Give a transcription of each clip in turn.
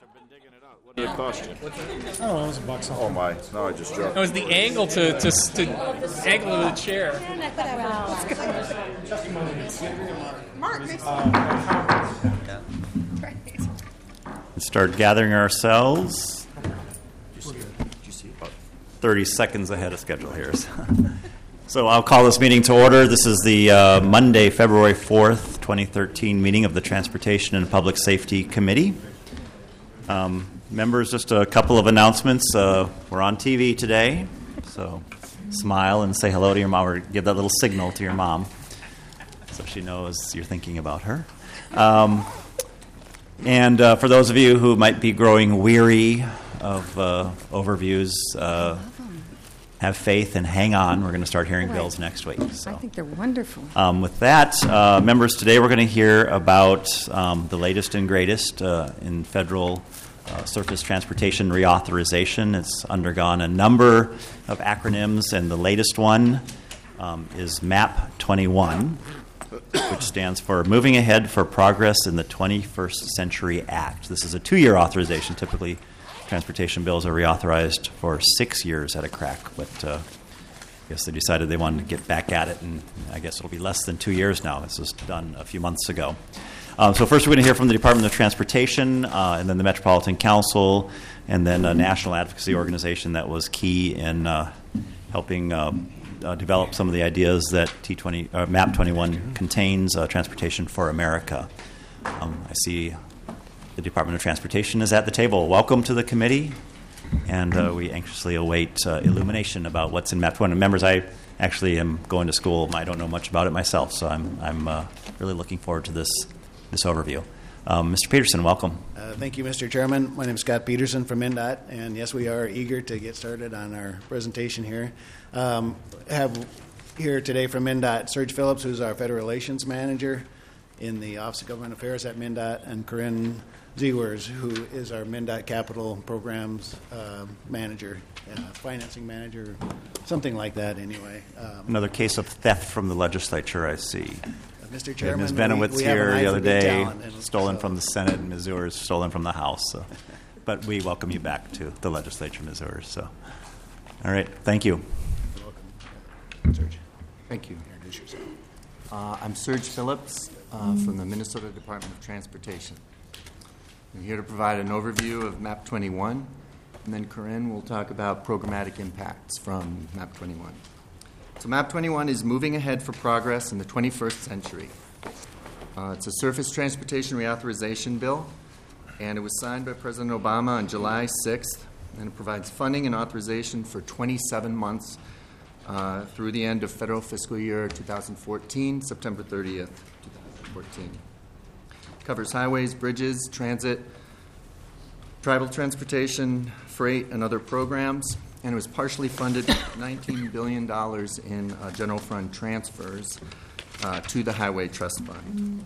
I've been digging it out. What did it cost you? Oh, it was $1 something. Oh my! No, I just dropped. It was the angle to angle of the chair. Start gathering ourselves. 30 seconds ahead of schedule here. So I'll call this meeting to order. This is the Monday, February 4th, 2013 meeting of the Transportation and Public Safety Committee. Members, just a couple of announcements. We're on TV today, so smile and say hello to your mom, or give that little signal to your mom so she knows you're thinking about her. And for those of you who might be growing weary of overviews, have faith and hang on. We're going to start hearing bills next week. So. I think they're wonderful. With that, members, today we're going to hear about the latest and greatest in federal surface transportation reauthorization. It's undergone a number of acronyms, and the latest one is MAP 21, which stands for Moving Ahead for Progress in the 21st Century Act. This is a 2-year authorization. Typically, transportation bills are reauthorized for 6 years at a crack, but I guess they decided they wanted to get back at it, and I guess it'll be less than 2 years now. This was done a few months ago. So first we're going to hear from the Department of Transportation, and then the Metropolitan Council, and then a national advocacy organization that was key in helping develop some of the ideas that MAP 21 contains, Transportation for America. I see the Department of Transportation is at the table. Welcome to the committee, and we anxiously await illumination about what's in MAP 21. Members, I actually am going to school. I don't know much about it myself, so I'm really looking forward to this overview. Mr. Peterson, welcome. Thank you, Mr. Chairman. My name is Scott Peterson from MnDOT, and yes, we are eager to get started on our presentation here. Have here today from MnDOT Serge Phillips, who's our Federal Relations Manager in the Office of Government Affairs at MnDOT, and Corinne Zegers, who is our MnDOT Capital Programs Manager, Financing Manager, something like that anyway. Another case of theft from the legislature, I see. Mr. Chairman, Ms. Benowitz we have here an eye the for other good day, talent, stolen from the Senate, and Ms. Zewers stolen from the House. So. But we welcome you back to the legislature, Ms. Zewers. So. All right, thank you. You're welcome. Serge. Thank you. Introduce yourself. I'm Serge Phillips from the Minnesota Department of Transportation. I'm here to provide an overview of MAP 21, and then Corinne will talk about programmatic impacts from MAP 21. So MAP 21 is moving ahead for progress in the 21st century. It's a surface transportation reauthorization bill, and it was signed by President Obama on July 6th, and it provides funding and authorization for 27 months through the end of federal fiscal year 2014, September 30th, 2014. It covers highways, bridges, transit, tribal transportation, freight, and other programs, and it was partially funded with $19 billion in general fund transfers to the Highway Trust Fund.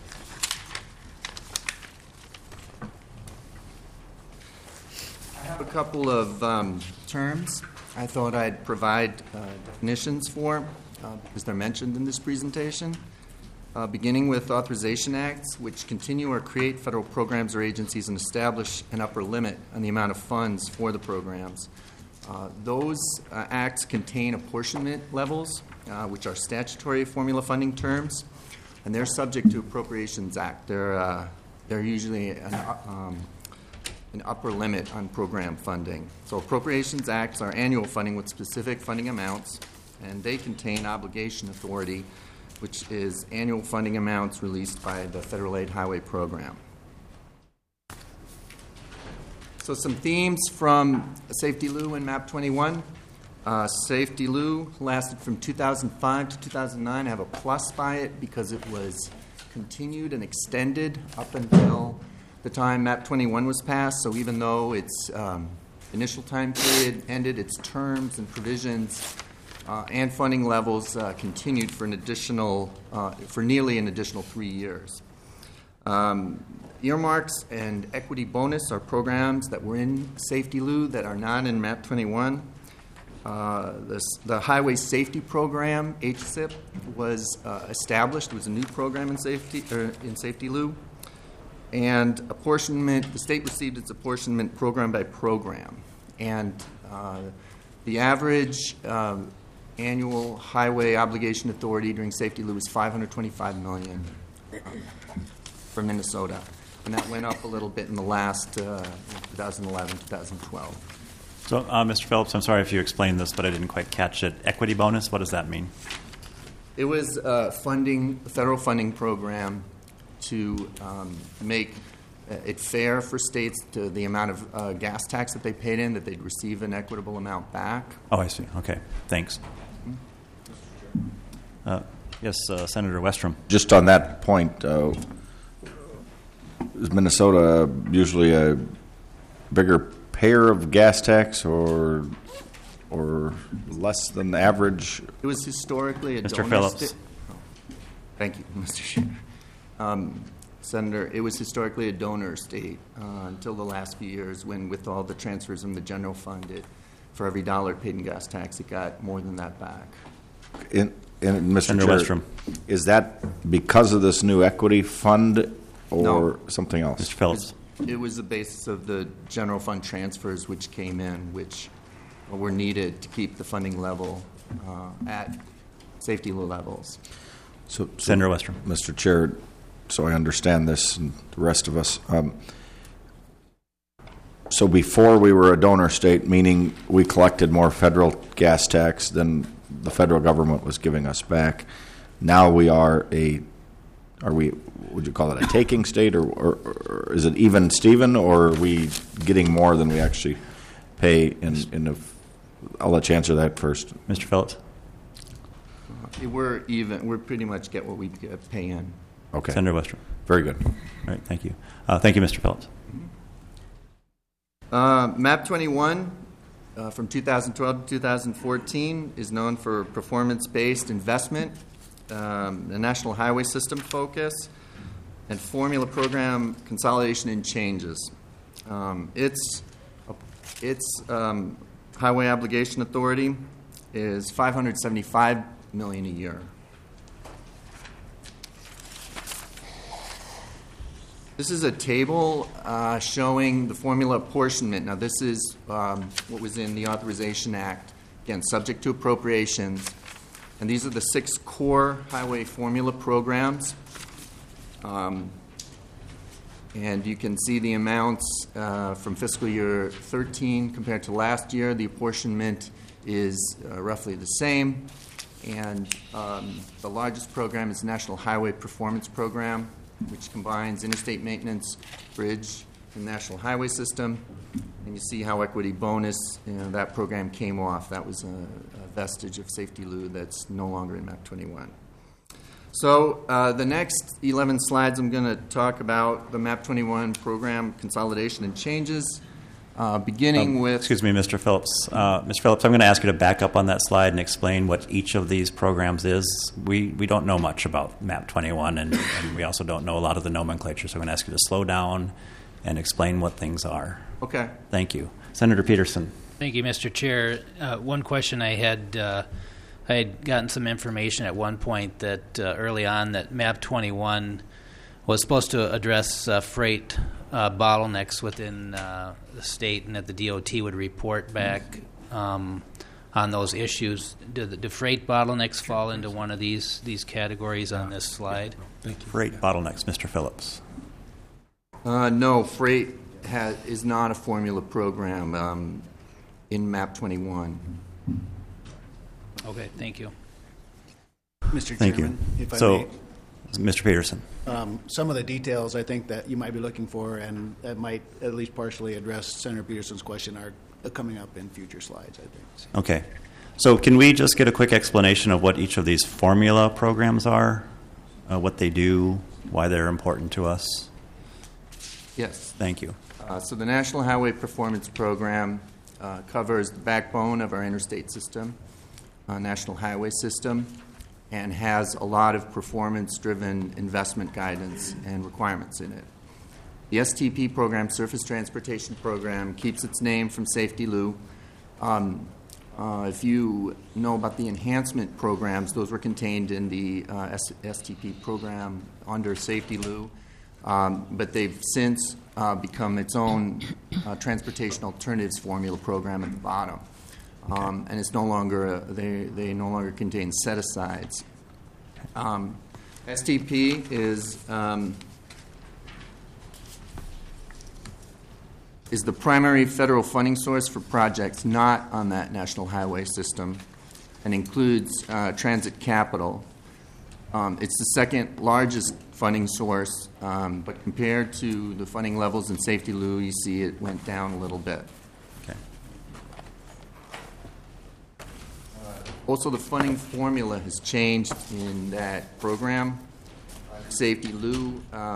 I have a couple of terms I thought I'd provide definitions for because they're mentioned in this presentation. Beginning with authorization acts, which continue or create federal programs or agencies and establish an upper limit on the amount of funds for the programs. Those acts contain apportionment levels, which are statutory formula funding terms, and they're subject to Appropriations Act. They're usually an upper limit on program funding. So Appropriations Acts are annual funding with specific funding amounts, and they contain obligation authority, which is annual funding amounts released by the Federal Aid Highway Program. So some themes from Safety Lou and MAP 21. Safety Lou lasted from 2005 to 2009. I have a plus by it because it was continued and extended up until the time MAP 21 was passed. So even though its initial time period ended, its terms and provisions and funding levels continued for nearly an additional 3 years. Earmarks and equity bonus are programs that were in Safety Lou that are not in MAP 21. The Highway Safety Program, HSIP, was established. It was a new program in Safety Lou. And apportionment, the state received its apportionment program by program. And the average annual highway obligation authority during Safety Lou was $525 million for Minnesota. And that went up a little bit in the last 2011, 2012. So, Mr. Phillips, I'm sorry if you explained this, but I didn't quite catch it. Equity bonus, what does that mean? It was a federal funding program to make it fair for states to the amount of gas tax that they paid in, that they'd receive an equitable amount back. Oh, I see. Okay, thanks. Yes, Senator Westrom. Just on that point, is Minnesota usually a bigger payer of gas tax or less than the average? It was historically a Mr. donor Phillips. state. Oh, thank you, Mr. Chair. Senator, it was historically a donor state until the last few years when, with all the transfers from the general fund, for every dollar paid in gas tax, it got more than that back. And Mr. Senator Chair, Westrom. is that because of this new equity fund or No. something else? Mr. Phillips. It was the basis of the general fund transfers which came in, which were needed to keep the funding level at safety levels. So, Senator Westrom. Mr. Chair, so I understand this and the rest of us. So before we were a donor state, meaning we collected more federal gas tax than the federal government was giving us back. Now we are would you call it a taking state, or is it even Steven, or are we getting more than we actually pay I'll let you answer that first. Mr. Phillips. We're even. We pretty much get what we pay in. Okay. Senator Westrom. Very good. All right, thank you. Thank you, Mr. Phillips. MAP 21 from 2012 to 2014 is known for performance-based investment, the National Highway System focus, and formula program consolidation and changes. Its highway obligation authority is $575 million a year. This is a table showing the formula apportionment. Now, this is what was in the Authorization Act, again, subject to appropriations. And these are the 6 core highway formula programs. And you can see the amounts from fiscal year 13 compared to last year. The apportionment is roughly the same. And the largest program is the National Highway Performance Program, which combines interstate maintenance, bridge, and national highway system. And you see how equity bonus, that program came off. That was a vestige of Safety Lou that's no longer in MAP 21. So the next 11 slides, I'm going to talk about the MAP 21 program consolidation and changes, beginning with... Excuse me, Mr. Phillips. Mr. Phillips, I'm going to ask you to back up on that slide and explain what each of these programs is. We don't know much about MAP 21, and we also don't know a lot of the nomenclature, so I'm going to ask you to slow down and explain what things are. Okay. Thank you. Senator Peterson. Thank you, Mr. Chair. One question I had gotten some information at one point that early on that MAP 21 was supposed to address freight bottlenecks within the state, and that the DOT would report back on those issues. Do freight bottlenecks fall into one of these categories on this slide? Freight bottlenecks, Mr. Phillips. No, freight is not a formula program in MAP 21. Okay, thank you. Mr. Thank Chairman, you. if I So, may. Mr. Peterson. Some of the details I think that you might be looking for, and that might at least partially address Senator Peterson's question, are coming up in future slides, I think. Okay. So can we just get a quick explanation of what each of these formula programs are, what they do, why they're important to us? Yes. Thank you. So the National Highway Performance Program covers the backbone of our interstate system, national highway system, and has a lot of performance-driven investment guidance and requirements in it. The STP program, Surface Transportation Program, keeps its name from Safety Lou. If you know about the enhancement programs, those were contained in the STP program under Safety Lou. but they've since become its own transportation alternatives formula program at the bottom. And it's no longer they no longer contain set-asides. STP is the primary federal funding source for projects not on that national highway system, and includes transit capital. It's the second largest funding source, but compared to the funding levels in Safety Lou, you see it went down a little bit. Okay. Also, the funding formula has changed in that program. Safety Lou,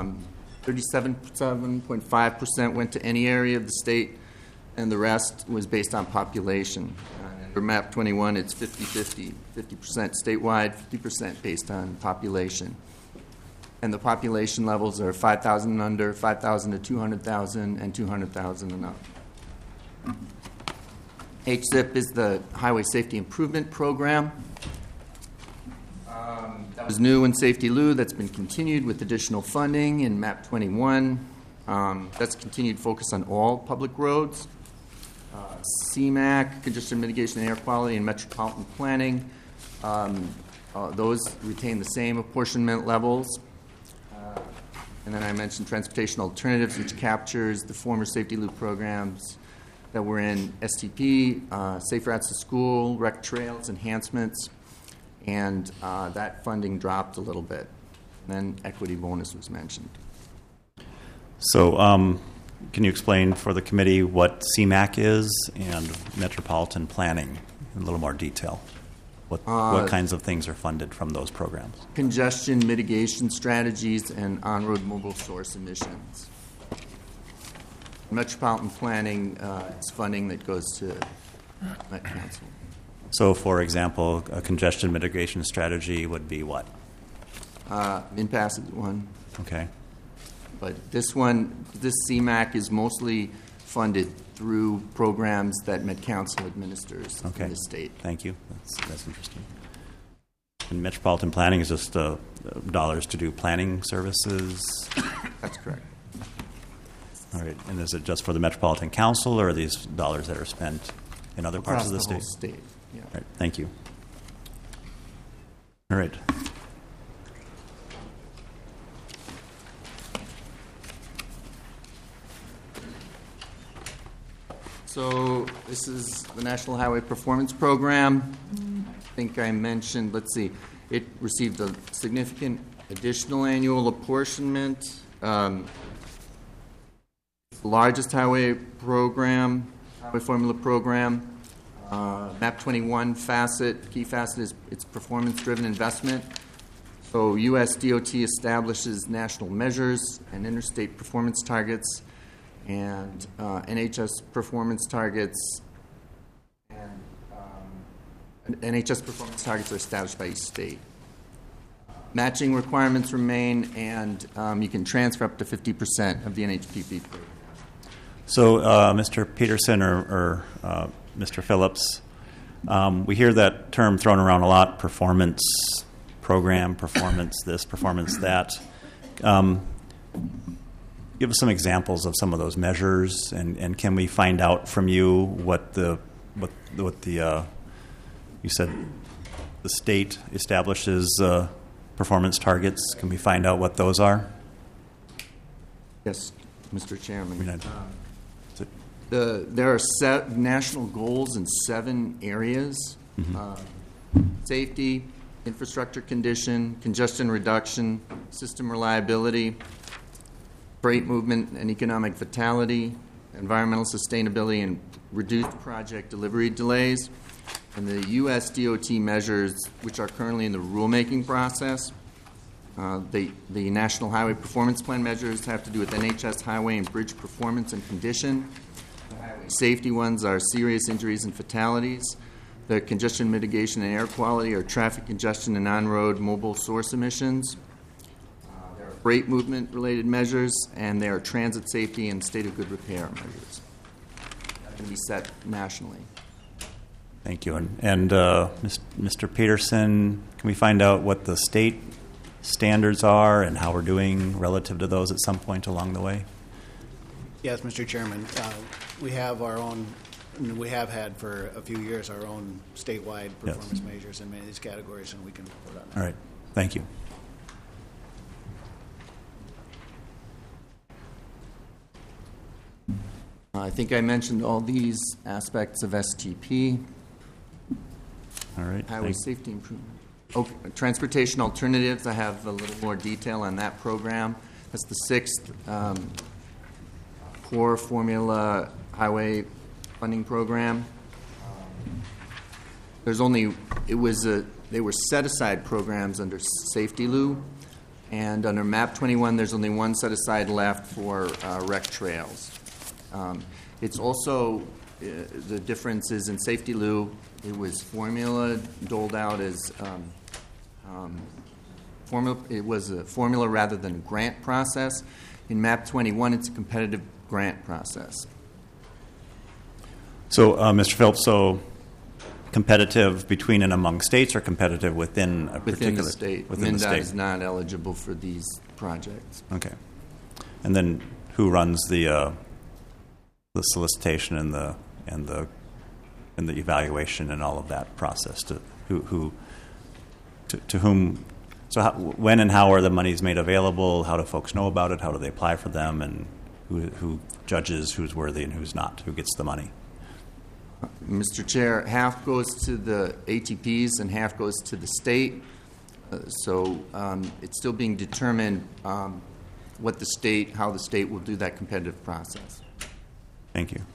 37.5% went to any area of the state, and the rest was based on population. For MAP 21, it's 50-50, 50% statewide, 50% based on population. And the population levels are 5,000 and under, 5,000 to 200,000, and 200,000 and up. HZIP is the Highway Safety Improvement Program. That was new in Safety Lou. That's been continued with additional funding in MAP 21. That's continued focus on all public roads. CMAQ, Congestion Mitigation and Air Quality, and Metropolitan Planning. Those retain the same apportionment levels. And then I mentioned Transportation Alternatives, which captures the former Safety Loop programs that were in STP, Safe Routes to School, Rec Trails, enhancements, and that funding dropped a little bit. And then equity bonus was mentioned. So can you explain for the committee what CMAQ is and Metropolitan Planning in a little more detail? What kinds of things are funded from those programs? Congestion mitigation strategies and on-road mobile source emissions. Metropolitan Planning is funding that goes to Met Council. So, for example, a congestion mitigation strategy would be what? Impasse is one. Okay. But this CMAQ is mostly funded through programs that Met Council administers in the state. Thank you. That's interesting. And Metropolitan Planning is just dollars to do planning services? That's correct. All right. And is it just for the Metropolitan Council, or are these dollars that are spent in other parts of the state? Across the whole state, yeah. All right. Thank you. All right. So this is the National Highway Performance Program. I think I mentioned, let's see, it received a significant additional annual apportionment. Largest highway program, highway formula program. MAP 21 key facet is its performance-driven investment. So U.S. DOT establishes national measures and interstate performance targets, and NHS performance targets. And NHS performance targets are established by each state. Matching requirements remain, and you can transfer up to 50% of the NHPP program. So, Mr. Peterson or Mr. Phillips, we hear that term thrown around a lot: performance program, performance this, performance that. Give us some examples of some of those measures, and can we find out from you what the you said the state establishes performance targets? Can we find out what those are? Yes, Mr. Chairman. There There are national goals in 7 areas: safety, infrastructure condition, congestion reduction, system reliability, freight movement and economic vitality, environmental sustainability, and reduced project delivery delays. And the U.S. DOT measures, which are currently in the rulemaking process, the National Highway Performance Plan measures have to do with NHS highway and bridge performance and condition. The highway safety ones are serious injuries and fatalities. The congestion mitigation and air quality are traffic congestion and on-road mobile source emissions. There are freight movement-related measures, and there are transit safety and state of good repair measures that can be set nationally. Thank you. And Mr. Peterson, can we find out what the state standards are and how we're doing relative to those at some point along the way? Yes, Mr. Chairman. We have our own, and we have had for a few years, our own statewide performance measures in many of these categories, and we can report on that. All right. Thank you. I think I mentioned all these aspects of STP. All right. Highway safety improvement. Okay, transportation alternatives, I have a little more detail on that program. That's the sixth core formula highway funding program. They were set-aside programs under Safety Lou, and under MAP 21, there's only one set-aside left for rec trails. It's also, the difference is in Safety Lou, it was formula doled out as formula. It was a formula rather than a grant process. In MAP 21, it's a competitive grant process. So, Mr. Phillips, so competitive between and among states or competitive within a particular... Within the state. Within the MnDOT state. is not eligible for these projects. Okay. And then who runs the solicitation and the evaluation and all of that process? To whom? So when and how are the monies made available? How do folks know about it? How do they apply for them? And who judges who's worthy and who's not? Who gets the money? Mr. Chair, half goes to the ATPs and half goes to the state. So it's still being determined how the state will do that competitive process. Thank you.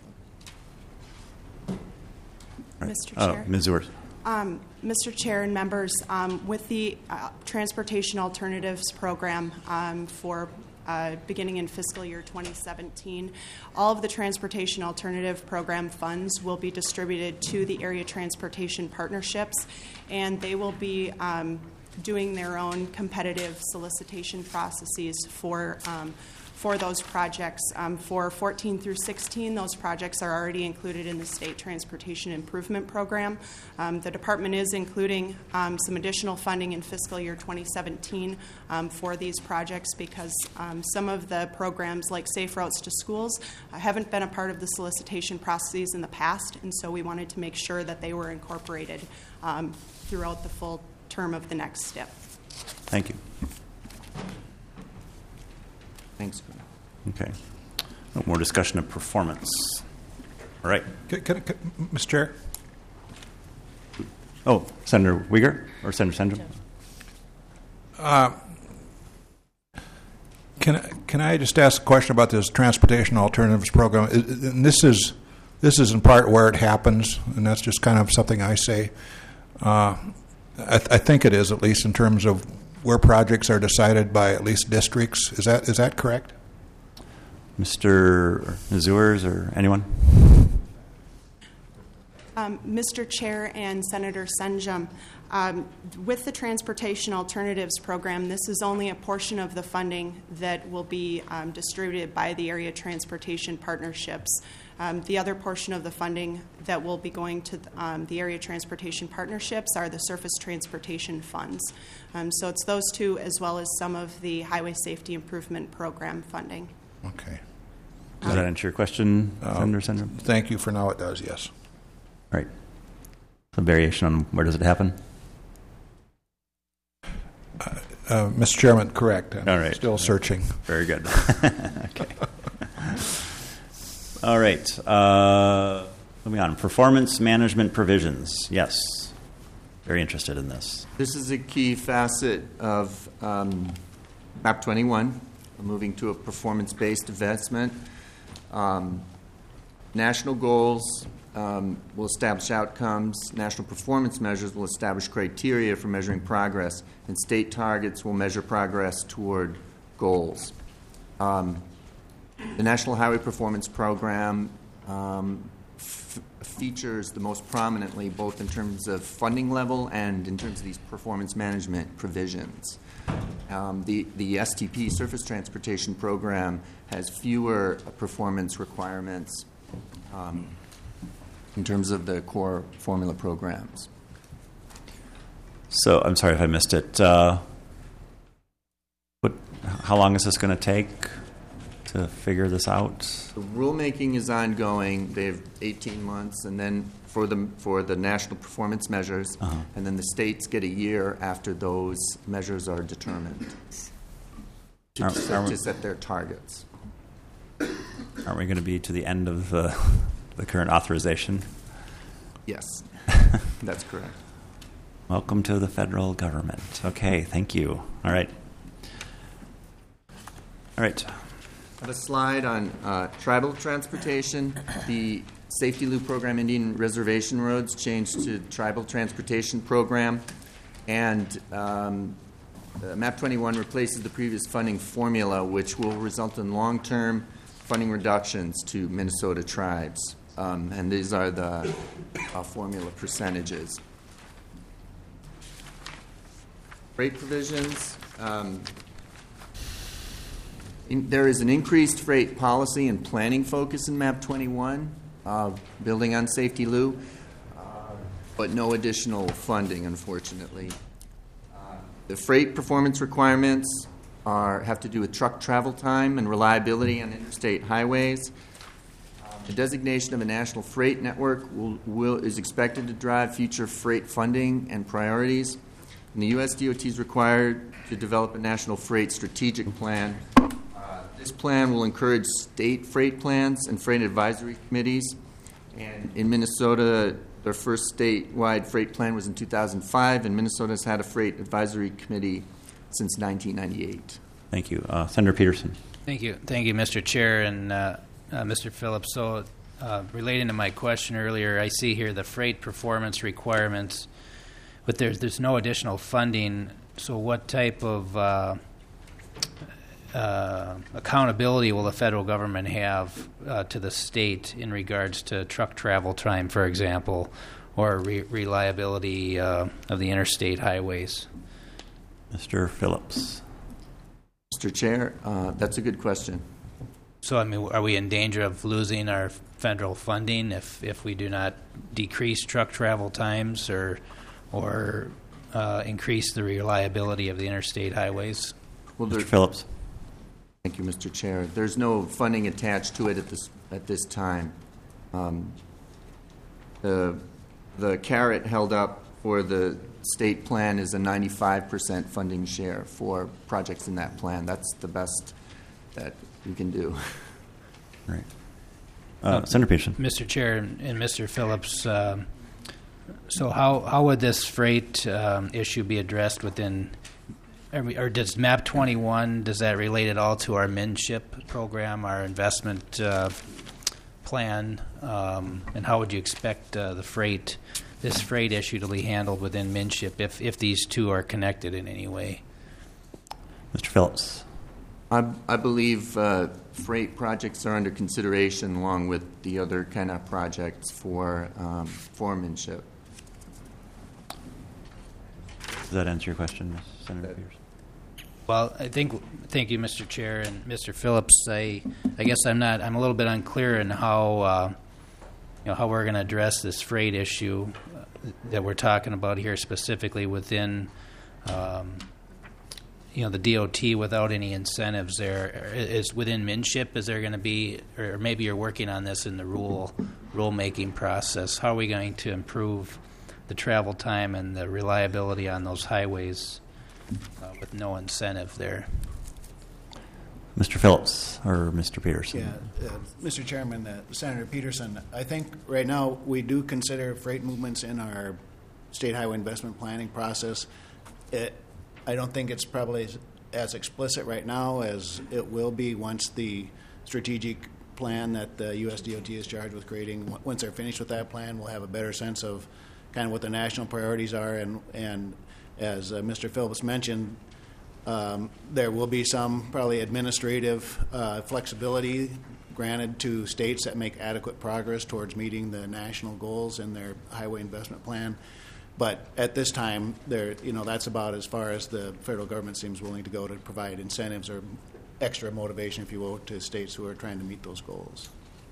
Right. Mr. Chair. Ms. Zewers. Mr. Chair and members, with the Transportation Alternatives Program for beginning in fiscal year 2017, all of the Transportation Alternative Program funds will be distributed to the area transportation partnerships, and they will be doing their own competitive solicitation processes for those projects. For 14 through 16, those projects are already included in the State Transportation Improvement Program. The department is including some additional funding in fiscal year 2017 for these projects because some of the programs like Safe Routes to Schools haven't been a part of the solicitation processes in the past, and so we wanted to make sure that they were incorporated throughout the full term of the next step. Thank you. Thanks. Okay. More discussion of performance. All right. Mr. Chair? Oh, Senator Uyghur or Senator Sendrum? Can I just ask a question about this Transportation Alternatives Program? And this is in part where it happens, and that's just kind of something I say. I think it is, at least in terms of where projects are decided by at least districts. Is that correct? Mr. Zewers or anyone? Mr. Chair and Senator Senjum, with the Transportation Alternatives Program, this is only a portion of the funding that will be distributed by the area transportation partnerships. The other portion of the funding that will be going to the area transportation partnerships are the surface transportation funds. So it's those two as well as some of the Highway Safety Improvement Program funding. Okay. Does that answer your question, Senator Sendrum? Thank you. For now it does, yes. All right. Some variation on where does it happen? Mr. Chairman, correct. I'm All right. still searching. Very good. Okay. All right. Moving on. Performance management provisions. Yes. Very interested in this. This is a key facet of MAP 21, moving to a performance-based investment. National goals will establish outcomes. National performance measures will establish criteria for measuring progress, and state targets will measure progress toward goals. The National Highway Performance Program features the most prominently both in terms of funding level and in terms of these performance management provisions. The STP, Surface Transportation Program, has fewer performance requirements in terms of the core formula programs. So I'm sorry if I missed it. How long is this going to take to figure this out? The rulemaking is ongoing. They have 18 months, and then for the national performance measures, and then the states get a year after those measures are determined to set their targets. Aren't we going to be to the end of the current authorization? Yes, that's correct. Welcome to the federal government. Okay, thank you. All right. I have a slide on tribal transportation. The Safety Loop Program Indian Reservation Roads changed to Tribal Transportation Program, and MAP 21 replaces the previous funding formula, which will result in long-term funding reductions to Minnesota tribes. And these are the formula percentages. Freight provisions. There is an increased freight policy and planning focus in MAP 21, building on Safety Loop, but no additional funding, unfortunately. The freight performance requirements have to do with truck travel time and reliability on interstate highways. The designation of a national freight network is expected to drive future freight funding and priorities. And the U.S. DOT is required to develop a national freight strategic plan. This plan will encourage state freight plans and freight advisory committees. And in Minnesota, their first statewide freight plan was in 2005, and Minnesota has had a freight advisory committee since 1998. Thank you. Senator Peterson. Thank you, Mr. Chair and Mr. Phillips. So, relating to my question earlier, I see here the freight performance requirements, but there's no additional funding. So, what type of accountability will the federal government have to the state in regards to truck travel time, for example, or reliability of the interstate highways? Mr. Phillips. Mr. Chair, that's a good question. So, I mean, are we in danger of losing our federal funding if we do not decrease truck travel times or increase the reliability of the interstate highways? Well, Mr. Phillips. Thank you, Mr. Chair. There's no funding attached to it at this time. The carrot held up for the state plan is a 95% funding share for projects in that plan. That's the best that we can do. Right. Senator Peterson. Mr. Chair and Mr. Phillips, so how would this freight issue be addressed within, or does MAP 21, does that relate at all to our MNSHIP program, our investment plan, and how would you expect this freight issue to be handled within MNSHIP if these two are connected in any way? Mr. Phillips. I believe freight projects are under consideration along with the other kind of projects for MNSHIP. Does that answer your question, Senator Peterson? Well, thank you, Mr. Chair and Mr. Phillips. I guess I'm a little bit unclear in how we're going to address this freight issue that we're talking about here specifically within the DOT without any incentives there. Is within MNSHIP, is there going to be, or maybe you're working on this in the rule-making process, how are we going to improve the travel time and the reliability on those highways with no incentive there? Mr. Phillips or Mr. Peterson? Yeah, Mr. Chairman, Senator Peterson, I think right now we do consider freight movements in our state highway investment planning process. I don't think it's probably as explicit right now as it will be once the strategic plan that the U.S. DOT is charged with creating, once they're finished with that plan, we'll have a better sense of kind of what the national priorities are. And as Mr. Phillips mentioned, there will be some probably administrative flexibility granted to states that make adequate progress towards meeting the national goals in their highway investment plan. But at this time, that's about as far as the federal government seems willing to go to provide incentives or extra motivation, if you will, to states who are trying to meet those goals.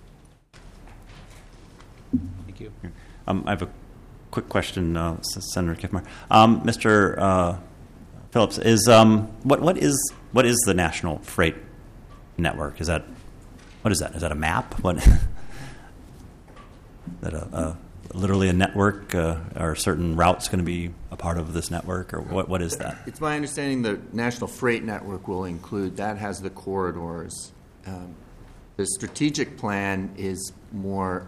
Thank you. I have a quick question, Senator Kiffmeyer. Mr. Phillips, what is what is the National Freight Network? What is that? Is that a map? What? Is that literally a network? Are certain routes going to be a part of this network, or what is that? It's my understanding the National Freight Network will include, that has the corridors. The strategic plan is more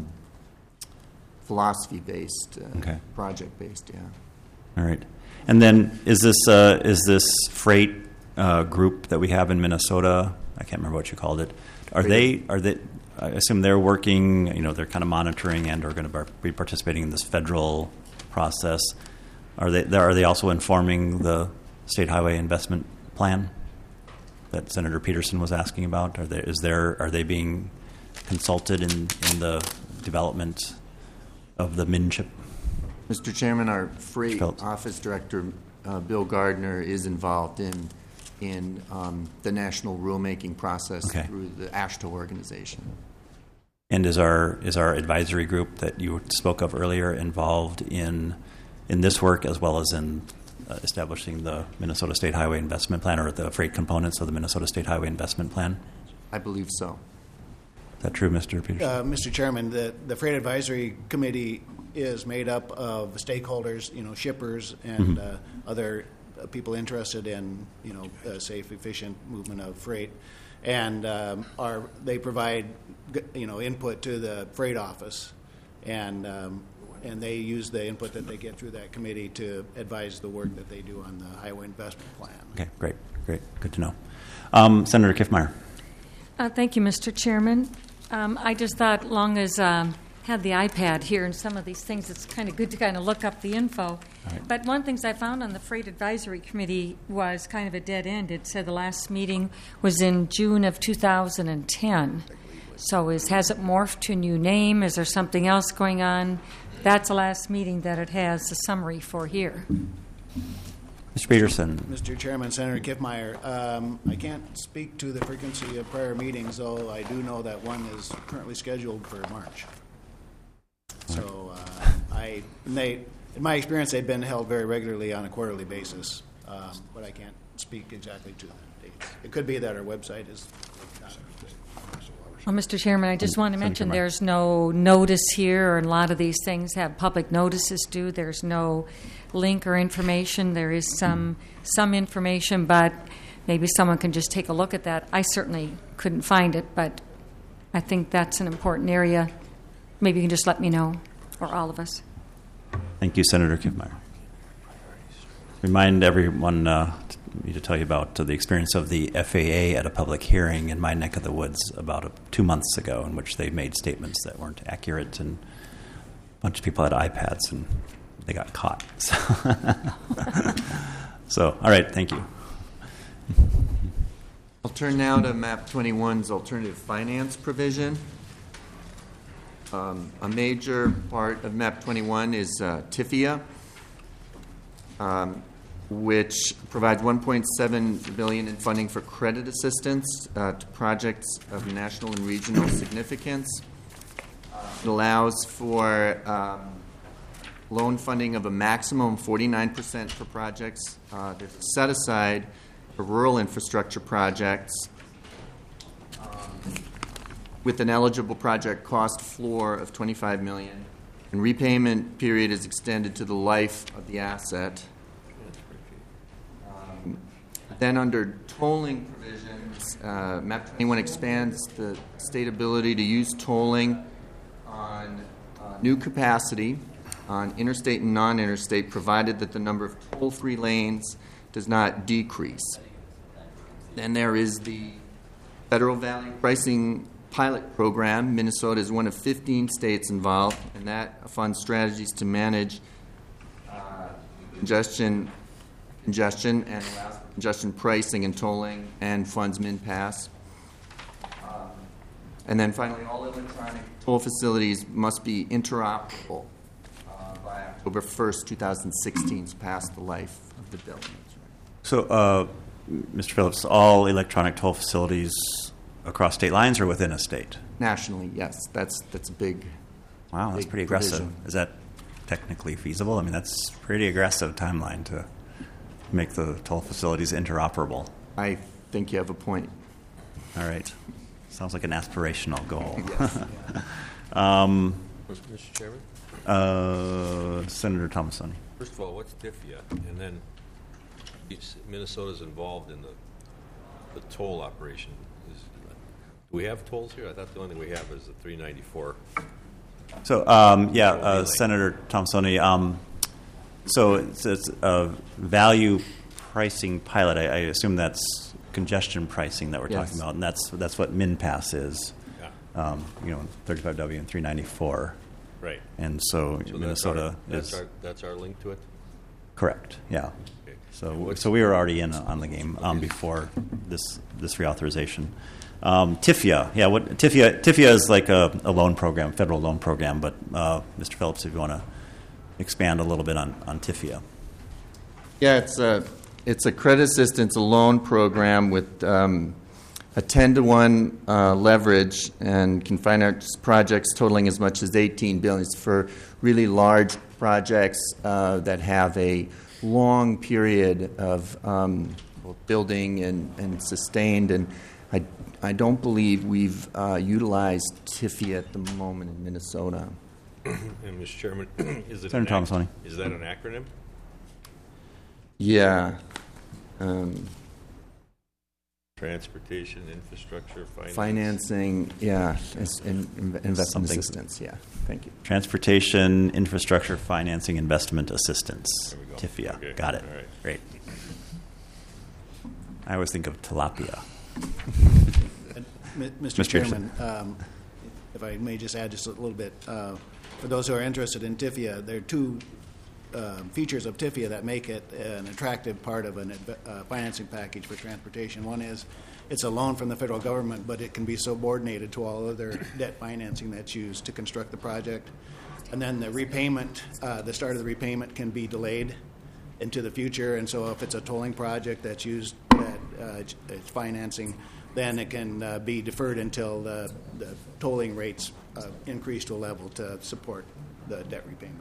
philosophy-based, Okay. project-based, yeah. All right. And then is this freight group that we have in Minnesota? I can't remember what you called it. Are they? I assume they're working. They're kind of monitoring and are going to be participating in this federal process. Are they also informing the State Highway Investment Plan that Senator Peterson was asking about? Are they being consulted in the development of the MNCHIP? Mr. Chairman, our freight Phillips. office director, Bill Gardner, is involved in the national rulemaking process Okay. through the AASHTO organization. And is our advisory group that you spoke of earlier involved in this work as well as in establishing the Minnesota State Highway Investment Plan, or the freight components of the Minnesota State Highway Investment Plan? I believe so. Is that true, Mr. Peterson? Mr. Chairman, the Freight Advisory Committee is made up of stakeholders, shippers and other people interested in, safe, efficient movement of freight, and they provide, input to the freight office, and they use the input that they get through that committee to advise the work that they do on the highway investment plan. Okay, great, good to know. Senator Kiffmeyer. Thank you, Mr. Chairman. I just thought, long as had the iPad here and some of these things, it's kind of good to kind of look up the info. Right. But one of the things I found on the Freight Advisory Committee was kind of a dead end. It said the last meeting was in June of 2010. So has it morphed to a new name? Is there something else going on? That's the last meeting that it has a summary for here. Mr. Peterson. Mr. Chairman, Senator Kiffmeyer, I can't speak to the frequency of prior meetings, though I do know that one is currently scheduled for March. So in my experience, they've been held very regularly on a quarterly basis, but I can't speak exactly to the dates. It could be that our website is not. Well, Mr. Chairman, I just want to Senator mention Kiffmeyer. there's no notice here, and a lot of these things have public notices due. There's no link or information. There is some information, but maybe someone can just take a look at that. I certainly couldn't find it, but I think that's an important area. Maybe you can just let me know, or all of us. Thank you, Senator Kiffmeyer. Remind everyone me to tell you about the experience of the FAA at a public hearing in my neck of the woods about 2 months ago, in which they made statements that weren't accurate, and a bunch of people had iPads and they got caught. So, all right, thank you. I'll turn now to MAP 21's alternative finance provision. A major part of MAP 21 is TIFIA, which provides $1.7 billion in funding for credit assistance to projects of national and regional significance. It allows for loan funding of a maximum 49% for projects. There's a set aside for rural infrastructure projects with an eligible project cost floor of $25 million, and repayment period is extended to the life of the asset. Then under tolling provisions, MAP 21 expands the state ability to use tolling on new capacity on interstate and non-interstate, provided that the number of toll-free lanes does not decrease. Then there is the federal value pricing pilot program. Minnesota is one of 15 states involved, and that funds strategies to manage congestion and allows congestion pricing and tolling, and funds MinPass. And then finally, all electronic toll facilities must be interoperable by October 1st, 2016, to pass the life of the bill. So, Mr. Phillips, all electronic toll facilities across state lines or within a state? Nationally, yes. That's a big. Wow, that's big pretty aggressive. provision. Is that technically feasible? I mean, that's pretty aggressive timeline to make the toll facilities interoperable. I think you have a point. All right. Sounds like an aspirational goal. Mr. Chairman? Senator Thomasoni. First of all, what's TIFIA? And then Minnesota's involved in the toll operation. Do we have tolls here? I thought the only thing we have is the 394. So, Senator Thomasoni, so it's a value pricing pilot. I assume that's congestion pricing that we're talking about, and that's what MinPass is. Yeah. 35W and 394. Right. And so Minnesota that's our link to it? Correct, yeah. Okay. So we were already in on the game before this reauthorization. TIFIA, TIFIA is like a loan program, federal loan program. But Mr. Phillips, if you want to expand a little bit on TIFIA. Yeah, it's a credit assistance, a loan program with a 10-to-1 leverage, and can finance projects totaling as much as $18 billion. It's for really large projects that have a long period of building and sustained. And I don't believe we've utilized TIFIA at the moment in Minnesota. And Mr. Chairman, is it Senator Thomasoni. Is that an acronym? Yeah. Transportation, infrastructure, financing, yeah, investment Something. assistance, yeah. Thank you. Transportation, infrastructure, financing, investment assistance. There we go. TIFIA. Okay. Got it. All right. Great. I always think of tilapia. Mr. Chairman, if I may just add just a little bit, for those who are interested in TIFIA, there are two features of TIFIA that make it an attractive part of a financing package for transportation. One is it's a loan from the federal government, but it can be subordinated to all other debt financing that's used to construct the project. And then the repayment, the start of the repayment can be delayed into the future. And so if it's a tolling project that's used, it's financing, then it can be deferred until the tolling rates increase to a level to support the debt repayment.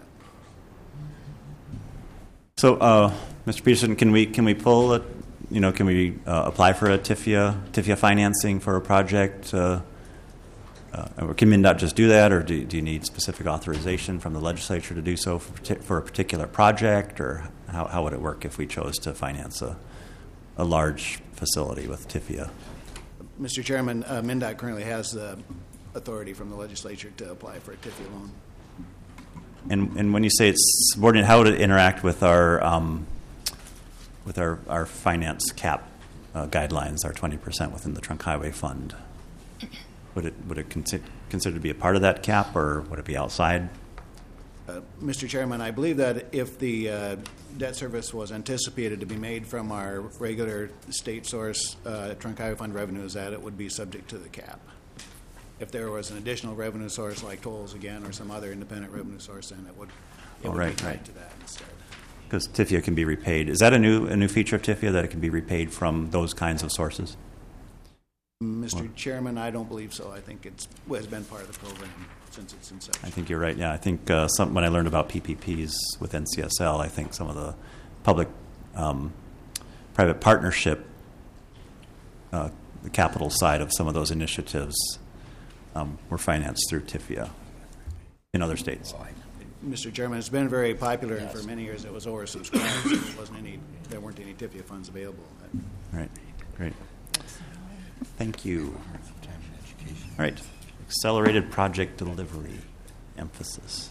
So, Mr. Peterson, can we pull can we apply for a TIFIA financing for a project? Or can MnDOT just do that, or do you need specific authorization from the legislature to do so for a particular project, or how would it work if we chose to finance a large facility with TIFIA? Mr. Chairman, MnDOT currently has the authority from the legislature to apply for a TIFIA loan. And when you say it's subordinate, how would it interact with our finance cap guidelines, our 20% within the Trunk Highway Fund? Would it consider to be a part of that cap, or would it be outside? Mr. Chairman, I believe that if the debt service was anticipated to be made from our regular state source Trunk Highway Fund revenues, that it would be subject to the cap. If there was an additional revenue source like tolls again or some other independent revenue source, then it would be tied to that instead. Because TIFIA can be repaid. Is that a new feature of TIFIA, that it can be repaid from those kinds of sources? Mr. Chairman, I don't believe so. I think it has been part of the program since its inception. I think you're right. Yeah, I think when I learned about PPPs with NCSL, I think some of the public-private partnership, the capital side of some of those initiatives were financed through TIFIA in other states. Mr. Chairman, it's been very popular, and for many years it was oversubscribed, so there weren't any TIFIA funds available. Right, great. Thank you. All right, accelerated project delivery emphasis.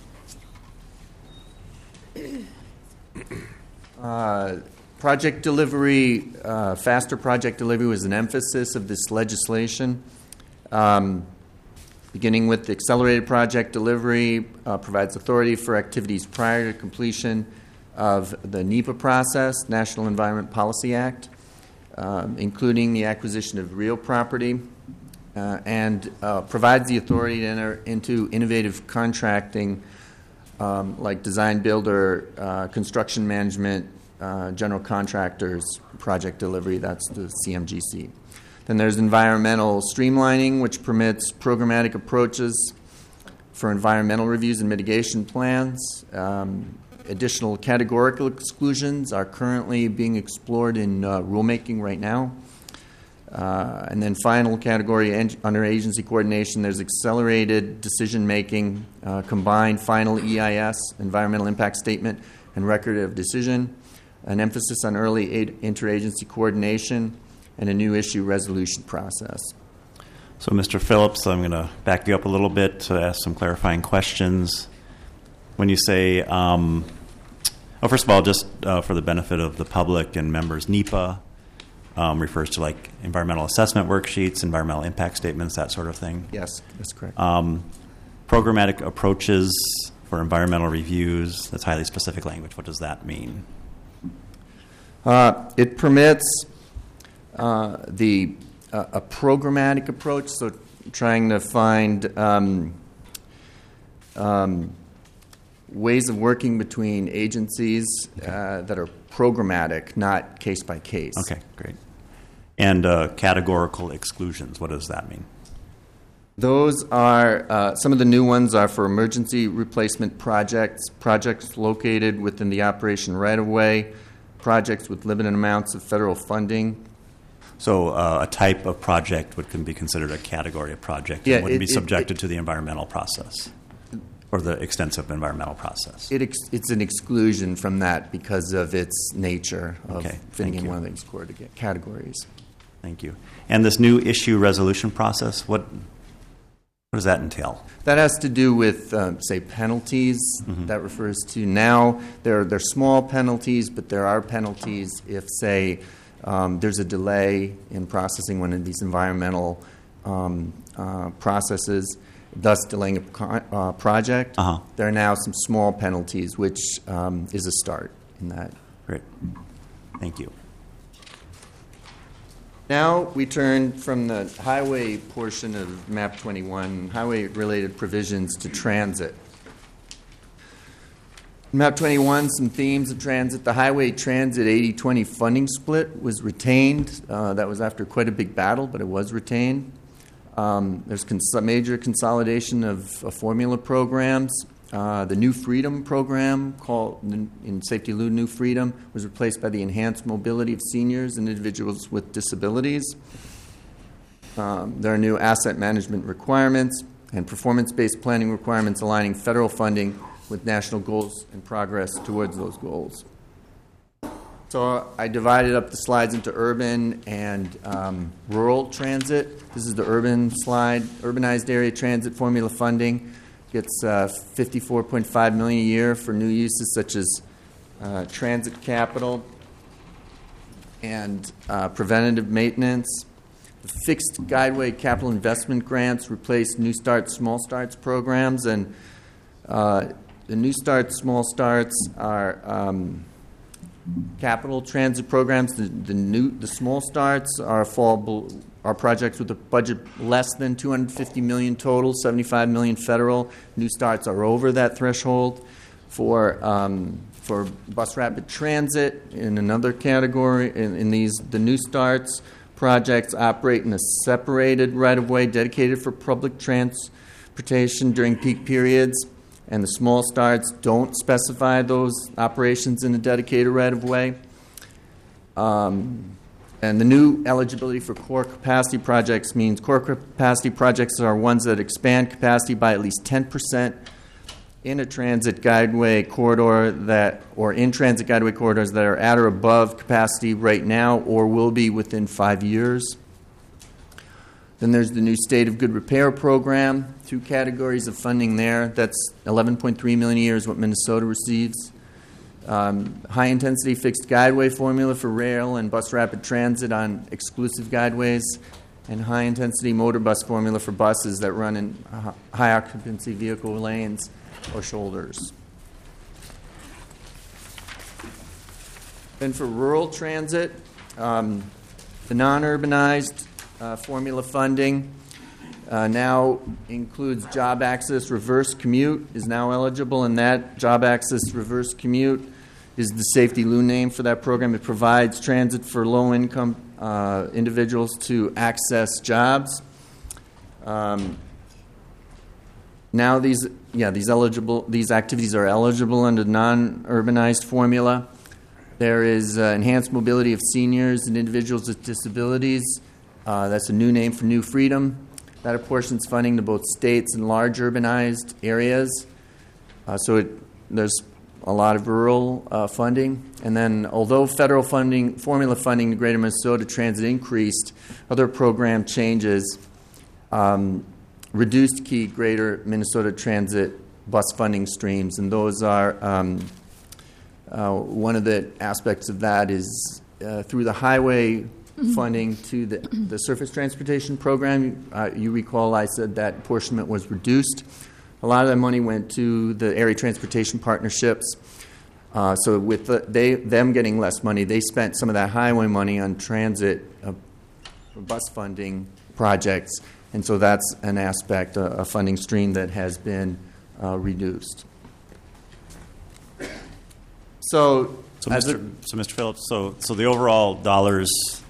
Project delivery, faster project delivery was an emphasis of this legislation. Beginning with the accelerated project delivery, provides authority for activities prior to completion of the NEPA process, National Environment Policy Act, including the acquisition of real property, and provides the authority to enter into innovative contracting like design builder, construction management, general contractors, project delivery. That's the CMGC. Then there's environmental streamlining, which permits programmatic approaches for environmental reviews and mitigation plans. Additional categorical exclusions are currently being explored in rulemaking right now. And then final category under agency coordination, there's accelerated decision-making, combined final EIS, environmental impact statement, and record of decision, an emphasis on early interagency coordination, and a new issue resolution process. So, Mr. Phillips, I'm going to back you up a little bit to ask some clarifying questions. When you say, first of all, just for the benefit of the public and members, NEPA refers to like environmental assessment worksheets, environmental impact statements, that sort of thing. Yes, that's correct. Programmatic approaches for environmental reviews, that's highly specific language. What does that mean? It permits a programmatic approach, so trying to find ways of working between agencies that are programmatic, not case by case. Okay, great. And categorical exclusions, what does that mean? Those are, some of the new ones are for emergency replacement projects, projects located within the operation right-of-way, projects with limited amounts of federal funding. So a type of project can be considered a category of project and wouldn't be subjected to the environmental process or the extensive environmental process. It's an exclusion from that because of its nature of fitting in one of these categories. Thank you. And this new issue resolution process, what does that entail? That has to do with, say, penalties. Mm-hmm. That refers to now, they're small penalties, but there are penalties if, say, there's a delay in processing one of these environmental processes, thus delaying a project. Uh-huh. There are now some small penalties, which is a start in that. Great. Thank you. Now we turn from the highway portion of MAP 21, highway-related provisions, to transit. MAP 21, some themes of transit. The highway transit 80-20 funding split was retained. That was after quite a big battle, but it was retained. There's major consolidation of formula programs. The New Freedom program, called in Safety Lou New Freedom, was replaced by the Enhanced Mobility of Seniors and Individuals with Disabilities. There are new asset management requirements and performance-based planning requirements aligning federal funding with national goals and progress towards those goals. So I divided up the slides into urban and rural transit. This is the urban slide. Urbanized area transit formula funding gets $54.5 million a year for new uses such as transit capital and preventative maintenance. The fixed guideway capital investment grants replace New Start, Small Starts programs, and the New Start, Small Starts are capital transit programs. The Small Starts are projects with a budget less than $250 million total, $75 million federal. New Starts are over that threshold. For bus rapid transit, in another category, the New Starts projects operate in a separated right-of-way dedicated for public transportation during peak periods, and the Small Starts don't specify those operations in a dedicated right-of-way. And the new eligibility for core capacity projects means core capacity projects are ones that expand capacity by at least 10% in a transit guideway corridor or in transit guideway corridors that are at or above capacity right now or will be within 5 years. Then there's the new State of Good Repair program, 2 categories of funding there. That's $11.3 million a year is what Minnesota receives. High-intensity fixed guideway formula for rail and bus rapid transit on exclusive guideways, and high-intensity motor bus formula for buses that run in high-occupancy vehicle lanes or shoulders. Then for rural transit, the non-urbanized formula funding now includes job access reverse commute is now eligible, and that job access reverse commute is the Safety Lou name for that program. It provides transit for low-income individuals to access jobs. Now these activities are eligible under non-urbanized formula. There is enhanced mobility of seniors and individuals with disabilities. That's a new name for New Freedom. That apportions funding to both states and large urbanized areas. There's a lot of rural funding. And then although federal funding, formula funding to Greater Minnesota Transit increased, other program changes reduced key Greater Minnesota Transit bus funding streams. And those are, one of the aspects of that is through the highway funding to the surface transportation program. You recall I said that apportionment was reduced. A lot of that money went to the area transportation partnerships. So with them getting less money, they spent some of that highway money on transit bus funding projects. And so that's an aspect, a funding stream that has been reduced. So Mr. Phillips, so the overall dollars,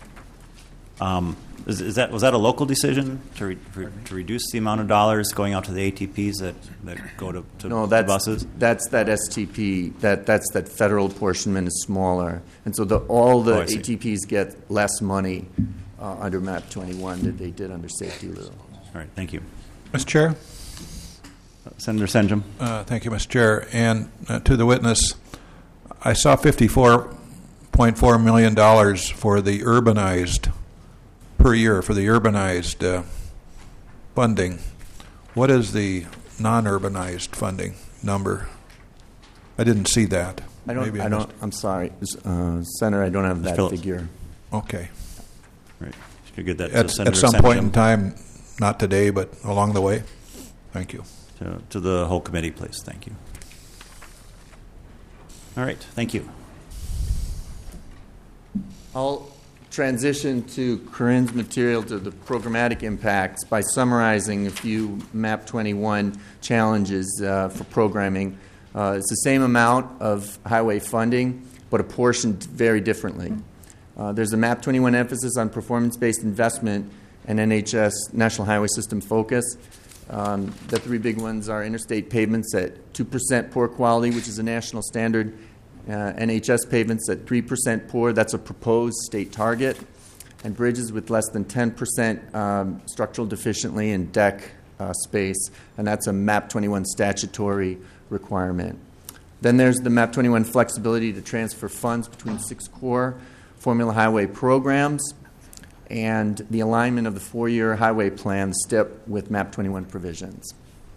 was that a local decision to reduce the amount of dollars going out to the ATPs that go to buses? That's that STP. That's that federal apportionment is smaller, and so all the ATPs get less money under MAP 21 that they did under Safety Lou. All right, thank you, Mr. Chair. Senator Senjum. Thank you, Mr. Chair, and to the witness, I saw $54.4 million for the urbanized. Per year for the urbanized funding. What is the non-urbanized funding number? I didn't see that. I'm sorry, Senator. I don't have that figure. Okay. Right. You get that at some point in time, not today, but along the way. Thank you. To the whole committee, please. Thank you. All right. Thank you. I'll transition to Corinne's material to the programmatic impacts by summarizing a few MAP 21 challenges for programming. It's the same amount of highway funding, but apportioned very differently. There's a MAP 21 emphasis on performance-based investment and NHS National Highway System focus. The three big ones are interstate pavements at 2% poor quality, which is a national standard. NHS pavements at 3% poor, that's a proposed state target, and bridges with less than 10% structural deficiency in deck space, and that's a MAP 21 statutory requirement. Then there's the MAP 21 flexibility to transfer funds between 6 core formula highway programs and the alignment of the 4-year highway plan, STIP, with MAP 21 provisions.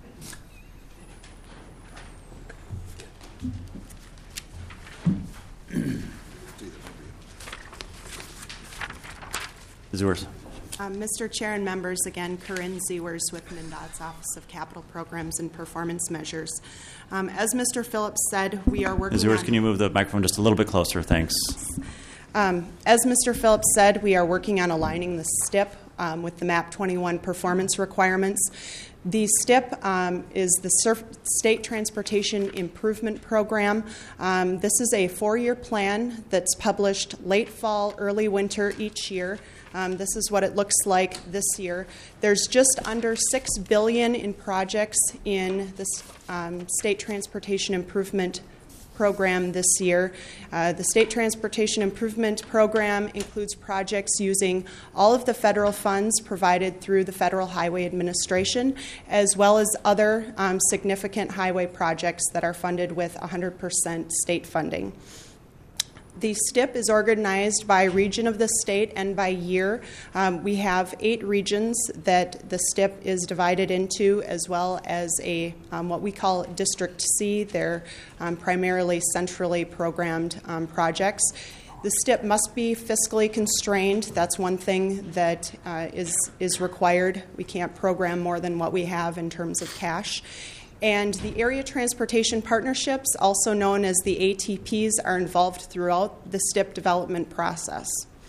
Zewers. Mr. Chair and members, again, Corinne Zewers with MnDOT's Office of Capital Programs and Performance Measures. As Mr. Phillips said, we are working Zewers, can you move the microphone just a little bit closer? Thanks. As Mr. Phillips said, we are working on aligning the STIP with the MAP 21 performance requirements. The STIP is the State Transportation Improvement Program. This is a 4-year plan that's published late fall, early winter each year. This is what it looks like this year. There's just under $6 billion in projects in this State Transportation Improvement Program this year. The State Transportation Improvement Program includes projects using all of the federal funds provided through the Federal Highway Administration, as well as other significant highway projects that are funded with 100% state funding. The STIP is organized by region of the state and by year. We have 8 regions that the STIP is divided into, as well as a what we call District C. They're primarily centrally programmed projects. The STIP must be fiscally constrained. That's one thing that is required. We can't program more than what we have in terms of cash. And the Area Transportation Partnerships, also known as the ATPs, are involved throughout the STIP development process.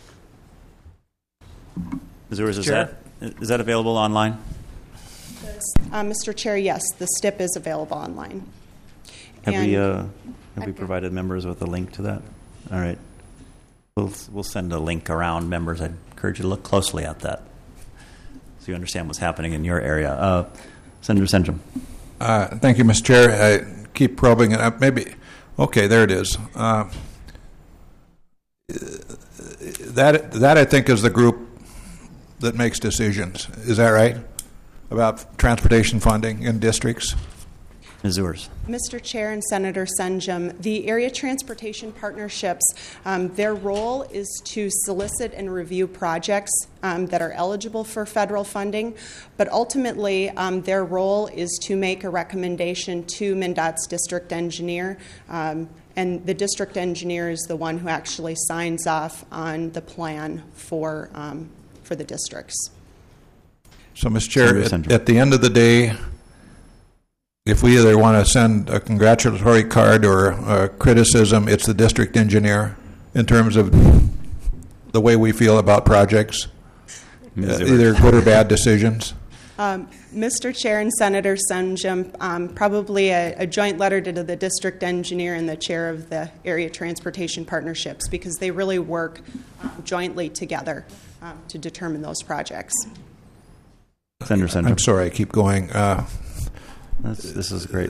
Is that available online? Mr. Chair, yes, the STIP is available online. Have we provided members with a link to that? All right. We'll send a link around. Members, I'd encourage you to look closely at that so you understand what's happening in your area. Senator Senjum. Thank you, Mr. Chair. I keep probing it. Okay, there it is. That I think is the group that makes decisions. Is that right? About transportation funding in districts? Ms. Zewers. Mr. Chair and Senator Senjum, the area transportation partnerships, their role is to solicit and review projects that are eligible for federal funding, but ultimately their role is to make a recommendation to MnDOT's district engineer, and the district engineer is the one who actually signs off on the plan for the districts. So, Mr. Chair, at the end of the day, if we either want to send a congratulatory card or a criticism, it's the district engineer in terms of the way we feel about projects, either good or bad decisions. Mr. Chair and Senator Senjum, probably a joint letter to the district engineer and the chair of the area transportation partnerships, because they really work jointly together to determine those projects. Senator Senjum. I'm sorry, I keep going. This is great.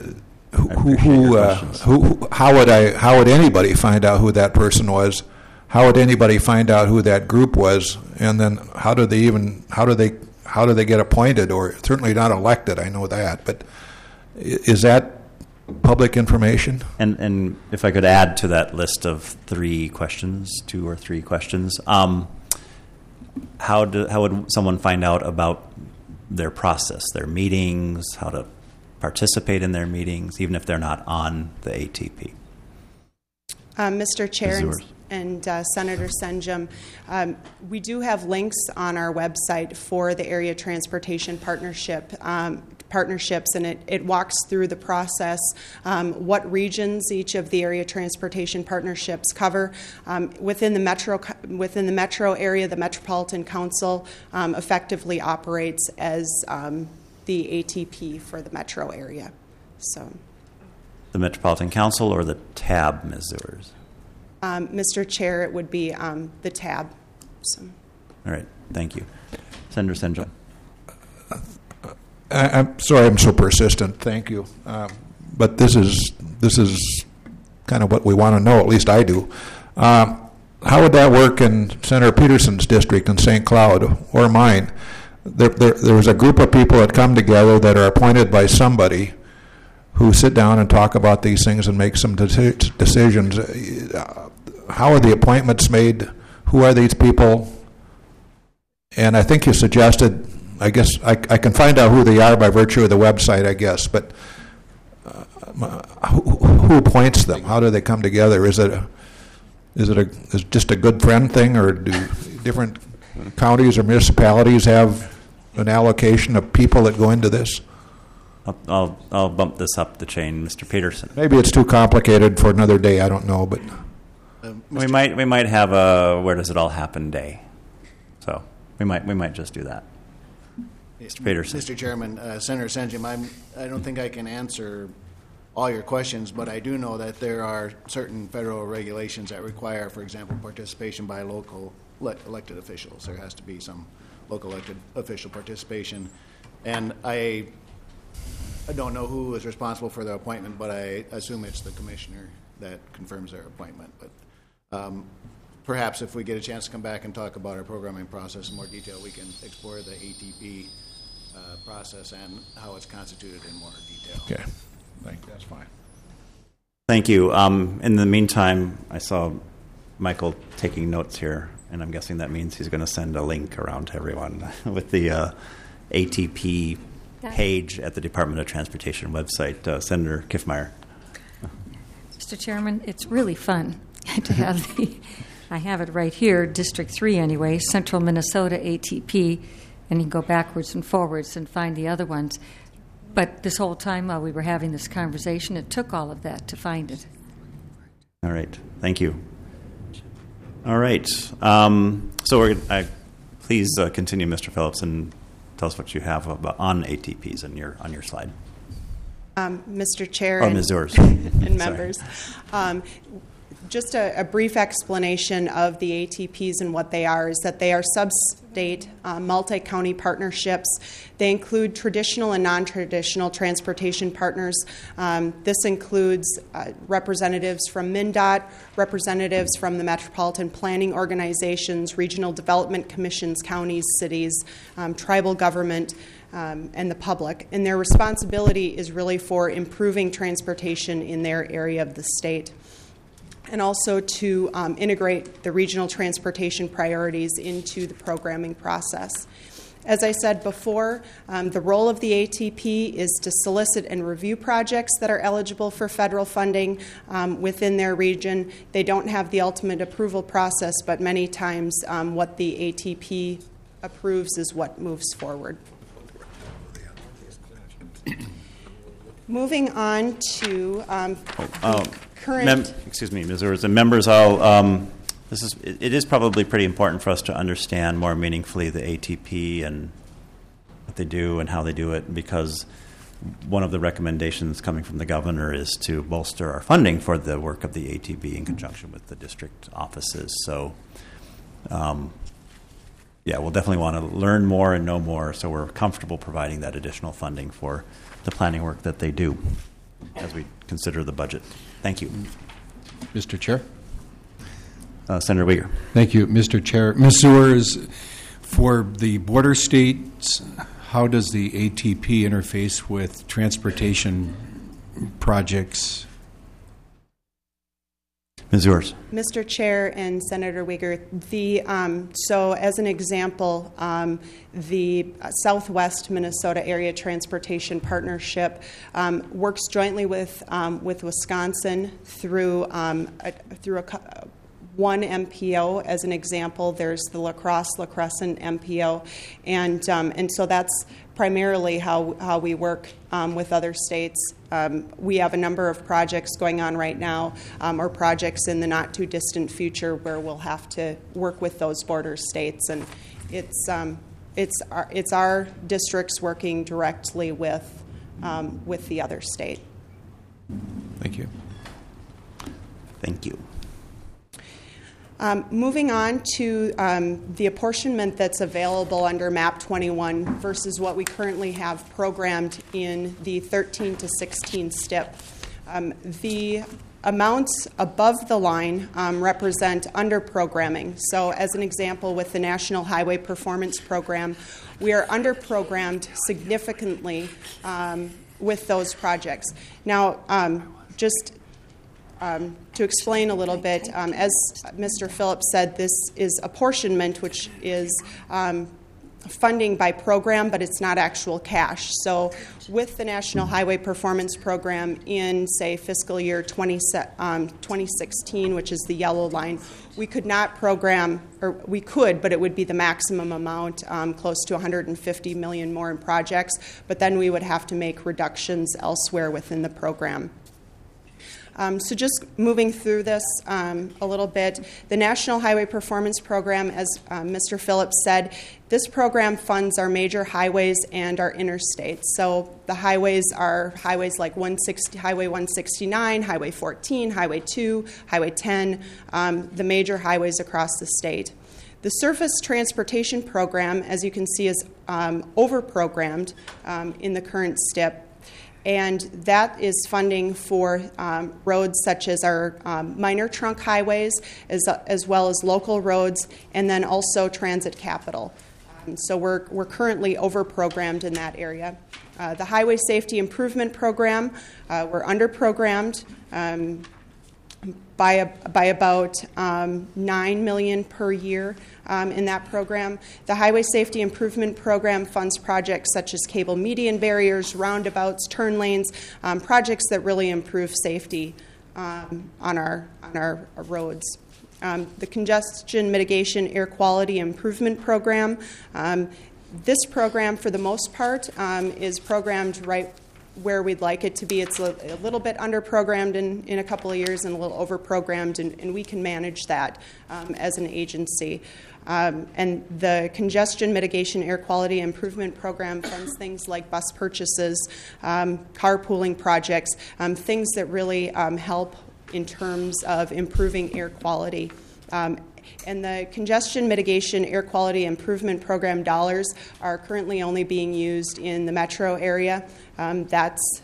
How would anybody find out who that person was? How would anybody find out who that group was? And then how do they get appointed, or certainly not elected? I know that, but is that public information? And if I could add to that list of 3 questions, 2 or 3 questions, how would someone find out about their process, their meetings, how to participate in their meetings, even if they're not on the ATP? Mr. Chair and Senator Senjum, we do have links on our website for the area transportation partnerships, and it walks through the process, what regions each of the area transportation partnerships cover. Within the metro area, the Metropolitan Council effectively operates as the ATP for the metro area. So, the Metropolitan Council or the TAB, Ms. Zewers? Mr. Chair, it would be the TAB. So. All right, thank you. Senator Senjum. I'm sorry I'm so persistent. Thank you. But this is kind of what we want to know, at least I do. How would that work in Senator Peterson's district in St. Cloud or mine? There's a group of people that come together that are appointed by somebody who sit down and talk about these things and make some decisions. How are the appointments made? Who are these people? And I think you suggested, I guess I can find out who they are by virtue of the website, I guess, but who appoints them? How do they come together? Is it just a good friend thing, or do different counties or municipalities have an allocation of people that go into this? I'll bump this up the chain, Mr. Peterson. Maybe it's too complicated for another day. I don't know, but we might have a where does it all happen day. So we might just do that. Mr. Peterson. Mr. Chairman, Senator Senjum, I don't think I can answer all your questions, but I do know that there are certain federal regulations that require, for example, participation by local elected officials. There has to be some local elected official participation, and I don't know who is responsible for the appointment, but I assume it's the commissioner that confirms their appointment. But perhaps if we get a chance to come back and talk about our programming process in more detail, we can explore the ATP process and how it's constituted in more detail. Okay, I think that's fine. Thank you. In the meantime, I saw Michael taking notes here, and I'm guessing that means he's going to send a link around to everyone with the ATP page at the Department of Transportation website. Senator Kiffmeyer. Mr. Chairman, it's really fun to have I have it right here, District 3 anyway, Central Minnesota ATP, and you can go backwards and forwards and find the other ones. But this whole time while we were having this conversation, it took all of that to find it. All right. Thank you. All right. So please continue, Mr. Phillips, and tell us what you have on ATPs on your slide. Mr. Chair Ms. Zewers. and members, just a brief explanation of the ATPs and what they are is that they are sub-state multi-county partnerships. They include traditional and non-traditional transportation partners. This includes representatives from MnDOT, representatives from the metropolitan planning organizations, regional development commissions, counties, cities, tribal government, and the public. And their responsibility is really for improving transportation in their area of the state, and also to integrate the regional transportation priorities into the programming process. As I said before, the role of the ATP is to solicit and review projects that are eligible for federal funding within their region. They don't have the ultimate approval process, but many times what the ATP approves is what moves forward. Moving on to current. Excuse me, Ms. Urs, and members, it is probably pretty important for us to understand more meaningfully the ATP and what they do and how they do it, because one of the recommendations coming from the governor is to bolster our funding for the work of the ATP in conjunction with the district offices. So, we'll definitely want to learn more and know more, so we're comfortable providing that additional funding for the planning work that they do as we consider the budget. Thank you. Mr. Chair. Senator Uyghur. Thank you, Mr. Chair. Ms. Urs, for the border states, how does the ATP interface with transportation projects? Ms. Urs. Mr. Chair and Senator Uyghur, so as an example, the Southwest Minnesota Area Transportation Partnership works jointly with Wisconsin through one MPO. As an example, there's the La Crescent MPO, and so that's primarily how we work with other states. We have a number of projects going on right now, or projects in the not too distant future, where we'll have to work with those border states, and it's our districts working directly with the other state. Thank you. Thank you. Moving on to the apportionment that's available under MAP 21 versus what we currently have programmed in the 13 to 16 STIP. The amounts above the line represent under-programming. So as an example, with the National Highway Performance Program, we are under-programmed significantly with those projects. Now, to explain a little bit, as Mr. Phillips said, this is apportionment, which is funding by program, but it's not actual cash. So with the National Highway Performance Program in, say, fiscal year 2016, which is the yellow line, we could not program, or we could, but it would be the maximum amount, close to $150 million more in projects, but then we would have to make reductions elsewhere within the program. So just moving through this a little bit, the National Highway Performance Program, as Mr. Phillips said, this program funds our major highways and our interstates. So the highways are highways like Highway 169, Highway 14, Highway 2, Highway 10, the major highways across the state. The Surface Transportation Program, as you can see, is over-programmed in the current STIP. And that is funding for roads such as our minor trunk highways, as well as local roads, and then also transit capital. So we're currently over-programmed in that area. The Highway Safety Improvement Program, we're under-programmed by about $9 million per year in that program. The Highway Safety Improvement Program funds projects such as cable median barriers, roundabouts, turn lanes, projects that really improve safety on our roads. The Congestion Mitigation Air Quality Improvement Program. This program, for the most part, is programmed right where we'd like it to be. It's a little bit under-programmed in a couple of years and a little over-programmed, and we can manage that as an agency. And the Congestion Mitigation Air Quality Improvement Program funds things like bus purchases, carpooling projects, things that really help in terms of improving air quality. And the Congestion Mitigation Air Quality Improvement Program dollars are currently only being used in the metro area. That's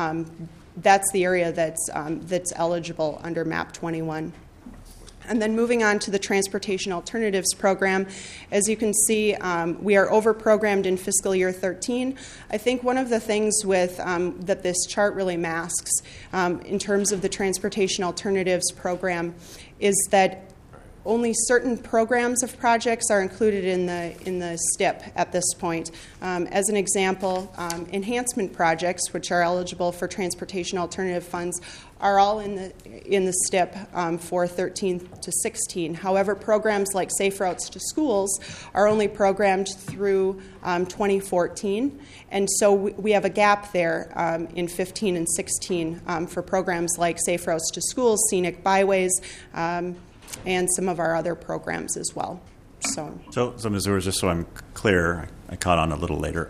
the area that's eligible under MAP 21. And then moving on to the Transportation Alternatives Program, as you can see, we are over-programmed in fiscal year 13. I think one of the things with that this chart really masks in terms of the Transportation Alternatives Program is that only certain programs of projects are included in the STIP at this point. As an example, enhancement projects, which are eligible for transportation alternative funds, are all in the STIP for 13 to 16. However, programs like Safe Routes to Schools are only programmed through 2014, and so we have a gap there in 15 and 16 for programs like Safe Routes to Schools, Scenic Byways, and some of our other programs as well. So Ms. Ewers, just so I'm clear, I caught on a little later.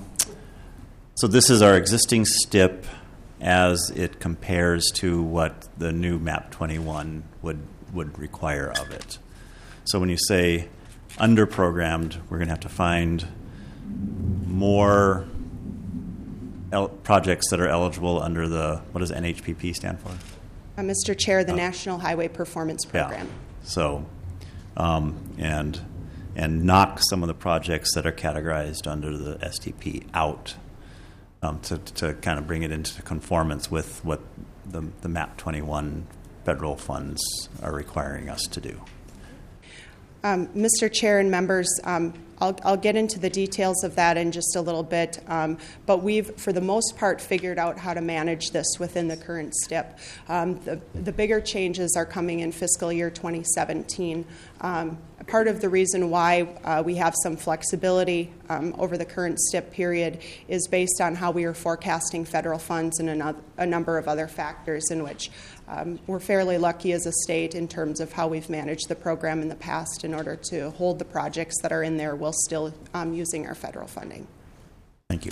So this is our existing STIP as it compares to what the new MAP 21 would require of it. So when you say under-programmed, we're going to have to find more projects that are eligible under the, what does NHPP stand for? Mr. Chair, the National Highway Performance Program. Yeah. So, and knock some of the projects that are categorized under the STP out to kind of bring it into conformance with what the MAP 21 federal funds are requiring us to do. Mr. Chair and members, I'll get into the details of that in just a little bit, but we've, for the most part, figured out how to manage this within the current STIP. The bigger changes are coming in fiscal year 2017. Part of the reason why we have some flexibility over the current STIP period is based on how we are forecasting federal funds and a number of other factors in which we're fairly lucky as a state in terms of how we've managed the program in the past in order to hold the projects that are in there while still using our federal funding. Thank you.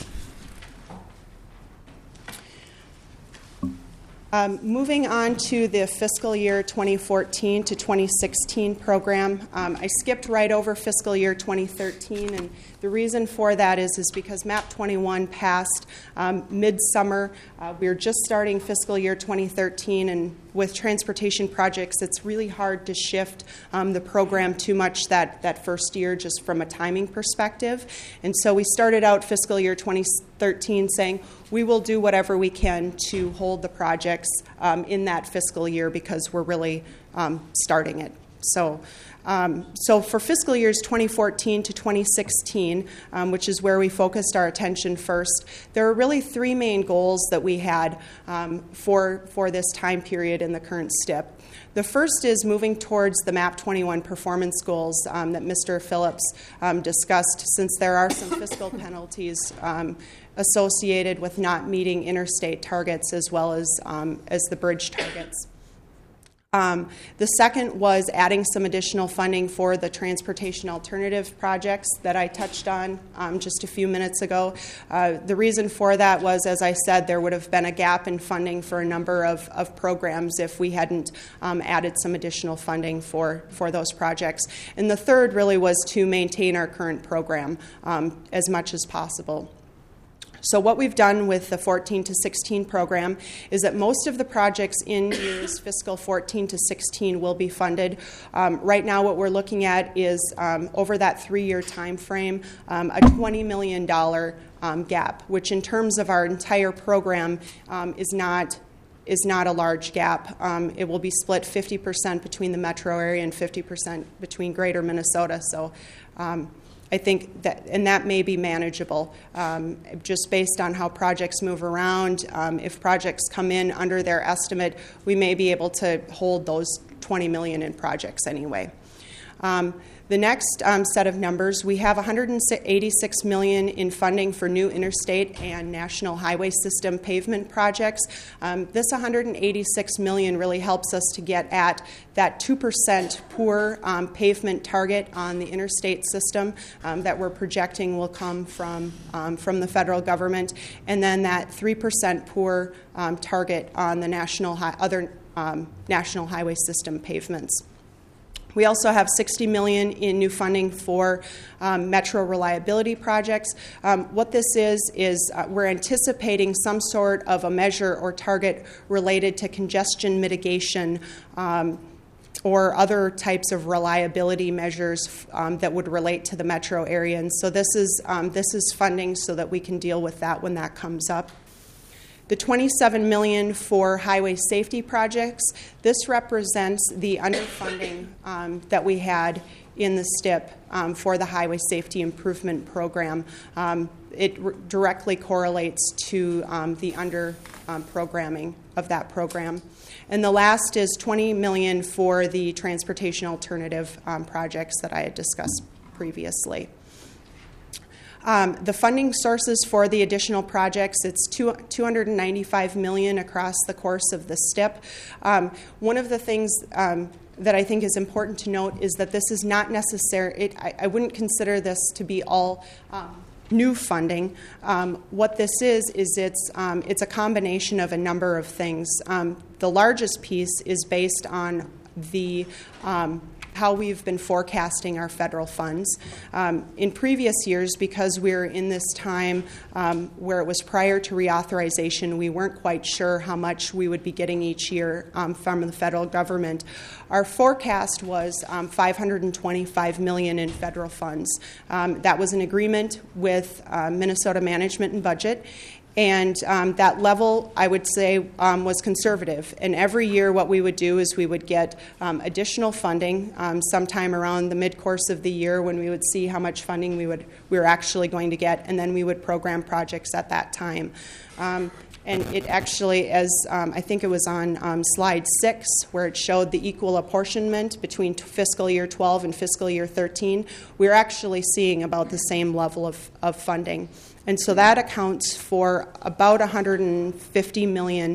Moving on to the fiscal year 2014 to 2016 program, I skipped right over fiscal year 2013, and the reason for that is because MAP 21 passed midsummer. We were just starting fiscal year 2013, and with transportation projects, it's really hard to shift the program too much that first year just from a timing perspective. And so we started out fiscal year 2013 saying we will do whatever we can to hold the projects in that fiscal year because we're really starting it. So for fiscal years 2014 to 2016, which is where we focused our attention first, there are really three main goals that we had for this time period in the current STIP. The first is moving towards the MAP 21 performance goals that Mr. Phillips discussed, since there are some fiscal penalties associated with not meeting interstate targets as well as the bridge targets. The second was adding some additional funding for the transportation alternative projects that I touched on just a few minutes ago. The reason for that was, as I said, there would have been a gap in funding for a number of programs if we hadn't added some additional funding for those projects. And the third really was to maintain our current program as much as possible. So what we've done with the 14 to 16 program is that most of the projects in years fiscal 14 to 16 will be funded. Right now what we're looking at is over that 3-year time frame, a $20 million gap, which in terms of our entire program is not a large gap. It will be split 50% between the metro area and 50% between greater Minnesota. So I think that may be manageable just based on how projects move around. If projects come in under their estimate, we may be able to hold those $20 million in projects anyway. The next set of numbers, we have $186 million in funding for new interstate and national highway system pavement projects. This $186 million really helps us to get at that 2% poor pavement target on the interstate system that we're projecting will come from the federal government, and then that 3% poor target on the national other National Highway System pavements. We also have $60 million in new funding for metro reliability projects. What this is we're anticipating some sort of a measure or target related to congestion mitigation or other types of reliability measures that would relate to the metro area. And so this is funding so that we can deal with that when that comes up. The $27 million for highway safety projects, this represents the underfunding that we had in the STIP for the Highway Safety Improvement Program. It directly correlates to the under-programming of that program. And the last is $20 million for the transportation alternative projects that I had discussed previously. The funding sources for the additional projects, it's $295 million across the course of the STIP. One of the things that I think is important to note is that this is not necessary. I wouldn't consider this to be all new funding. What this is it's a combination of a number of things. The largest piece is based on the how we've been forecasting our federal funds. In previous years, because we're in this time where it was prior to reauthorization, we weren't quite sure how much we would be getting each year from the federal government. Our forecast was $525 million in federal funds. That was an agreement with Minnesota Management and Budget. And that level, I would say, was conservative. And every year what we would do is we would get additional funding sometime around the mid-course of the year when we would see how much funding we were actually going to get, and then we would program projects at that time. And it actually, as I think it was on slide 6, where it showed the equal apportionment between fiscal year 12 and fiscal year 13, we're actually seeing about the same level of funding. And so that accounts for about $150 million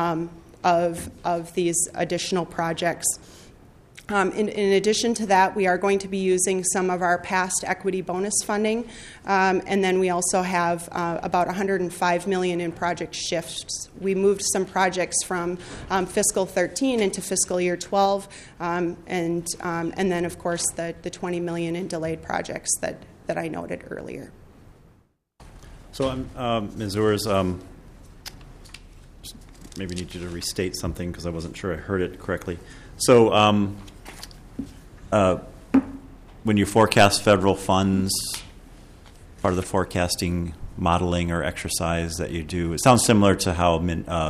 of these additional projects. In addition to that, we are going to be using some of our past equity bonus funding, and then we also have about $105 million in project shifts. We moved some projects from fiscal 13 into fiscal year 12, and then, of course, the $20 million in delayed projects that I noted earlier. So, Ms. Urs, maybe need you to restate something because I wasn't sure I heard it correctly. So, when you forecast federal funds, part of the forecasting modeling or exercise that you do, it sounds similar to how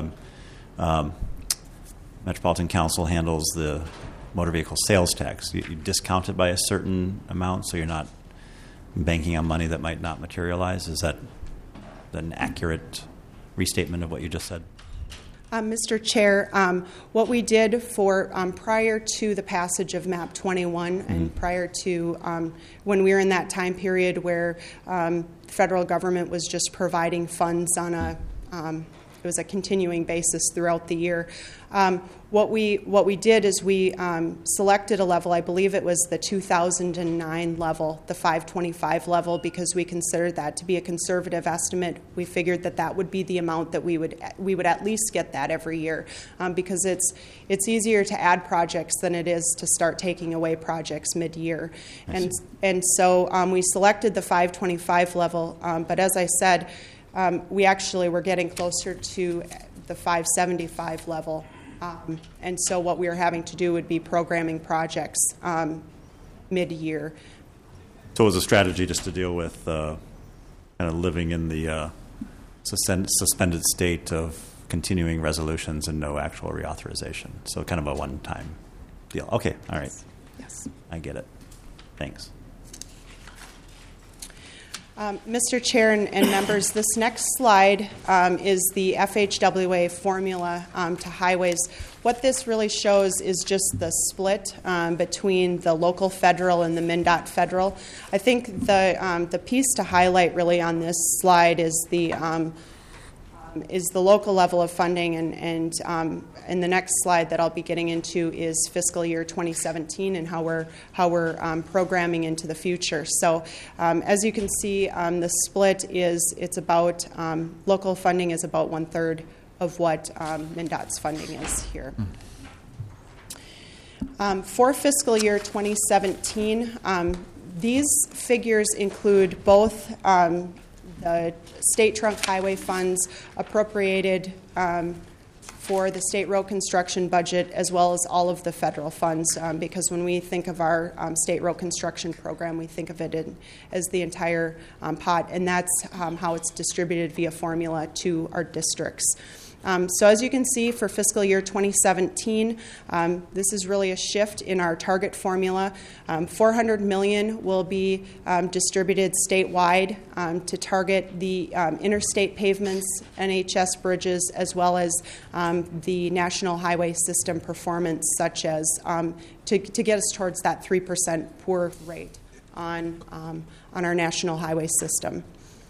Metropolitan Council handles the motor vehicle sales tax. You discount it by a certain amount, so you're not banking on money that might not materialize. Is that an accurate restatement of what you just said? Mr. Chair, what we did for prior to the passage of MAP 21 and prior to when we were in that time period where the federal government was just providing funds on it was a continuing basis throughout the year. What we did is we selected a level. I believe it was the 2009 level, the 525 level, because we considered that to be a conservative estimate. We figured that would be the amount that we would at least get that every year, because it's easier to add projects than it is to start taking away projects mid-year. And so we selected the 525 level, but as I said, we actually were getting closer to the 575 level. And so what we are having to do would be programming projects mid-year. So it was a strategy just to deal with kind of living in the suspended state of continuing resolutions and no actual reauthorization. So kind of a one-time deal. Okay, all right. Yes. I get it. Thanks. Mr. Chair and members, this next slide is the FHWA formula to highways. What this really shows is just the split between the local federal and the MnDOT federal. I think the piece to highlight really on this slide is the local level of funding, and the next slide that I'll be getting into is fiscal year 2017 and how we're programming into the future. So as you can see, the split it's about local funding is about 1/3 of what MnDOT's funding is here. For fiscal year 2017, these figures include both the state trunk highway funds appropriated for the state road construction budget, as well as all of the federal funds, because when we think of our state road construction program, we think of it as the entire pot, and that's how it's distributed via formula to our districts. So as you can see, for fiscal year 2017, this is really a shift in our target formula. $400 million will be distributed statewide to target the interstate pavements, NHS bridges, as well as the national highway system performance, such as to get us towards that 3% poor rate on our national highway system.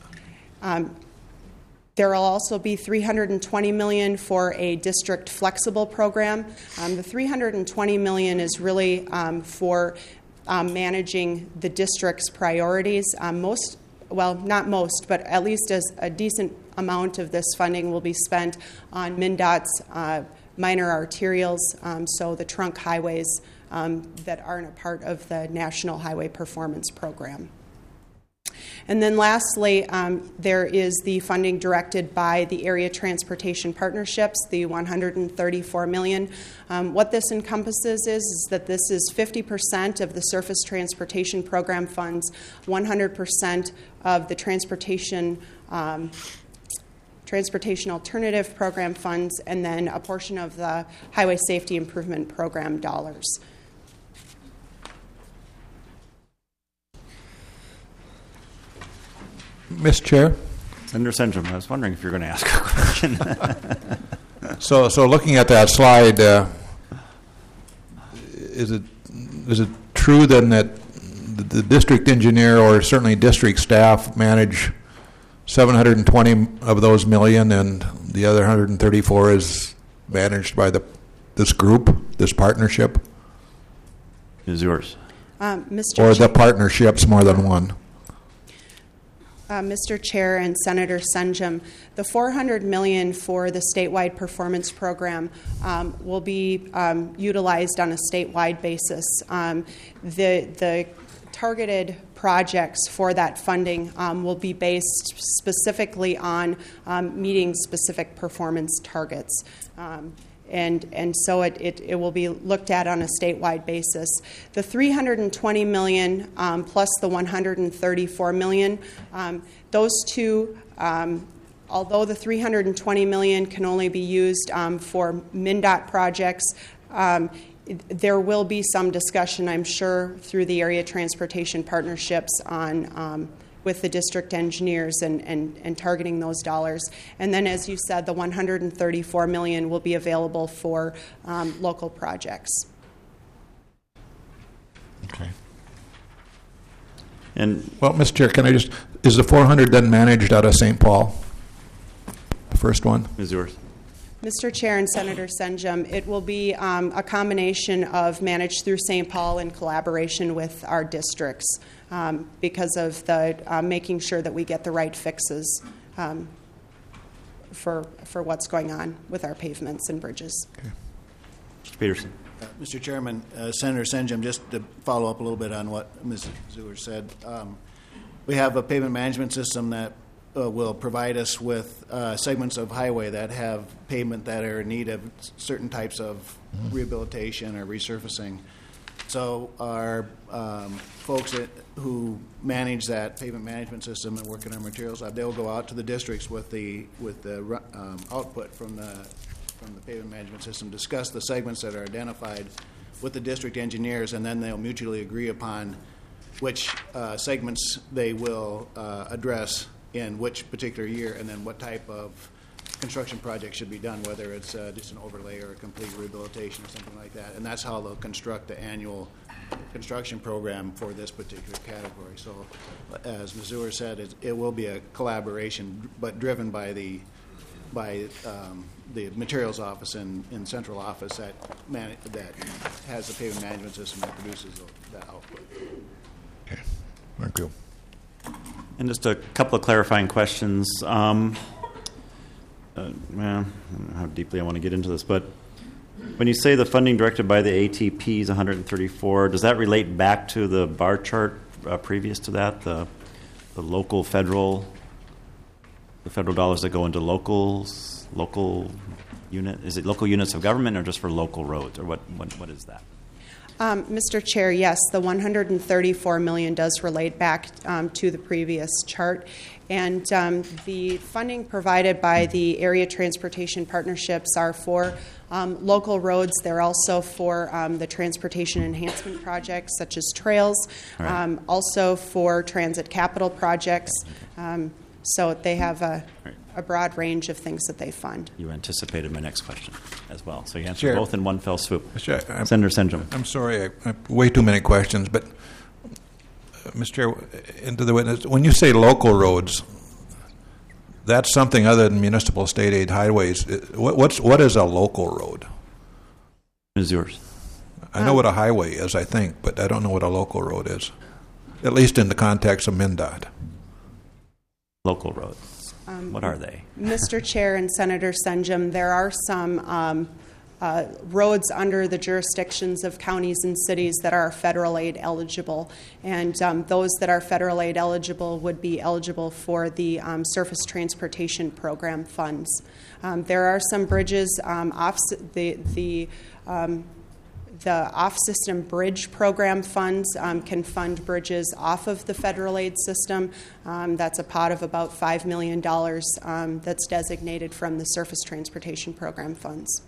There will also be $320 million for a district flexible program. The $320 million is really for managing the district's priorities. Not most, but at least as a decent amount of this funding will be spent on MnDOT's minor arterials, so the trunk highways that aren't a part of the National Highway Performance Program. And then lastly, there is the funding directed by the Area Transportation Partnerships, the $134 million. What this encompasses is that this is 50% of the Surface Transportation Program funds, 100% of the Transportation Alternative Program funds, and then a portion of the Highway Safety Improvement Program dollars. Mr. Chair? Senator Senjum, I was wondering if you were going to ask a question. So looking at that slide, is it true then that the district engineer or certainly district staff manage 720 of those million, and the other 134 is managed by this group, this partnership? Is yours? Mr. Or the partnerships more than one? Mr. Chair and Senator Senjum, the $400 million for the statewide performance program will be utilized on a statewide basis. The targeted projects for that funding will be based specifically on meeting specific performance targets. And so it will be looked at on a statewide basis. The $320 million plus the $134 million, those two, although the $320 million can only be used for MnDOT projects, there will be some discussion, I'm sure, through the Area Transportation Partnerships on with the district engineers and targeting those dollars. And then, as you said, the $134 million will be available for local projects. Okay. And well, Mr. Chair, can I just, is the 400 then managed out of St. Paul? The first one? is yours? Mr. Chair and Senator Senjum, it will be a combination of managed through St. Paul in collaboration with our districts because of the making sure that we get the right fixes for what's going on with our pavements and bridges. Okay. Mr. Peterson. Mr. Chairman, Senator Senjum, just to follow up a little bit on what Ms. Zuer said, we have a pavement management system that will provide us with segments of highway that have pavement that are in need of certain types of rehabilitation or resurfacing. So our folks who manage that pavement management system and work in our materials lab, they'll go out to the districts with the output from the pavement management system, discuss the segments that are identified with the district engineers, and then they'll mutually agree upon which segments they will address in which particular year, and then what type of construction project should be done, whether it's just an overlay or a complete rehabilitation or something like that. And that's how they'll construct the annual construction program for this particular category. So, as Ms. Zuer said, it will be a collaboration, but driven by the materials office in central office that has the pavement management system that produces that output. Okay. Thank you. And just a couple of clarifying questions. Well, I don't know how deeply I want to get into this, but When you say the funding directed by the ATP is 134, does that relate back to the bar chart previous to that, the local federal, the federal dollars that go into local unit? Is it local units of government or just for local roads, or what is that? Mr. Chair, yes, the $134 million does relate back to the previous chart. And the funding provided by the area transportation partnerships are for local roads. They're also for the transportation enhancement projects such as trails, Right. Also for transit capital projects. So they have a broad range of things that they fund. You anticipated my next question as well, so you answered Chair. both in one fell swoop. Sure. Senator Senjum. I'm sorry, I have way too many questions, but, Mr. Chair, into the witness, when you say local roads, that's something other than municipal state aid highways. What is a local road? Ms. yours. I know what a highway is, I think, but I don't know what a local road is, at least in the context of MnDOT. Local roads. What are they? Mr. Chair and Senator Senjum, there are some roads under the jurisdictions of counties and cities that are federal aid eligible, and those that are federal aid eligible would be eligible for the Surface Transportation Program funds. There are some bridges off the off-system bridge program funds can fund bridges off of the federal aid system. That's a pot of about $5 million that's designated from the Surface Transportation Program funds.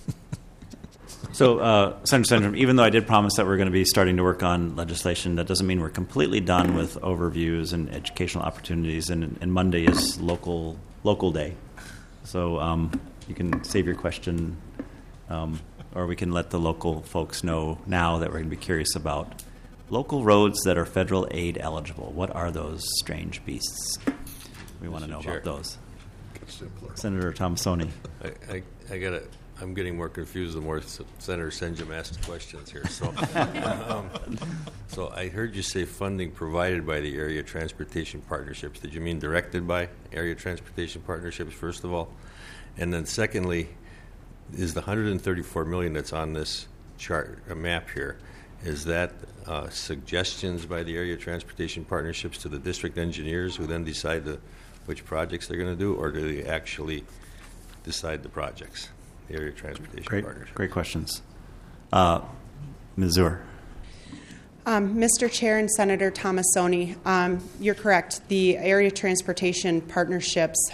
So, Senator Senjum, even though I did promise that we're going to be starting to work on legislation, that doesn't mean we're completely done with overviews and educational opportunities. And Monday is local day, so you can save your question. Or we can let the local folks know now that we're going to be curious about local roads that are federal aid eligible. What are those strange beasts? We want to know about those. Senator Tomassoni. I'm getting more confused the more Senator Senjum asks questions here. So, so I heard you say funding provided by the area transportation partnerships. Did you mean directed by area transportation partnerships, first of all? And then secondly, is the $134 million that's on this chart, a map here, is that suggestions by the area transportation partnerships to the district engineers who then decide which projects they're going to do, or do they actually decide the projects, the area transportation partnerships? Great questions. Ms. Zuer. Mr. Chair and Senator Tomassoni, you're correct. The area transportation partnerships,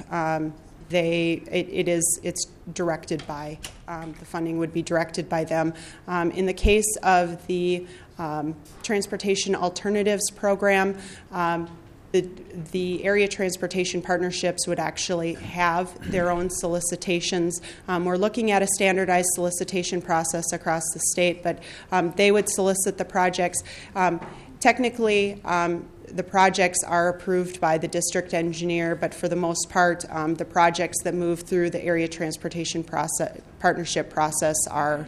it's directed by, the funding would be directed by them. In the case of the Transportation Alternatives Program, the area transportation partnerships would actually have their own solicitations. We're looking at a standardized solicitation process across the state, but they would solicit the projects. Technically, the projects are approved by the district engineer, but for the most part, the projects that move through the area transportation partnership process are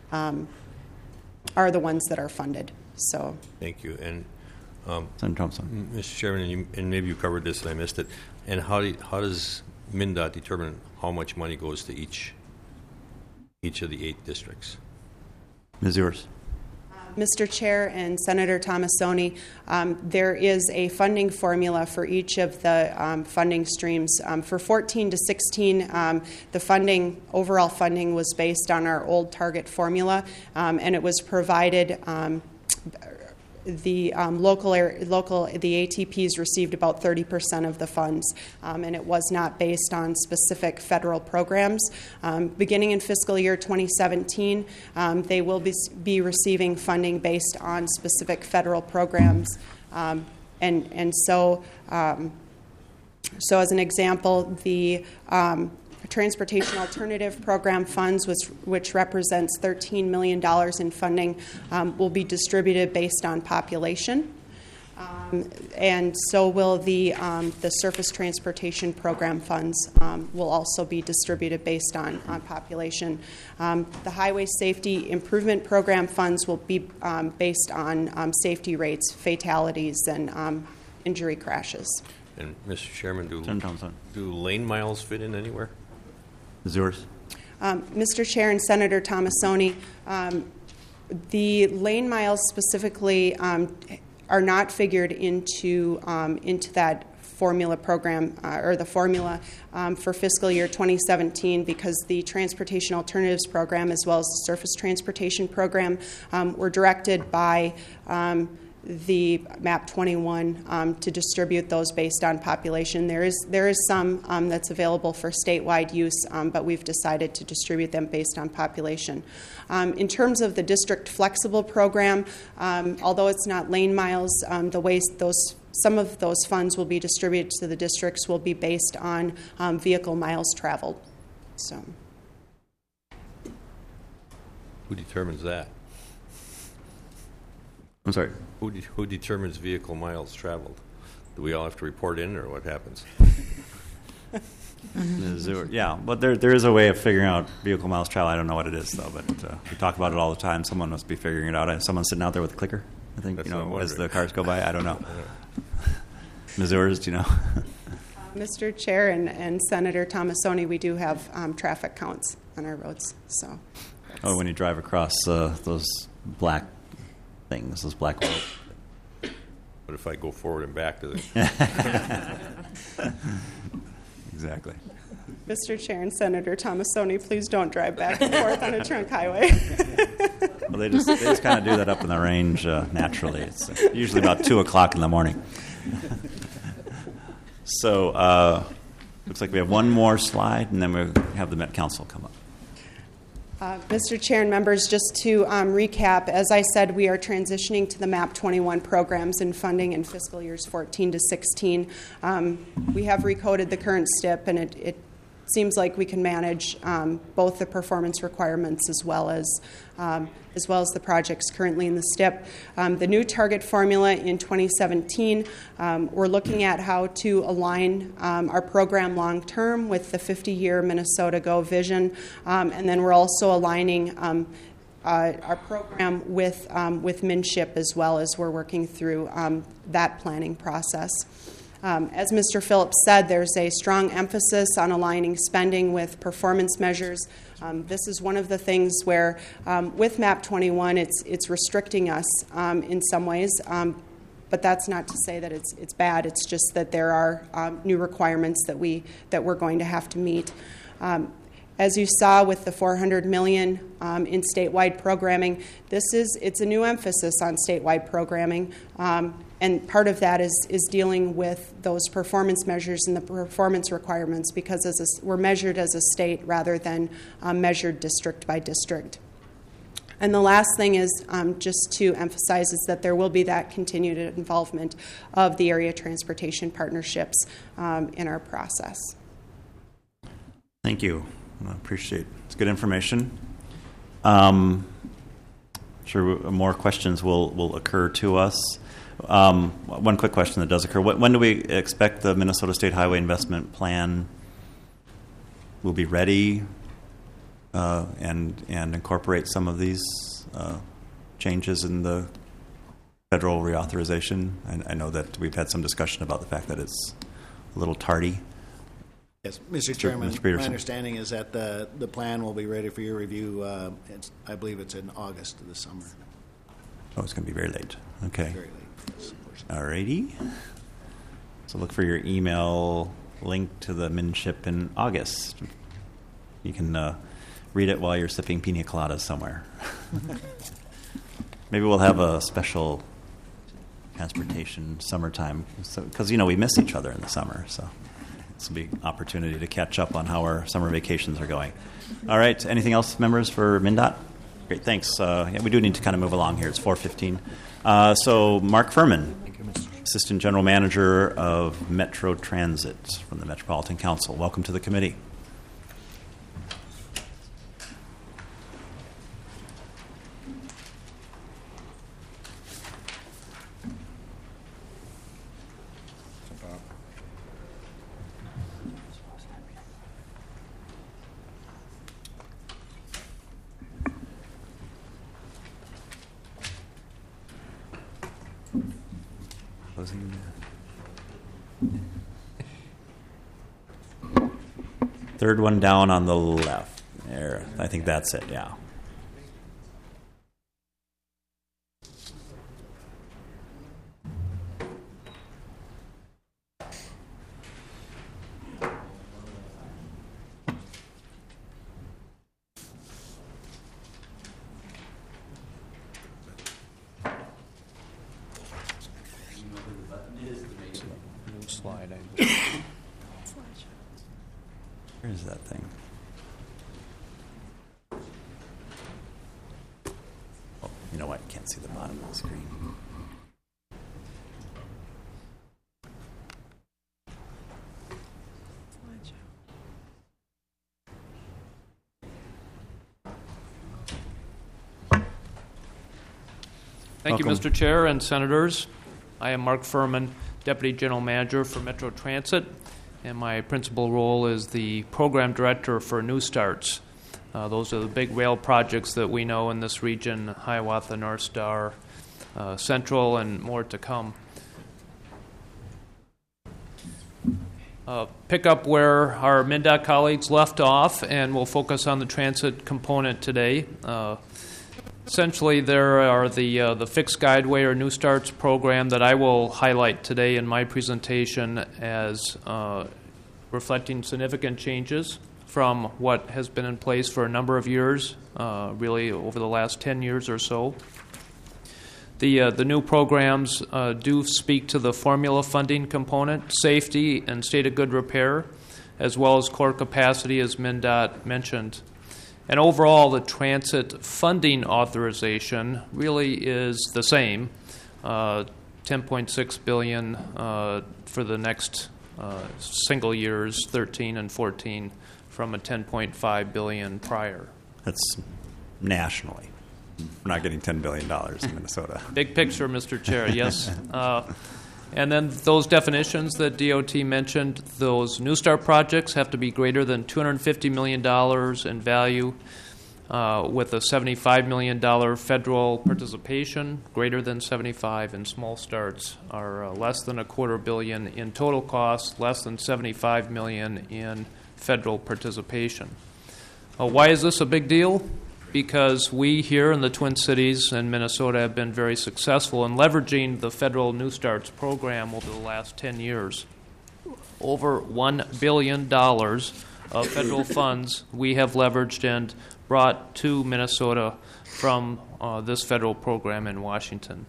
the ones that are funded. So, thank you. And Senator Thompson. Mr. Chairman, and maybe you covered this and I missed it. And how does MnDOT determine how much money goes to each of the 8 districts? Ms. Ewers. Mr. Chair and Senator Tomassoni, there is a funding formula for each of the funding streams. For 14 to 16, the overall funding was based on our old target formula, and it was provided. The the ATPs received about 30% of the funds, and it was not based on specific federal programs. Beginning in fiscal year 2017, they will be receiving funding based on specific federal programs, so as an example, the Transportation Alternative Program funds, which represents $13 million in funding, will be distributed based on population. And so will the Surface Transportation Program funds will also be distributed based on population. The Highway Safety Improvement Program funds will be based on safety rates, fatalities, and injury crashes. And Mr. Chairman, do lane miles fit in anywhere? Ms. Ewers. Mr. Chair and Senator Tomassoni, the lane miles specifically are not figured into that formula program or the formula for fiscal year 2017 because the Transportation Alternatives Program as well as the Surface Transportation Program were directed by the MAP 21 to distribute those based on population. There is some that's available for statewide use, but we've decided to distribute them based on population. In terms of the district flexible program, although it's not lane miles, the way some of those funds will be distributed to the districts will be based on vehicle miles traveled. So, who determines that? I'm sorry. Who determines vehicle miles traveled? Do we all have to report in, or what happens? Yeah, but there is a way of figuring out vehicle miles traveled. I don't know what it is, though, but we talk about it all the time. Someone must be figuring it out. Someone's sitting out there with a clicker, I think, That's as the cars go by. I don't know. Ms. Urs, do you know? Mr. Chair and Senator Tomassoni, we do have traffic counts on our roads. So. Oh, when you drive across those black things, those black holes. But if I go forward and back to the... Exactly. Mr. Chair and Senator Tomassoni, please don't drive back and forth on a trunk highway. Well, they just kind of do that up in the range naturally. It's usually about 2 o'clock in the morning. So looks like we have one more slide, and then we'll have the Met Council come up. Mr. Chair and members, just to recap, as I said, we are transitioning to the MAP 21 programs and funding in fiscal years 14 to 16. We have recoded the current STIP, and it seems like we can manage both the performance requirements as well as the projects currently in the STIP. The new target formula in 2017, we're looking at how to align our program long-term with the 50-year Minnesota Go vision, and then we're also aligning our program with MNSHIP as well as we're working through that planning process. As Mr. Phillips said, there's a strong emphasis on aligning spending with performance measures. This is one of the things where, with MAP 21, it's restricting us in some ways, but that's not to say that it's bad. It's just that there are new requirements that we're going to have to meet. As you saw with the $400 million in statewide programming, it's a new emphasis on statewide programming, and part of that is dealing with those performance measures and the performance requirements because we're measured as a state rather than measured district by district. And the last thing is just to emphasize is that there will be that continued involvement of the area transportation partnerships in our process. Thank you. I appreciate it. It's good information. Sure, more questions will occur to us. One quick question that does occur. When do we expect the Minnesota State Highway Investment Plan will be ready and incorporate some of these changes in the federal reauthorization? I know that we've had some discussion about the fact that it's a little tardy. Yes, Mr. Chairman, my understanding is that the plan will be ready for your review. I believe it's in August of the summer. Oh, it's going to be very late. Okay. Very late. All righty. So look for your email link to the MNSHIP in August. You can read it while you're sipping pina coladas somewhere. Maybe we'll have a special transportation summertime because, we miss each other in the summer. So this will be an opportunity to catch up on how our summer vacations are going. All right. Anything else, members, for MnDOT? Great. Thanks. We do need to kind of move along here. It's 4:15. So Mark Furman, Assistant General Manager of Metro Transit from the Metropolitan Council. Welcome to the committee. Third one down on the left. There. I think that's it, yeah. Slide. Where's that thing? Oh, you know what? You can't see the bottom of the screen. Thank you, Welcome. Mr. Chair and Senators. I am Mark Furman, Deputy General Manager for Metro Transit, and my principal role is the Program Director for New Starts. Those are the big rail projects that we know in this region, Hiawatha, North Star, Central, and more to come. Pick up where our MnDOT colleagues left off, and we'll focus on the transit component today. Essentially, there are the Fixed Guideway or New Starts program that I will highlight today in my presentation as reflecting significant changes from what has been in place for a number of years, really over the last 10 years or so. The new programs do speak to the formula funding component, safety, and state of good repair, as well as core capacity, as MnDOT mentioned. And overall, the transit funding authorization really is the same, $10.6 billion for the next single years, 13 and 14, from a $10.5 billion prior. That's nationally. We're not getting $10 billion in Minnesota. Big picture, Mr. Chair, yes. And then those definitions that DOT mentioned, those New Start projects have to be greater than $250 million in value with a $75 million federal participation, greater than 75, and small starts are less than $250 million in total costs, less than $75 million in federal participation. Why is this a big deal? Because we here in the Twin Cities and Minnesota have been very successful in leveraging the federal New Starts program over the last 10 years. Over $1 billion of federal funds we have leveraged and brought to Minnesota from this federal program in Washington.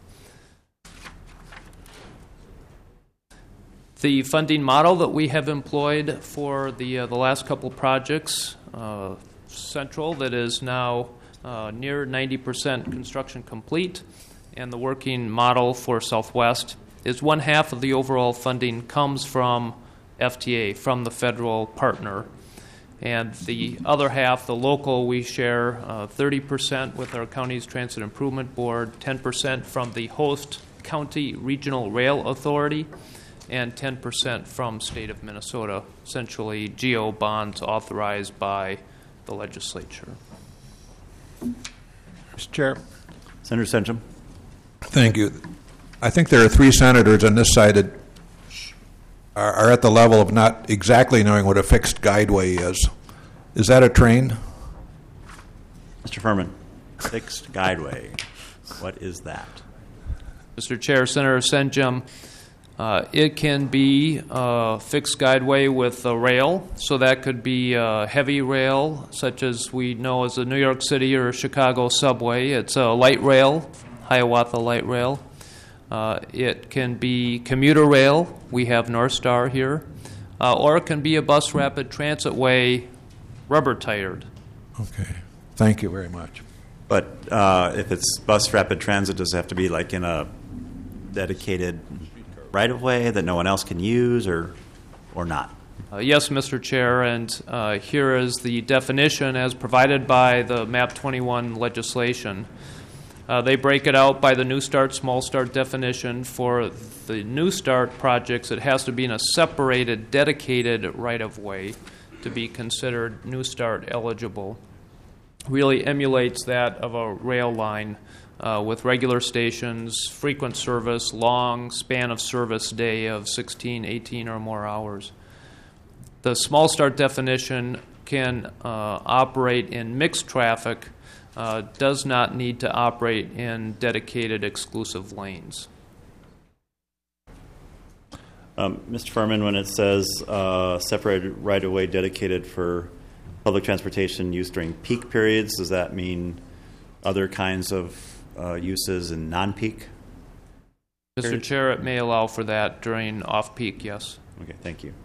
The funding model that we have employed for the last couple projects, Central, that is now near 90% construction complete, and the working model for Southwest is 1/2 of the overall funding comes from FTA, from the federal partner. And the other half, the local, we share 30% with our county's Transit Improvement Board, 10% from the host county regional rail authority, and 10% from state of Minnesota, essentially GO bonds authorized by the legislature. Mr. Chair. Senator Senchum. Thank you. I think there are 3 senators on this side that are at the level of not exactly knowing what a fixed guideway is. Is that a train? Mr. Furman, fixed guideway. What is that? Mr. Chair, Senator Senchum, it can be a fixed guideway with a rail, so that could be heavy rail, such as we know as the New York City or Chicago subway. It's a light rail, Hiawatha Light Rail. It can be commuter rail. We have North Star here. Or it can be a bus rapid transit way, rubber-tired. Okay. Thank you very much. But if it's bus rapid transit, does it have to be like in a dedicated right-of-way that no one else can use, or not? Yes, Mr. Chair, and here is the definition as provided by the MAP 21 legislation. They break it out by the New Start, Small Start definition. For the New Start projects, it has to be in a separated, dedicated right-of-way to be considered New Start eligible. Really emulates that of a rail line with regular stations, frequent service, long span of service day of 16, 18 or more hours. The Small Start definition can operate in mixed traffic does not need to operate in dedicated exclusive lanes. Mr. Furman, when it says separated right-of-way dedicated for public transportation use during peak periods, does that mean other kinds of uses in non-peak? Mr. Chair, it may allow for that during off-peak, yes. Okay, thank you.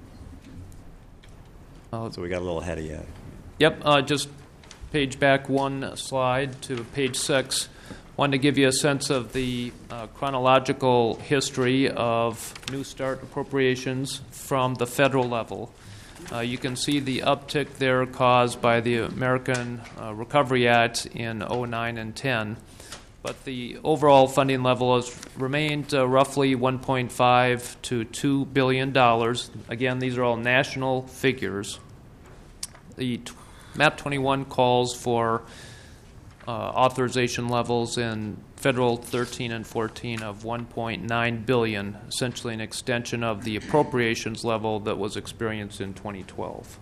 So we got a little ahead of you. Yep, just page back one slide to page 6. Wanted to give you a sense of the chronological history of New START appropriations from the federal level. You can see the uptick there caused by the American Recovery Act in 2009 and 10. But the overall funding level has remained roughly $1.5 to $2 billion. Again, these are all national figures. The MAP 21 calls for authorization levels in federal 13 and 14 of $1.9 billion, essentially an extension of the appropriations level that was experienced in 2012.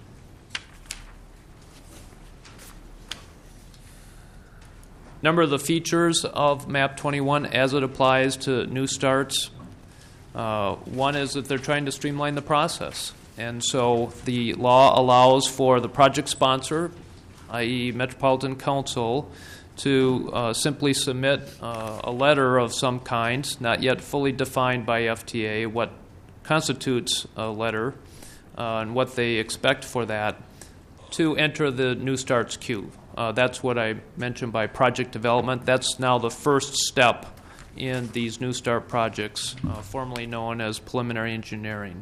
Number of the features of MAP 21 as it applies to New Starts. One is that they're trying to streamline the process. And so the law allows for the project sponsor, i.e. Metropolitan Council, to simply submit a letter of some kind, not yet fully defined by FTA, what constitutes a letter and what they expect for that, to enter the New Starts queue. That's what I mentioned by project development. That's now the first step in these New Start projects, formerly known as preliminary engineering.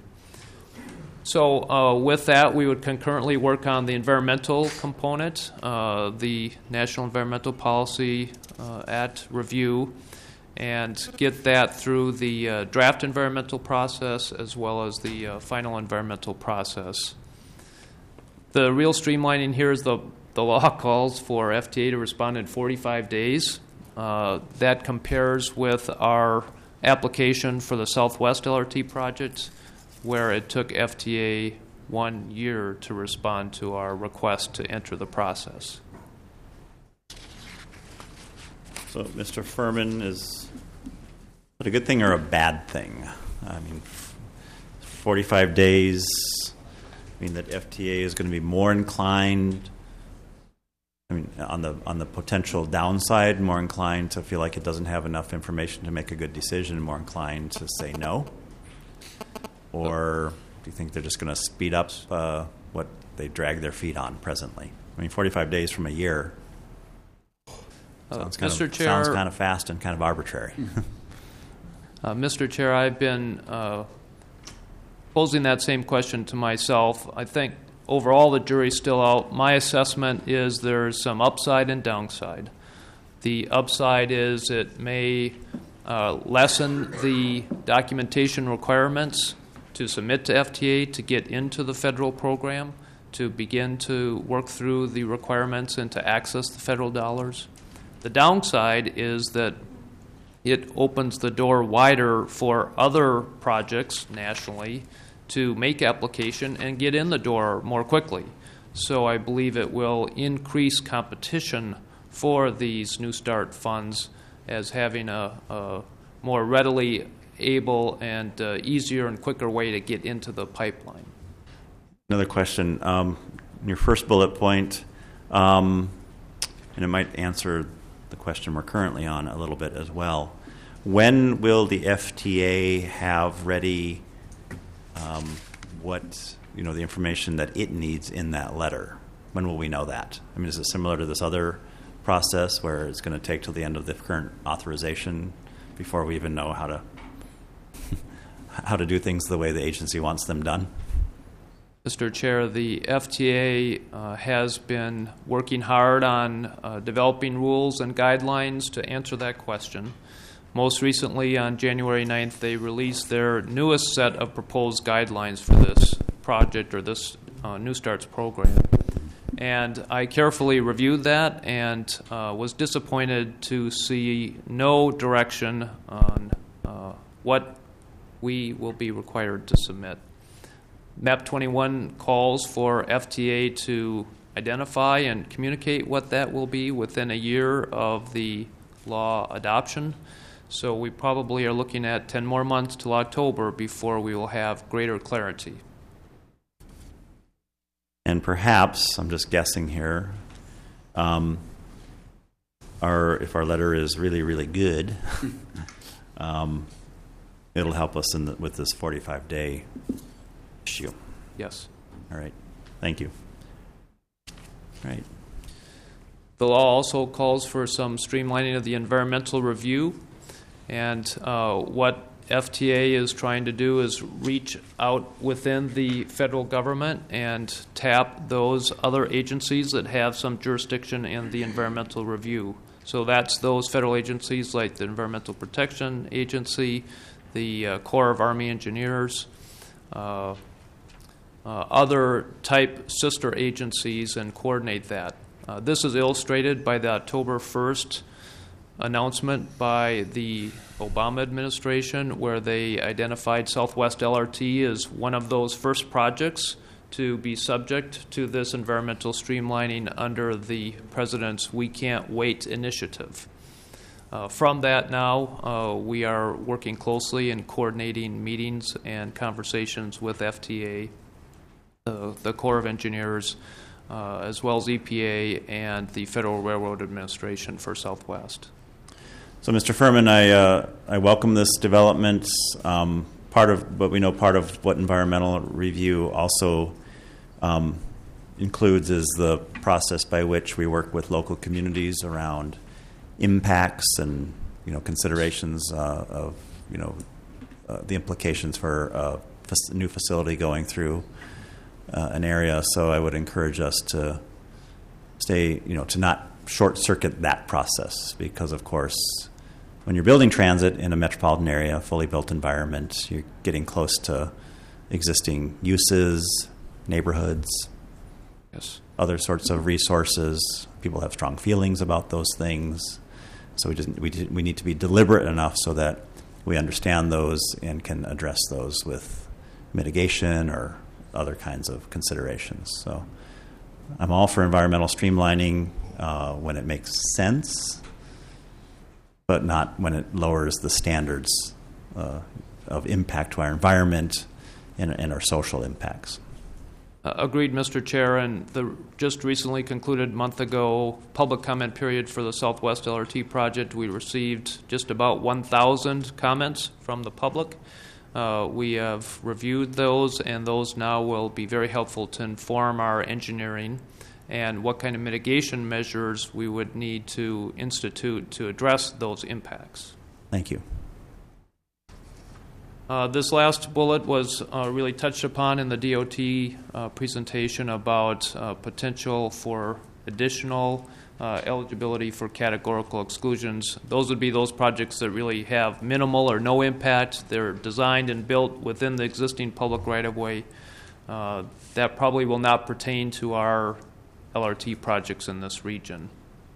So with that, we would concurrently work on the environmental component, the National Environmental Policy Act review, and get that through the draft environmental process as well as the final environmental process. The real streamlining here is the law calls for FTA to respond in 45 days. That compares with our application for the Southwest LRT project, where it took FTA 1 year to respond to our request to enter the process. So, Mr. Furman, is it a good thing or a bad thing? I mean, 45 days mean that FTA is going to be more inclined, I mean, on the potential downside, more inclined to feel like it doesn't have enough information to make a good decision, more inclined to say no? Or do you think they're just going to speed up what they drag their feet on presently? I mean, 45 days from a year sounds kind of fast and kind of arbitrary. Mr. Chair, I've been posing that same question to myself. I think overall the jury's still out. My assessment is there's some upside and downside. The upside is it may lessen the documentation requirements to submit to FTA to get into the federal program, to begin to work through the requirements and to access the federal dollars. The downside is that it opens the door wider for other projects nationally to make application and get in the door more quickly. So I believe it will increase competition for these New Start funds as having a more readily able and easier and quicker way to get into the pipeline. Another question. In your first bullet point, and it might answer the question we're currently on a little bit as well, when will the FTA have ready the information that it needs in that letter? When will we know that? I mean, is it similar to this other process where it's going to take till the end of the current authorization before we even know how to do things the way the agency wants them done? Mr. Chair, the FTA has been working hard on developing rules and guidelines to answer that question. Most recently, on January 9th, they released their newest set of proposed guidelines for this project or this New Starts program. And I carefully reviewed that and was disappointed to see no direction on what we will be required to submit. MAP 21 calls for FTA to identify and communicate what that will be within a year of the law adoption. So we probably are looking at 10 more months till October before we will have greater clarity. And perhaps, I'm just guessing here, if our letter is really, really good, it'll help us with this 45-day issue. Yes. All right. Thank you. All right. The law also calls for some streamlining of the environmental review. And what FTA is trying to do is reach out within the federal government and tap those other agencies that have some jurisdiction in the environmental review. So that's those federal agencies like the Environmental Protection Agency, the Corps of Army Engineers, other type sister agencies, and coordinate that. This is illustrated by the October 1st announcement by the Obama administration, where they identified Southwest LRT as one of those first projects to be subject to this environmental streamlining under the President's We Can't Wait initiative. From that now, we are working closely and coordinating meetings and conversations with FTA, the Corps of Engineers, as well as EPA and the Federal Railroad Administration for Southwest. So, Mr. Furman, I welcome this development. Part of what environmental review also includes is the process by which we work with local communities around impacts and considerations of the implications for a new facility going through an area. So I would encourage us to stay, to not short circuit that process, because of course, when you're building transit in a metropolitan area, fully built environment, you're getting close to existing uses, neighborhoods, yes, other sorts of resources. People have strong feelings about those things. So we need to be deliberate enough so that we understand those and can address those with mitigation or other kinds of considerations. So I'm all for environmental streamlining when it makes sense, but not when it lowers the standards of impact to our environment and our social impacts. Agreed, Mr. Chair. And the just recently concluded month ago public comment period for the Southwest LRT project, we received just about 1,000 comments from the public. We have reviewed those, and those now will be very helpful to inform our engineering and what kind of mitigation measures we would need to institute to address those impacts. Thank you. This last bullet was really touched upon in the DOT presentation about potential for additional eligibility for categorical exclusions. Those would be those projects that really have minimal or no impact. They're designed and built within the existing public right-of-way. That probably will not pertain to our LRT projects in this region.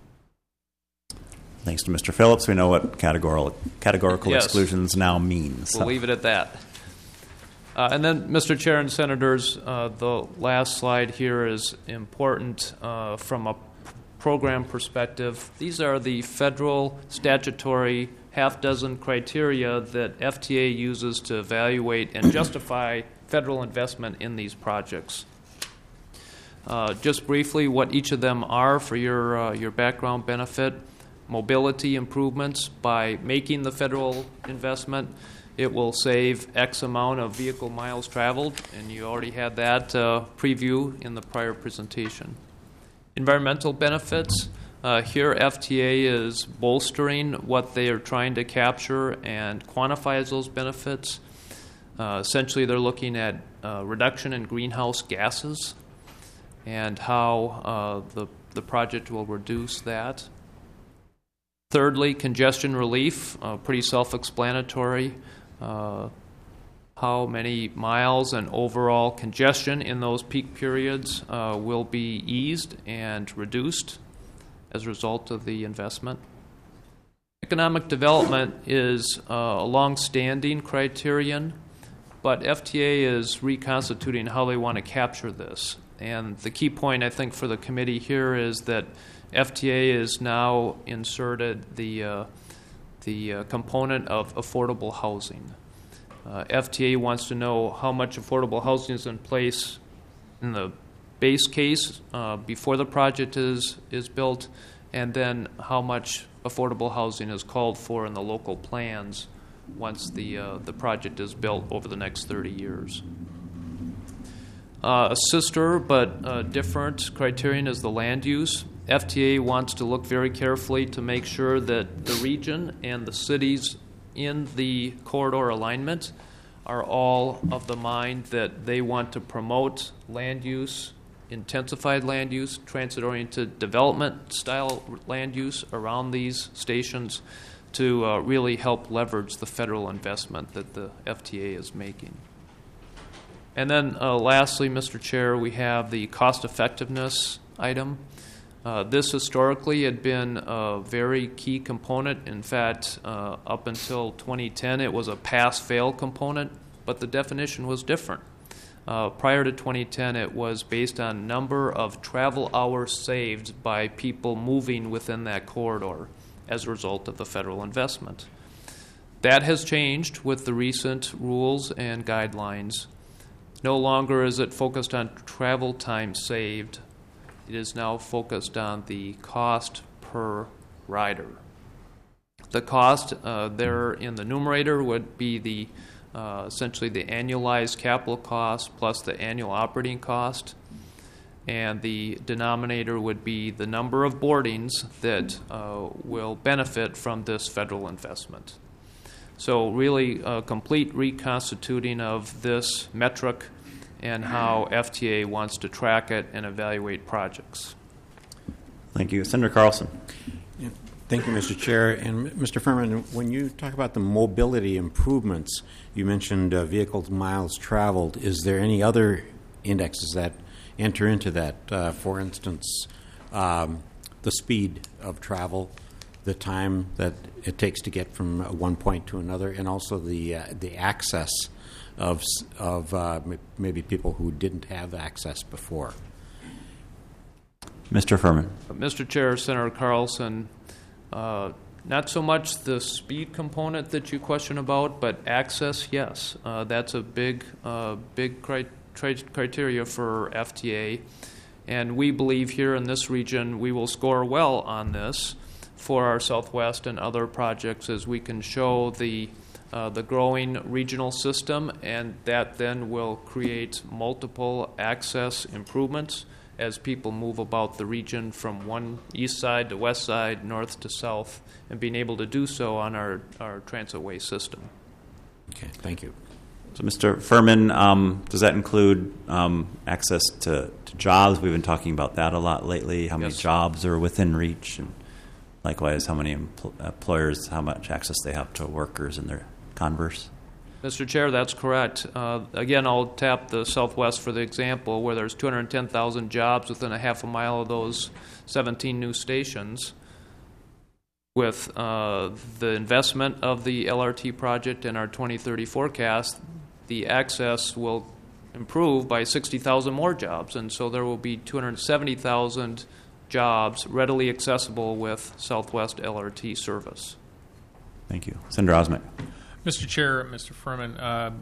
Thanks to Mr. Phillips, we know what categorical Yes. exclusions now means. We'll leave it at that. And then, Mr. Chair and Senators, the last slide here is important from a program perspective. These are the federal statutory half-dozen criteria that FTA uses to evaluate and justify federal investment in these projects. Just briefly, what each of them are for your background benefit. Mobility improvements. By making the federal investment, it will save X amount of vehicle miles traveled, and you already had that preview in the prior presentation. Environmental benefits. Here, FTA is bolstering what they are trying to capture and quantify as those benefits. Essentially, they're looking at reduction in greenhouse gases and how the project will reduce that. Thirdly, congestion relief, pretty self-explanatory. How many miles and overall congestion in those peak periods will be eased and reduced as a result of the investment. Economic development is a long-standing criterion. but FTA is reconstituting how they want to capture this. And the key point, I think, for the committee here is that FTA is now inserted the component of affordable housing. FTA wants to know how much affordable housing is in place in the base case before the project is built, and then how much affordable housing is called for in the local plans once the project is built over the next 30 years. A sister but different criterion is the land use. FTA wants to look very carefully to make sure that the region and the cities in the corridor alignment are all of the mind that they want to promote land use, intensified land use, transit-oriented development style land use around these stations to really help leverage the federal investment that the FTA is making. And then lastly, Mr. Chair, we have the cost effectiveness item. This historically had been a very key component. In fact, up until 2010, it was a pass-fail component, but the definition was different. Prior to 2010, it was based on number of travel hours saved by people moving within that corridor as a result of the federal investment. That has changed with the recent rules and guidelines. No longer is it focused on travel time saved. It is now focused on the cost per rider. The cost there in the numerator would be the essentially the annualized capital cost plus the annual operating cost, and the denominator would be the number of boardings that will benefit from this federal investment. So really a complete reconstituting of this metric and how FTA wants to track it and evaluate projects. Thank you. Senator Carlson. Thank you, Mr. Chair. And Mr. Furman, when you talk about the mobility improvements, you mentioned vehicle miles traveled. Is there any other indexes that enter into that? For instance, the speed of travel, the time that it takes to get from one point to another, and also the access of maybe people who didn't have access before. Mr. Furman. Mr. Chair, Senator Carlson, not so much the speed component that you question about, but access, yes. That's a big criteria for FTA. And we believe here in this region we will score well on this for our Southwest and other projects as we can show the growing regional system, and that then will create multiple access improvements as people move about the region from one east side to west side, north to south, and being able to do so on our transitway system. Okay, thank you. So, Mr. Furman, does that include access to jobs? We've been talking about that a lot lately. How many jobs are within reach? And likewise, how many employers, how much access they have to workers and their converse? Mr. Chair, that's correct. Again, I'll tap the Southwest for the example where there's 210,000 jobs within a half a mile of those 17 new stations. With the investment of the LRT project and our 2030 forecast, the access will improve by 60,000 more jobs, and so there will be 270,000 jobs readily accessible with Southwest LRT service. Thank you. Senator Osmek. Mr. Chair, Mr. Furman,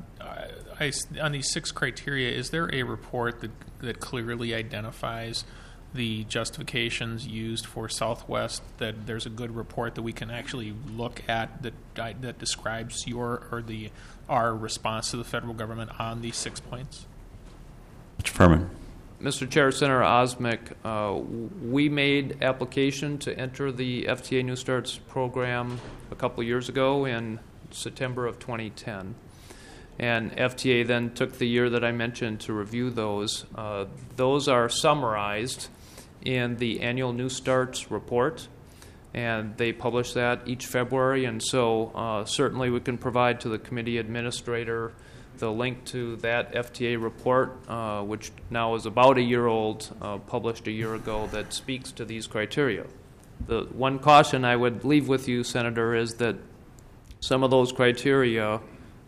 on these 6 criteria, is there a report that clearly identifies the justifications used for Southwest, that there's a good report that we can actually look at that describes our response to the federal government on these 6 points? Mr. Furman. Mr. Chair, Senator Osmek, we made application to enter the FTA New Starts program a couple years ago in September of 2010. And FTA then took the year that I mentioned to review those. Those are summarized in the annual New Starts report, and they publish that each February. And so certainly we can provide to the committee administrator the link to that FTA report, which now is about a year old, published a year ago, that speaks to these criteria. The one caution I would leave with you, Senator, is that some of those criteria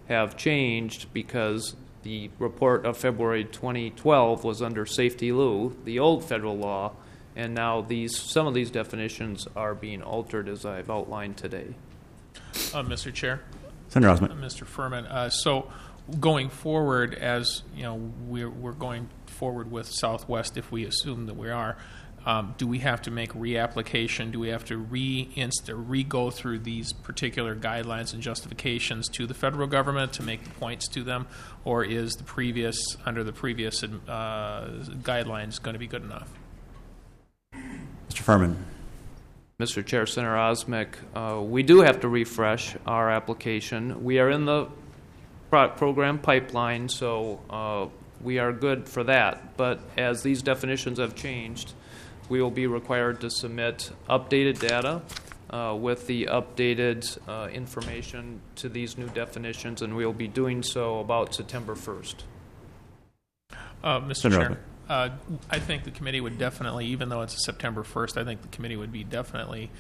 have changed because the report of February 2012 was under Safety Lou, the old federal law, and now some of these definitions are being altered as I've outlined today. Mr. Chair. Senator Osmek. Mr. Furman. So going forward, as you know, we're going forward with Southwest if we assume that we are. Do we have to make reapplication? Do we have to re-go through these particular guidelines and justifications to the federal government to make the points to them, or is under the previous guidelines going to be good enough? Mr. Furman. Mr. Chair, Senator Osmek, we do have to refresh our application. We are in the program pipeline, so we are good for that. But as these definitions have changed, we will be required to submit updated data with the updated information to these new definitions, and we will be doing so about September 1st. Mr. Chair, I think the committee would definitely, even though it's September 1st, I think the committee would be definitely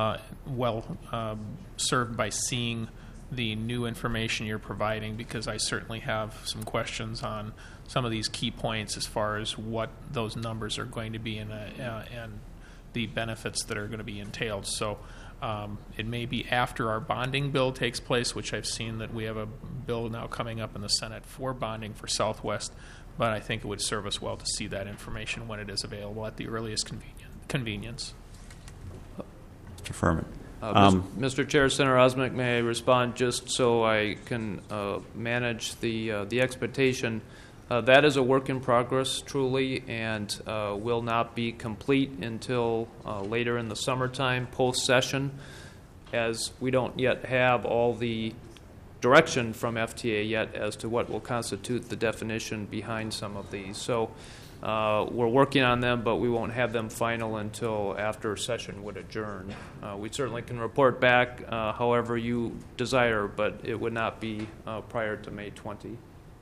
served by seeing the new information you're providing, because I certainly have some questions on some of these key points as far as what those numbers are going to be and the benefits that are going to be entailed. So it may be after our bonding bill takes place, which I've seen that we have a bill now coming up in the Senate for bonding for Southwest, but I think it would serve us well to see that information when it is available at the earliest convenience. Mr. Furman. Mr. Chair, Senator Osmek, may I respond just so I can manage the expectation? That is a work in progress, truly, and will not be complete until later in the summertime, post-session, as we don't yet have all the direction from FTA yet as to what will constitute the definition behind some of these. So we're working on them, but we won't have them final until after session would adjourn. We certainly can report back however you desire, but it would not be prior to May 20.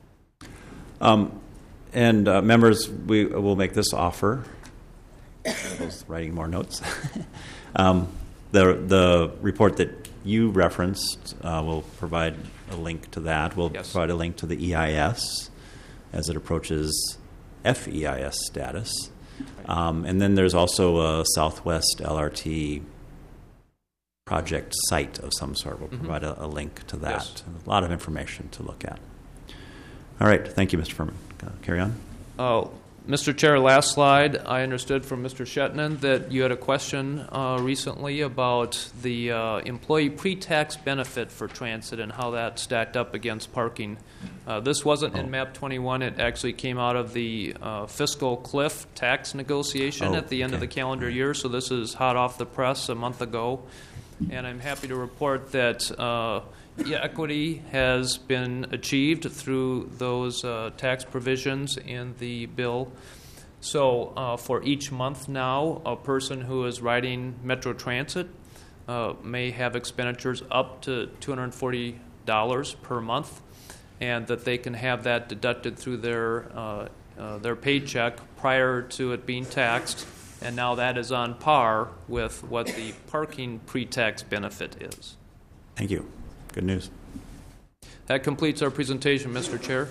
Members, we will make this offer. I was writing more notes. The report that you referenced will provide a link to that. We'll provide a link to the EIS as it approaches FEIS status. And then there's also a Southwest LRT project site of some sort. We'll provide a link to that. Yes. A lot of information to look at. All right. Thank you, Mr. Furman. Carry on. Mr. Chair, last slide. I understood from Mr. Shetland that you had a question recently about the employee pre-tax benefit for transit and how that stacked up against parking. This wasn't in MAP 21. It actually came out of the fiscal cliff tax negotiation at the end of the calendar year, so this is hot off the press a month ago. And I'm happy to report that equity has been achieved through those tax provisions in the bill. So for each month now, a person who is riding Metro Transit may have expenditures up to $240 per month, and that they can have that deducted through their paycheck prior to it being taxed. And now that is on par with what the parking pre-tax benefit is. Thank you. Good news. That completes our presentation, Mr. Chair.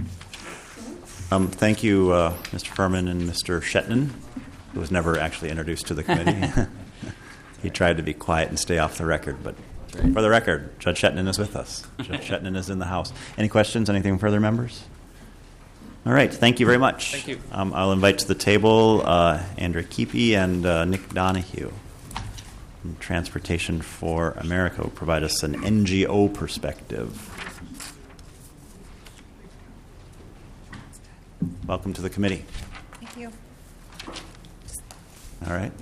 Thank you, Mr. Furman and Mr. Shetland, who was never actually introduced to the committee. He tried to be quiet and stay off the record, but for the record, Judge Shetland is with us. Judge Shetland is in the House. Any questions? Anything further, members? All right. Thank you very much. Thank you. I'll invite to the table Andrea Keepy and Nick Donahue. Transportation for America will provide us an NGO perspective. Welcome to the committee. Thank you. All right.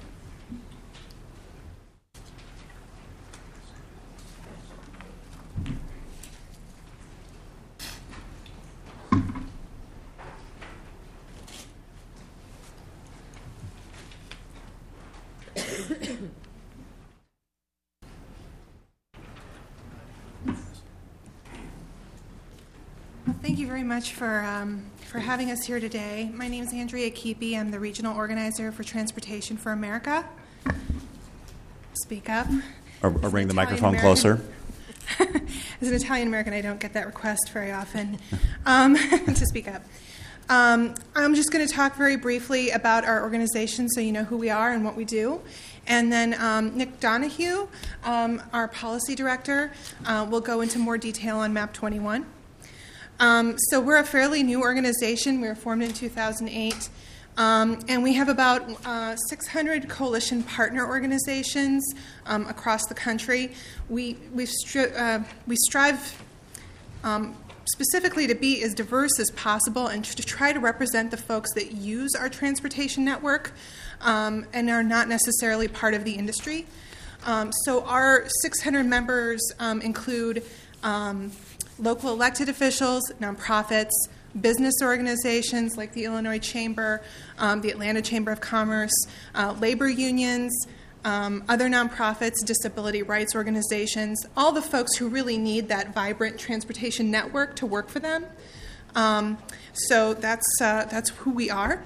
Thank you very much for having us here today. My name is Andrea Keepy. I'm the regional organizer for Transportation for America. Speak up. Or bring the microphone closer. As an Italian American, I don't get that request very often to speak up. I'm just going to talk very briefly about our organization so you know who we are and what we do. And then Nick Donahue, our policy director, will go into more detail on MAP 21. So we're a fairly new organization. We were formed in 2008. And we have about 600 coalition partner organizations across the country. We strive specifically to be as diverse as possible and to try to represent the folks that use our transportation network and are not necessarily part of the industry. So our 600 members include local elected officials, nonprofits, business organizations like the Illinois Chamber, the Atlanta Chamber of Commerce, labor unions, other nonprofits, disability rights organizations, all the folks who really need that vibrant transportation network to work for them. So that's who we are.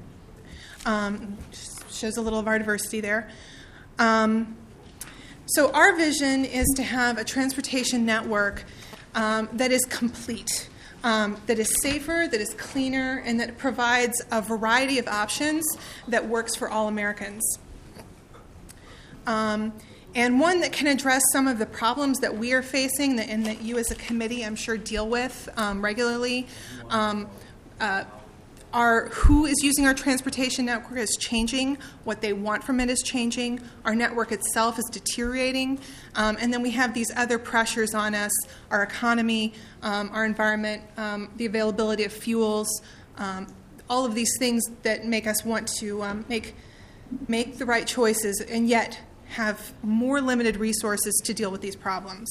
Shows a little of our diversity there. So our vision is to have a transportation network that is complete, that is safer, that is cleaner, and that provides a variety of options that works for all Americans. And one that can address some of the problems that we are facing and that you as a committee, I'm sure, deal with regularly. Who is using our transportation network is changing. What they want from it is changing. Our network itself is deteriorating. And then we have these other pressures on us, our economy, our environment, the availability of fuels, all of these things that make us want to make the right choices and yet have more limited resources to deal with these problems.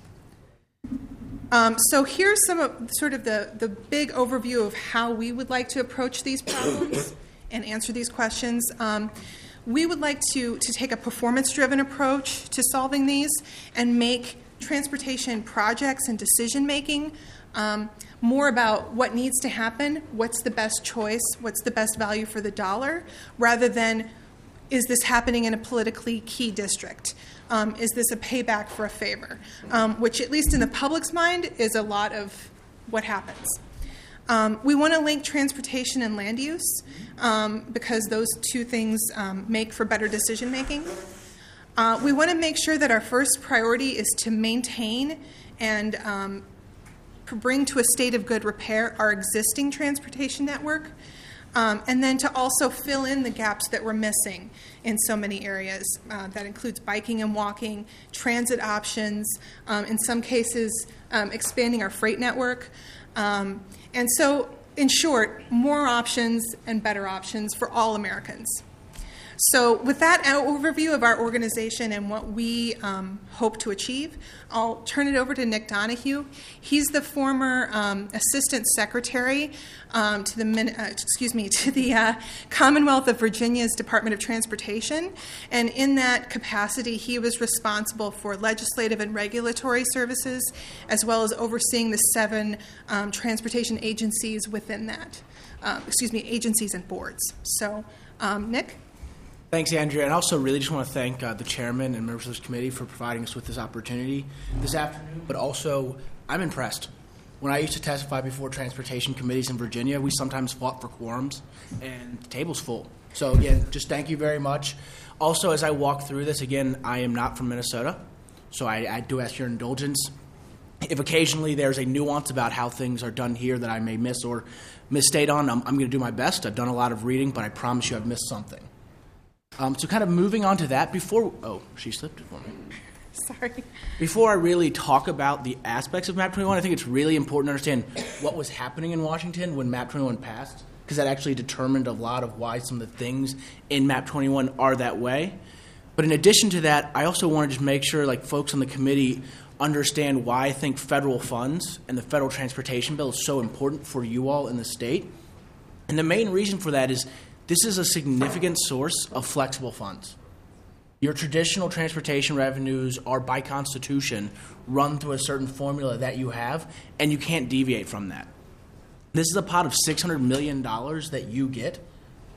So here's some of sort of the big overview of how we would like to approach these problems and answer these questions. We would like to take a performance-driven approach to solving these and make transportation projects and decision-making more about what needs to happen, what's the best choice, what's the best value for the dollar, rather than is this happening in a politically key district? Is this a payback for a favor? Which, at least in the public's mind, is a lot of what happens. We want to link transportation and land use because those two things make for better decision making. We want to make sure that our first priority is to maintain and bring to a state of good repair our existing transportation network. And then to also fill in the gaps that we're missing in so many areas. That includes biking and walking, transit options, in some cases expanding our freight network. And so, in short, more options and better options for all Americans. So with that overview of our organization and what we hope to achieve, I'll turn it over to Nick Donahue. He's the former Assistant Secretary to the Commonwealth of Virginia's Department of Transportation. And in that capacity, he was responsible for legislative and regulatory services, as well as overseeing the 7 transportation agencies within that. Agencies and boards. So, Nick? Thanks, Andrea. And I also really just want to thank the chairman and members of this committee for providing us with this opportunity this afternoon. But also, I'm impressed. When I used to testify before transportation committees in Virginia, we sometimes fought for quorums, and the table's full. So, again, just thank you very much. Also, as I walk through this, again, I am not from Minnesota, so I do ask your indulgence. If occasionally there's a nuance about how things are done here that I may miss or misstate on, I'm going to do my best. I've done a lot of reading, but I promise you I've missed something. So kind of moving on to that, she slipped it for me. Sorry. Before I really talk about the aspects of MAP 21, I think it's really important to understand what was happening in Washington when MAP 21 passed, because that actually determined a lot of why some of the things in MAP 21 are that way. But in addition to that, I also want to just make sure folks on the committee understand why I think federal funds and the federal transportation bill is so important for you all in the state. And the main reason for that is this is a significant source of flexible funds. Your traditional transportation revenues are, by Constitution, run through a certain formula that you have, and you can't deviate from that. This is a pot of $600 million that you get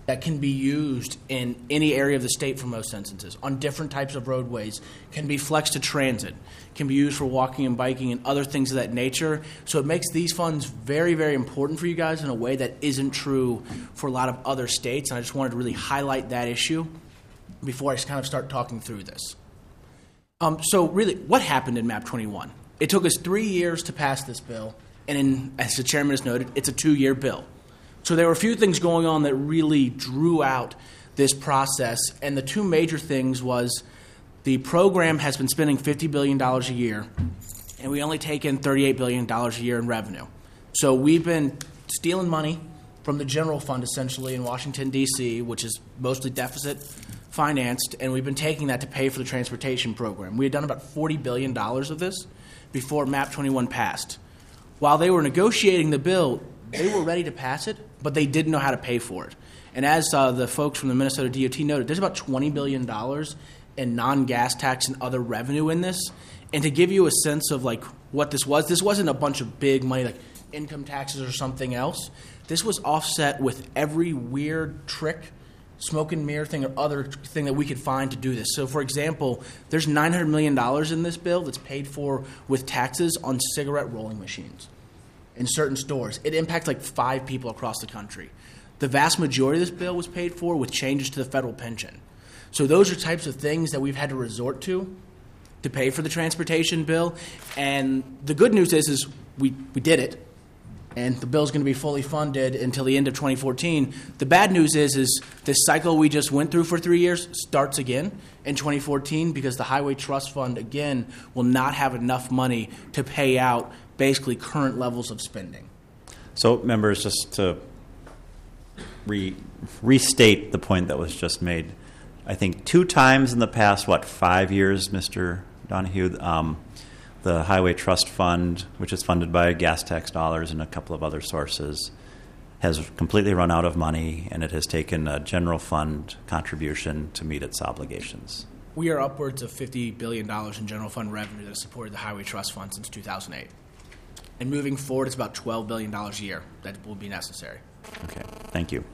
that can be used in any area of the state for most instances on different types of roadways, can be flexed to transit, can be used for walking and biking and other things of that nature. So it makes these funds very, very important for you guys in a way that isn't true for a lot of other states. And I just wanted to really highlight that issue before I kind of start talking through this. So really, what happened in MAP 21? It took us 3 years to pass this bill, and as the chairman has noted, it's a 2-year bill. So there were a few things going on that really drew out this process, and the two major things was the program has been spending $50 billion a year, and we only take in $38 billion a year in revenue. So we've been stealing money from the general fund, essentially, in Washington, D.C., which is mostly deficit financed, and we've been taking that to pay for the transportation program. We had done about $40 billion of this before MAP 21 passed. While they were negotiating the bill, they were ready to pass it, but they didn't know how to pay for it. And as the folks from the Minnesota DOT noted, there's about $20 billion in non-gas tax and other revenue in this. And to give you a sense of like what this wasn't a bunch of big money like income taxes or something else. This was offset with every weird trick, smoke and mirror thing or other thing that we could find to do this. So, for example, there's $900 million in this bill that's paid for with taxes on cigarette rolling machines in certain stores. It impacts like 5 people across the country. The vast majority of this bill was paid for with changes to the federal pension. So those are types of things that we've had to resort to pay for the transportation bill. And the good news is we did it, and the bill's going to be fully funded until the end of 2014. The bad news is this cycle we just went through for 3 years starts again in 2014 because the Highway Trust Fund, again, will not have enough money to pay out basically current levels of spending. So, members, just to restate the point that was just made, I think 2 times in the past, 5 years, Mr. Donahue, the Highway Trust Fund, which is funded by gas tax dollars and a couple of other sources, has completely run out of money, and it has taken a general fund contribution to meet its obligations. We are upwards of $50 billion in general fund revenue that has supported the Highway Trust Fund since 2008. And moving forward, it's about $12 billion a year that will be necessary. Okay, thank you.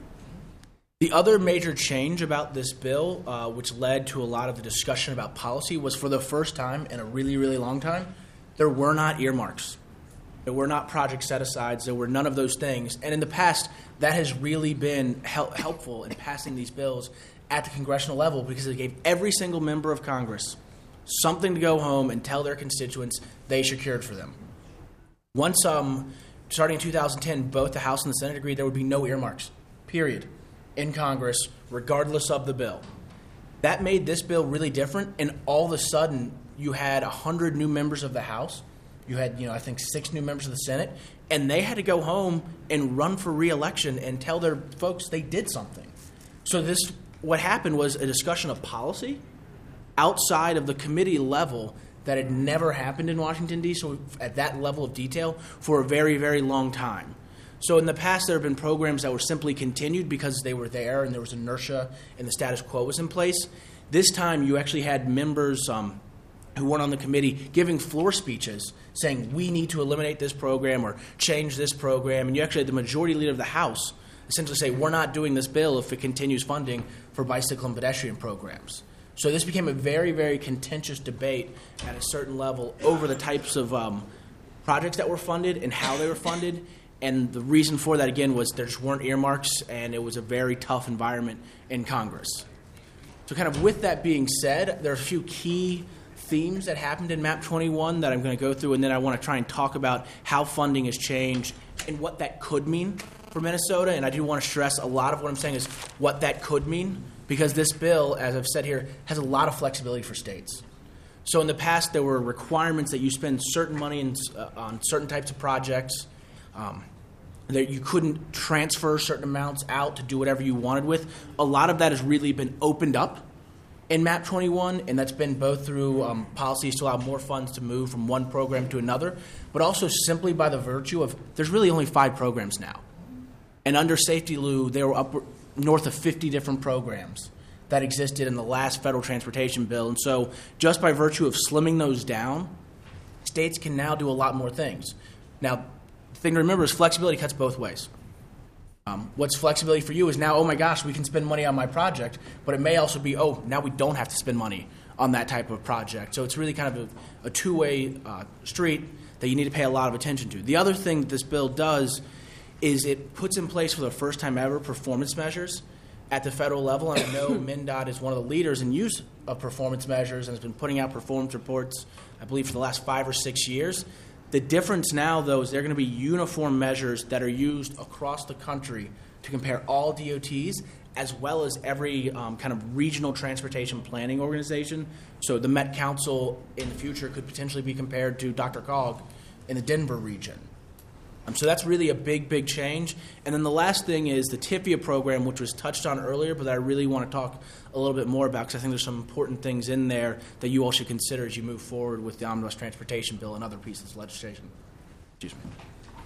The other major change about this bill, which led to a lot of the discussion about policy, was for the first time in a really, really long time, there were not earmarks. There were not project set-asides. There were none of those things. And in the past, that has really been helpful in passing these bills at the congressional level because it gave every single member of Congress something to go home and tell their constituents they secured for them. Once, starting in 2010, both the House and the Senate agreed there would be no earmarks, period, in Congress, regardless of the bill. That made this bill really different, and all of a sudden, you had 100 new members of the House. You had, I think 6 new members of the Senate, and they had to go home and run for re-election and tell their folks they did something. So what happened was a discussion of policy outside of the committee level that had never happened in Washington, D.C. at that level of detail for a very, very long time. So in the past, there have been programs that were simply continued because they were there and there was inertia and the status quo was in place. This time, you actually had members who weren't on the committee giving floor speeches saying, we need to eliminate this program or change this program. And you actually had the majority leader of the House essentially say, we're not doing this bill if it continues funding for bicycle and pedestrian programs. So this became a very, very contentious debate at a certain level over the types of projects that were funded and how they were funded. And the reason for that, again, was there just weren't earmarks, and it was a very tough environment in Congress. So kind of with that being said, there are a few key themes that happened in MAP 21 that I'm going to go through, and then I want to try and talk about how funding has changed and what that could mean for Minnesota. And I do want to stress a lot of what I'm saying is what that could mean, because this bill, as I've said here, has a lot of flexibility for states. So in the past, there were requirements that you spend certain money on certain types of projects, that you couldn't transfer certain amounts out to do whatever you wanted with. A lot of that has really been opened up in MAP 21, and that's been both through policies to allow more funds to move from one program to another, but also simply by the virtue of there's really only 5 programs now. And under Safety Lou, there were north of 50 different programs that existed in the last federal transportation bill. And so just by virtue of slimming those down, states can now do a lot more things. Now, the thing to remember is flexibility cuts both ways. What's flexibility for you is now, oh my gosh, we can spend money on my project, but it may also be, oh, now we don't have to spend money on that type of project. So it's really kind of a two-way street that you need to pay a lot of attention to. The other thing that this bill does is it puts in place for the first time ever performance measures at the federal level. And I know MnDOT is one of the leaders in use of performance measures and has been putting out performance reports, I believe, for the last 5 or 6 years. The difference now, though, is they're going to be uniform measures that are used across the country to compare all DOTs as well as every kind of regional transportation planning organization. So the Met Council in the future could potentially be compared to DRCOG in the Denver region. So that's really a big, big change. And then the last thing is the TIFIA program, which was touched on earlier, but I really want to talk a little bit more about because I think there's some important things in there that you all should consider as you move forward with the Omnibus Transportation Bill and other pieces of legislation. Excuse me.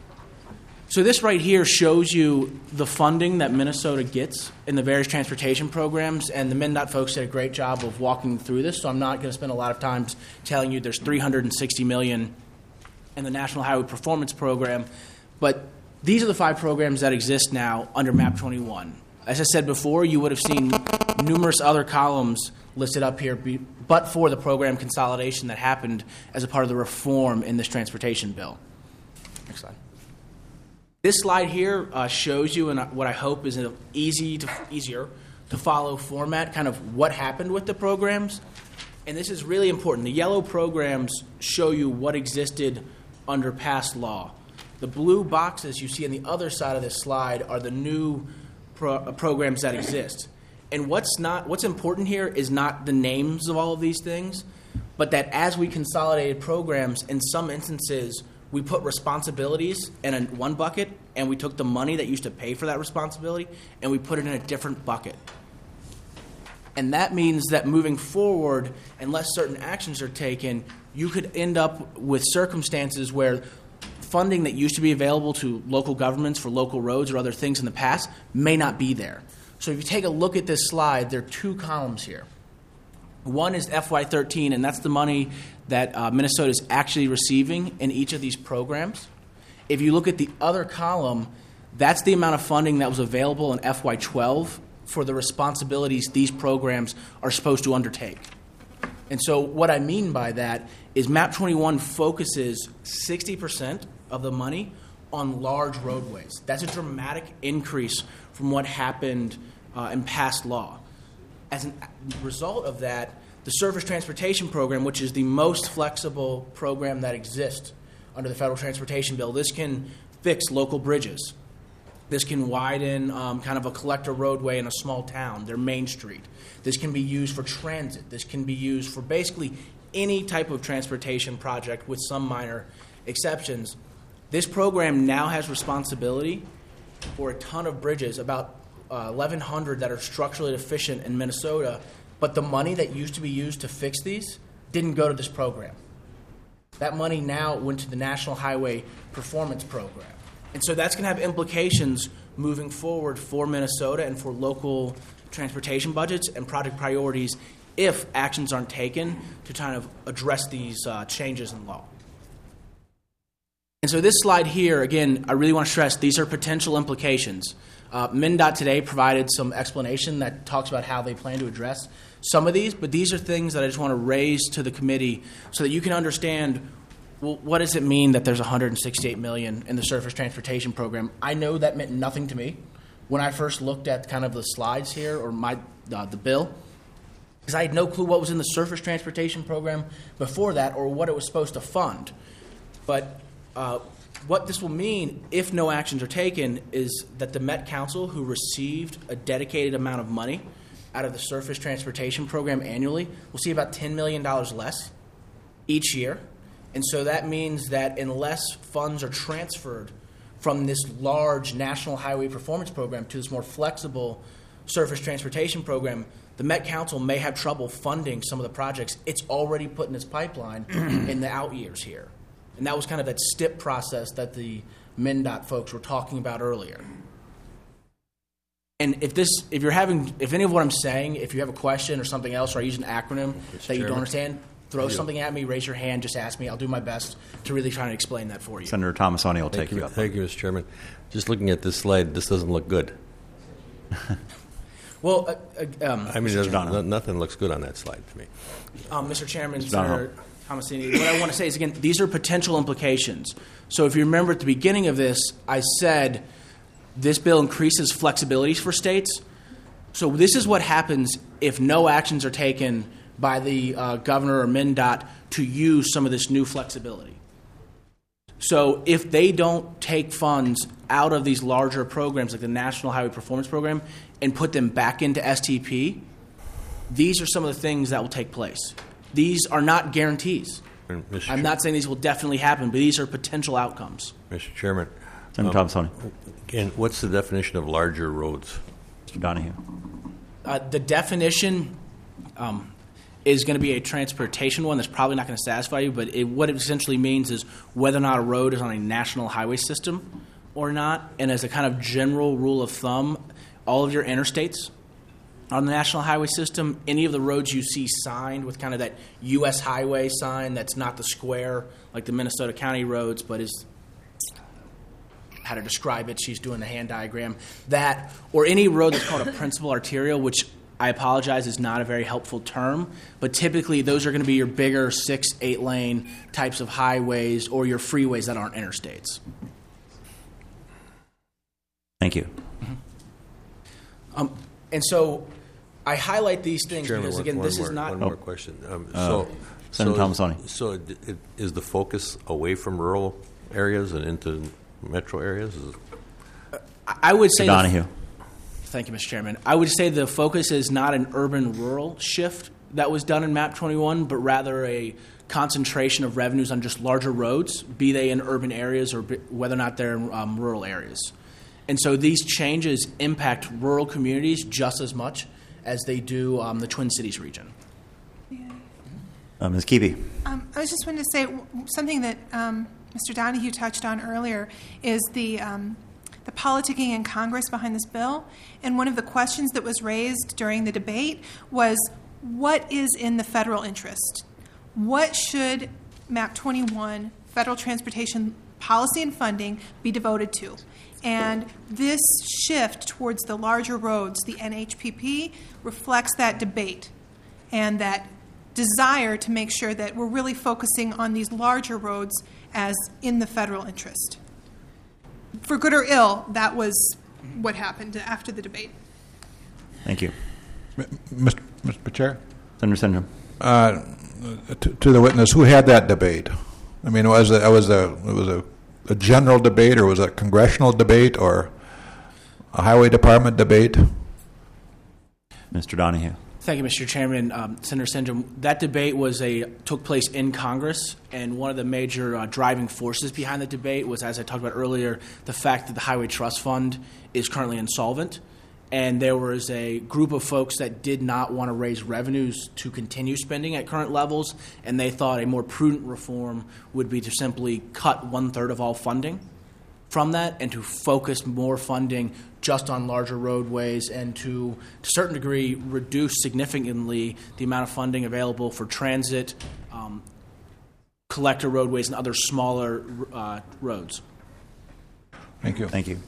So this right here shows you the funding that Minnesota gets in the various transportation programs, and the MnDOT folks did a great job of walking through this, so I'm not going to spend a lot of time telling you there's $360 million in the National Highway Performance Program, but these are the 5 programs that exist now under MAP 21. As I said before, you would have seen numerous other columns listed up here, but for the program consolidation that happened as a part of the reform in this transportation bill. Next slide. This slide here shows you in what I hope is an easier to follow format, kind of what happened with the programs. And this is really important. The yellow programs show you what existed under past law. The blue boxes you see on the other side of this slide are the new programs that exist. And what's important here is not the names of all of these things, but that as we consolidated programs, in some instances, we put responsibilities in one bucket, and we took the money that used to pay for that responsibility, and we put it in a different bucket. And that means that moving forward, unless certain actions are taken, you could end up with circumstances where funding that used to be available to local governments for local roads or other things in the past may not be there. So if you take a look at this slide, there are 2 columns here. One is FY13, and that's the money that Minnesota is actually receiving in each of these programs. If you look at the other column, that's the amount of funding that was available in FY12 for the responsibilities these programs are supposed to undertake. And so what I mean by that is MAP 21 focuses 60% of the money on large roadways. That's a dramatic increase from what happened in past law. As a result of that, the Surface Transportation Program, which is the most flexible program that exists under the Federal Transportation Bill, this can fix local bridges. This can widen kind of a collector roadway in a small town, their main street. This can be used for transit. This can be used for basically any type of transportation project with some minor exceptions. This program now has responsibility for a ton of bridges, about 1,100 that are structurally deficient in Minnesota, but the money that used to be used to fix these didn't go to this program. That money now went to the National Highway Performance Program. And so that's going to have implications moving forward for Minnesota and for local transportation budgets and project priorities if actions aren't taken to kind of address these changes in law. And so this slide here, again, I really want to stress these are potential implications. MnDOT today provided some explanation that talks about how they plan to address some of these, but these are things that I just want to raise to the committee so that you can understand, well, what does it mean that there's $168 million in the Surface Transportation Program? I know that meant nothing to me when I first looked at kind of the slides here or the bill, because I had no clue what was in the Surface Transportation Program before that or what it was supposed to fund. But what this will mean, if no actions are taken, is that the Met Council, who received a dedicated amount of money out of the Surface Transportation Program annually, will see about $10 million less each year. And so that means that unless funds are transferred from this large National Highway Performance Program to this more flexible Surface Transportation Program, the Met Council may have trouble funding some of the projects it's already put in its pipeline in the out years here. And that was kind of that STIP process that the MnDOT folks were talking about earlier. And if any of what I'm saying, if you have a question or something else, or I use an acronym that you don't understand, throw something at me, raise your hand, just ask me. I'll do my best to really try and explain that for you. Senator Thomasoni will take you up. Thank you, Mr. Chairman. Just looking at this slide, this doesn't look good. Well, I mean, nothing looks good on that slide to me. Mr. Chairman, Senator Thomasini, what I want to say is, again, these are potential implications. So if you remember at the beginning of this, I said this bill increases flexibilities for states. So this is what happens if no actions are taken by the governor or MnDOT to use some of this new flexibility. So if they don't take funds out of these larger programs like the National Highway Performance Program and put them back into STP, these are some of the things that will take place. These are not guarantees. I'm not saying these will definitely happen, but these are potential outcomes. Mr. Chairman. Senator Thomasoni. And what's the definition of larger roads? Mr. Donahue. The definition is going to be a transportation one that's probably not going to satisfy you, but what it essentially means is whether or not a road is on a national highway system or not. And as a kind of general rule of thumb, all of your interstates on the national highway system, any of the roads you see signed with kind of that U.S. highway sign that's not the square like the Minnesota County roads, but is how to describe it. She's doing the hand diagram. That, or any road that's called a principal arterial, which I apologize is not a very helpful term, but typically those are going to be your bigger 6-8 lane types of highways or your freeways that aren't interstates. Thank you. And so I highlight these things Chairman, because, again, this is not... One more question. Senator Thomasoni. So is the focus away from rural areas and into metro areas? I would say... Donahue. Thank you, Mr. Chairman. I would say the focus is not an urban-rural shift that was done in MAP 21, but rather a concentration of revenues on just larger roads, be they in urban areas or whether or not they're in rural areas. And so these changes impact rural communities just as much as they do the Twin Cities region. Ms. Keeby. I was just wanting to say something that Mr. Donahue touched on earlier is the politicking in Congress behind this bill. And one of the questions that was raised during the debate was, what is in the federal interest? What should MAP 21 federal transportation policy and funding be devoted to? And this shift towards the larger roads, the NHPP, reflects that debate and that desire to make sure that we're really focusing on these larger roads as in the federal interest. For good or ill, that was what happened after the debate. Thank you. Mr. Chair? Senator Sendrum. To the witness, who had that debate? I mean, was it a general debate, or was it a congressional debate, or a highway department debate? Mr. Donahue. Thank you, Mr. Chairman. Senator Sendrum, that debate took place in Congress, and one of the major driving forces behind the debate was, as I talked about earlier, the fact that the Highway Trust Fund is currently insolvent, and there was a group of folks that did not want to raise revenues to continue spending at current levels, and they thought a more prudent reform would be to simply cut 1/3 of all funding from that and to focus more funding just on larger roadways and to a certain degree reduce significantly the amount of funding available for transit, collector roadways, and other smaller roads. Thank you. Thank you.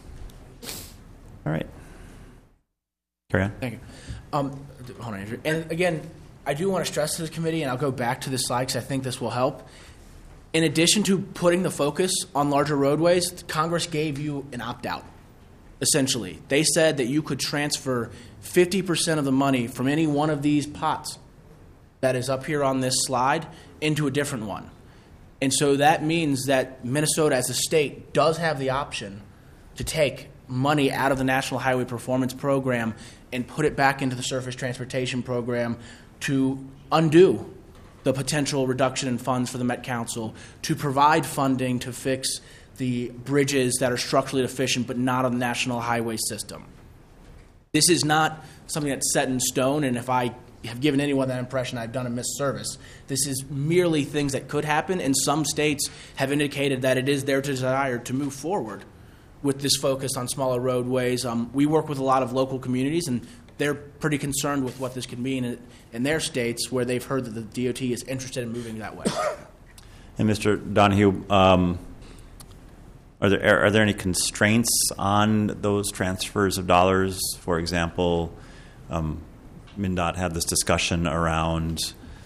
All right. Carry on. Thank you. Hold on, Andrew. And again, I do want to stress to the committee, and I'll go back to this slide because I think this will help. In addition to putting the focus on larger roadways, Congress gave you an opt-out, essentially. They said that you could transfer 50% of the money from any one of these pots that is up here on this slide into a different one. And so that means that Minnesota as a state does have the option to take money out of the National Highway Performance Program and put it back into the Surface Transportation Program to undo the potential reduction in funds for the Met Council, to provide funding to fix the bridges that are structurally deficient but not on the national highway system. This is not something that's set in stone, and if I have given anyone that impression, I've done a misservice. This is merely things that could happen, and some states have indicated that it is their desire to move forward with this focus on smaller roadways. We work with a lot of local communities, and they're pretty concerned with what this could mean in their states where they've heard that the DOT is interested in moving that way. And Mr. Donahue, are there any constraints on those transfers of dollars? For example, MnDOT had this discussion around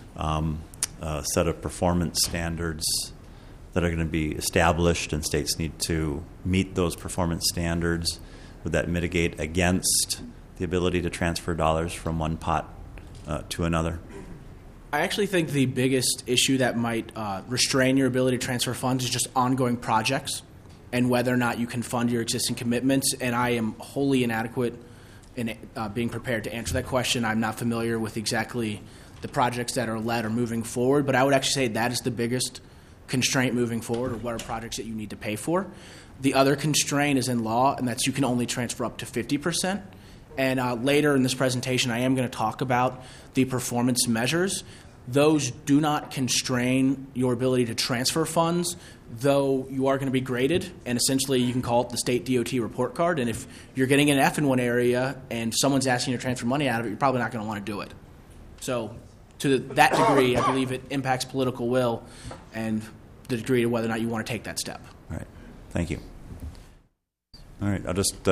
a set of performance standards that are going to be established, and states need to meet those performance standards. Would that mitigate against the ability to transfer dollars from one pot to another? I actually think the biggest issue that might restrain your ability to transfer funds is just ongoing projects and whether or not you can fund your existing commitments. And I am wholly inadequate in being prepared to answer that question. I'm not familiar with exactly the projects that are led or moving forward, but I would actually say that is the biggest constraint moving forward, or what are projects that you need to pay for. The other constraint is in law, and that's you can only transfer up to 50%. And later in this presentation, I am going to talk about the performance measures. Those do not constrain your ability to transfer funds, though you are going to be graded, and essentially you can call it the state DOT report card. And if you're getting an F in one area and someone's asking you to transfer money out of it, you're probably not going to want to do it. So to that degree, I believe it impacts political will and the degree of whether or not you want to take that step. All right. Thank you. All right. I'll just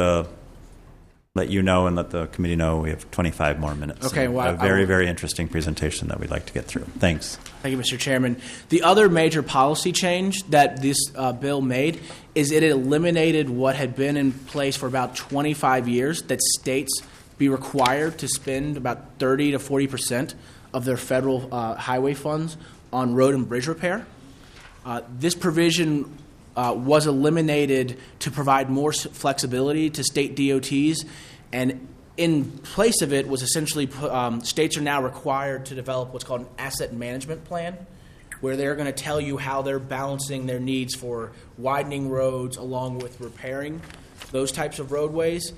let you know and let the committee know we have 25 more minutes. Okay. Well, a very, very interesting presentation that we'd like to get through. Thanks. Thank you, Mr. Chairman. The other major policy change that this bill made is it eliminated what had been in place for about 25 years, that states be required to spend about 30 to 40% of their federal highway funds on road and bridge repair. This provision was eliminated to provide more flexibility to state DOTs, and in place of it was essentially states are now required to develop what's called an asset management plan, where they're going to tell you how they're balancing their needs for widening roads along with repairing those types of roadways.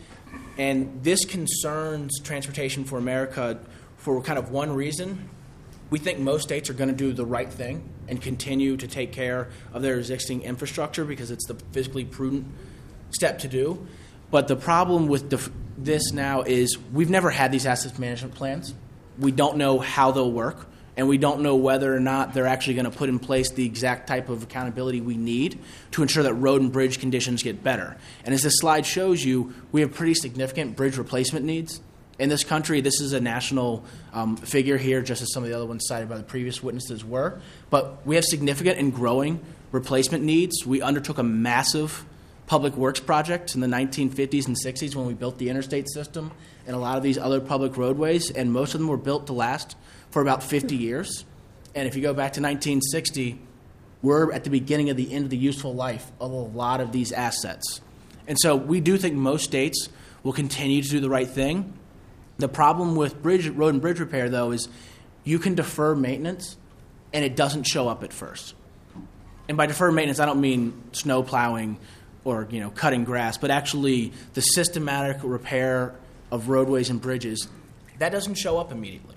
And this concerns Transportation for America for kind of one reason. We think most states are going to do the right thing and continue to take care of their existing infrastructure because it's the fiscally prudent step to do. But the problem with this now is we've never had these asset management plans. We don't know how they'll work, and we don't know whether or not they're actually going to put in place the exact type of accountability we need to ensure that road and bridge conditions get better. And as this slide shows you, we have pretty significant bridge replacement needs in this country. This is a national figure here, just as some of the other ones cited by the previous witnesses were. But we have significant and growing replacement needs. We undertook a massive public works project in the 1950s and 60s when we built the interstate system and a lot of these other public roadways, and most of them were built to last for about 50 years. And if you go back to 1960, we're at the beginning of the end of the useful life of a lot of these assets. And so we do think most states will continue to do the right thing. The problem with road and bridge repair, though, is you can defer maintenance, and it doesn't show up at first. And by defer maintenance, I don't mean snow plowing or cutting grass, but actually the systematic repair of roadways and bridges. That doesn't show up immediately.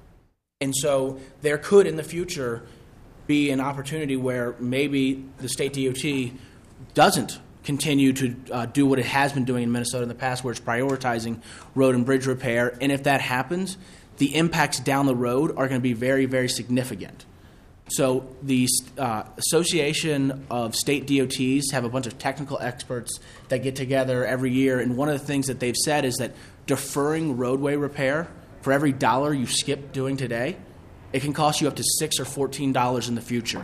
And so there could, in the future, be an opportunity where maybe the state DOT doesn't continue to do what it has been doing in Minnesota in the past, where it's prioritizing road and bridge repair. And if that happens, the impacts down the road are going to be very, very significant. So the Association of State DOTs have a bunch of technical experts that get together every year, and one of the things that they've said is that deferring roadway repair, for every dollar you skip doing today, it can cost you up to $6 or $14 in the future.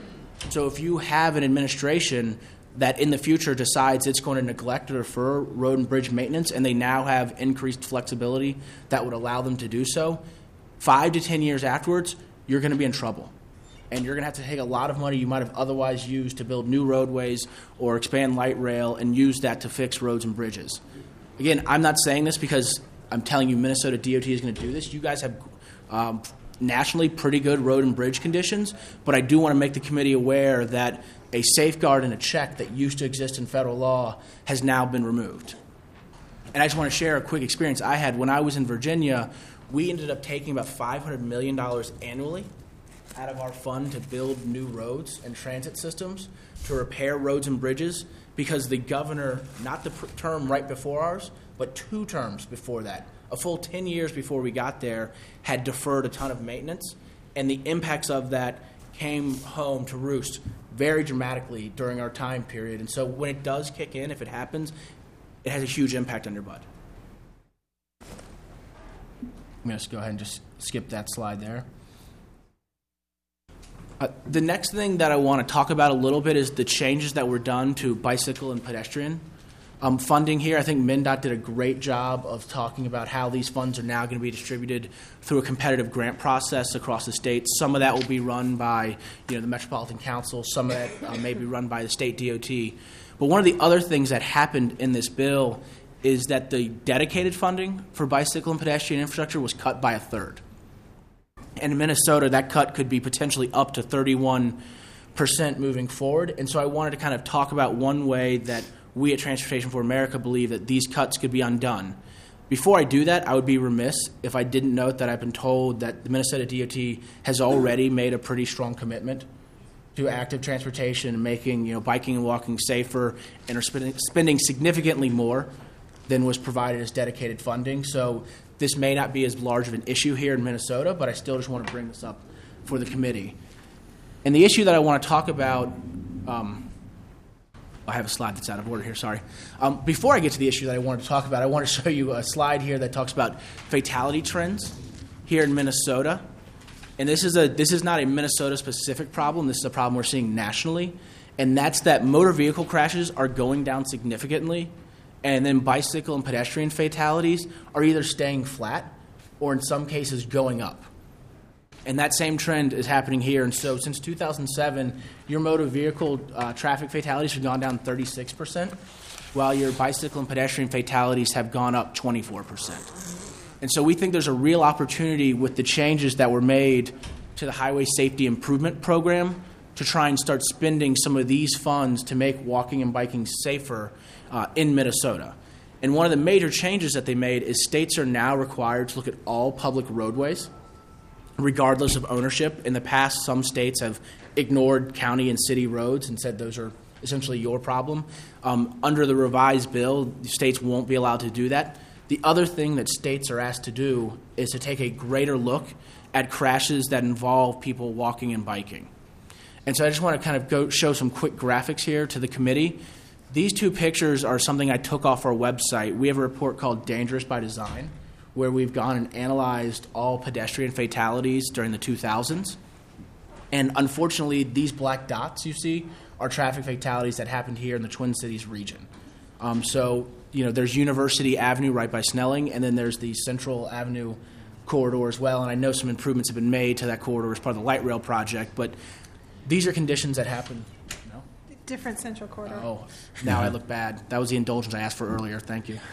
So if you have an administration that in the future decides it's going to neglect or defer road and bridge maintenance, and they now have increased flexibility that would allow them to do so, 5 to 10 years afterwards, you're going to be in trouble. And you're going to have to take a lot of money you might have otherwise used to build new roadways or expand light rail and use that to fix roads and bridges. Again, I'm not saying this because I'm telling you Minnesota DOT is going to do this. You guys have nationally pretty good road and bridge conditions, but I do want to make the committee aware that a safeguard and a check that used to exist in federal law has now been removed. And I just want to share a quick experience I had. When I was in Virginia, we ended up taking about $500 million annually out of our fund to build new roads and transit systems, to repair roads and bridges, because the governor, not the term right before ours, but 2 terms before that, a full 10 years before we got there, had deferred a ton of maintenance, and the impacts of that came home to roost very dramatically during our time period. And so when it does kick in, if it happens, it has a huge impact on your bud. I'm going to go ahead and just skip that slide there. The next thing that I want to talk about a little bit is the changes that were done to bicycle and pedestrian funding here. I think MnDOT did a great job of talking about how these funds are now going to be distributed through a competitive grant process across the state. Some of that will be run by the Metropolitan Council. Some of that may be run by the state DOT. But one of the other things that happened in this bill is that the dedicated funding for bicycle and pedestrian infrastructure was cut by a third. And in Minnesota, that cut could be potentially up to 31% moving forward. And so I wanted to kind of talk about one way that we at Transportation for America believe that these cuts could be undone. Before I do that, I would be remiss if I didn't note that I've been told that the Minnesota DOT has already made a pretty strong commitment to active transportation and making biking and walking safer, and are spending significantly more than was provided as dedicated funding. So this may not be as large of an issue here in Minnesota, but I still just want to bring this up for the committee. And the issue that I want to talk about, I have a slide that's out of order here, sorry. Before I get to the issue that I wanted to talk about, I want to show you a slide here that talks about fatality trends here in Minnesota. And this is not a Minnesota-specific problem. This is a problem we're seeing nationally. And that's that motor vehicle crashes are going down significantly, and then bicycle and pedestrian fatalities are either staying flat or in some cases going up. And that same trend is happening here. And so since 2007, your motor vehicle traffic fatalities have gone down 36%, while your bicycle and pedestrian fatalities have gone up 24%. And so we think there's a real opportunity with the changes that were made to the Highway Safety Improvement Program to try and start spending some of these funds to make walking and biking safer in Minnesota. And one of the major changes that they made is states are now required to look at all public roadways, regardless of ownership. In the past, some states have ignored county and city roads and said those are essentially your problem. Under the revised bill, states won't be allowed to do that. The other thing that states are asked to do is to take a greater look at crashes that involve people walking and biking. And so I just want to kind of show some quick graphics here to the committee. These two pictures are something I took off our website. We have a report called Dangerous by Design, where we've gone and analyzed all pedestrian fatalities during the 2000s. And unfortunately, these black dots you see are traffic fatalities that happened here in the Twin Cities region. There's University Avenue right by Snelling, and then there's the Central Avenue corridor as well. And I know some improvements have been made to that corridor as part of the light rail project, but these are conditions that happen. No? Different Central corridor. Oh, now I look bad. That was the indulgence I asked for earlier. Thank you.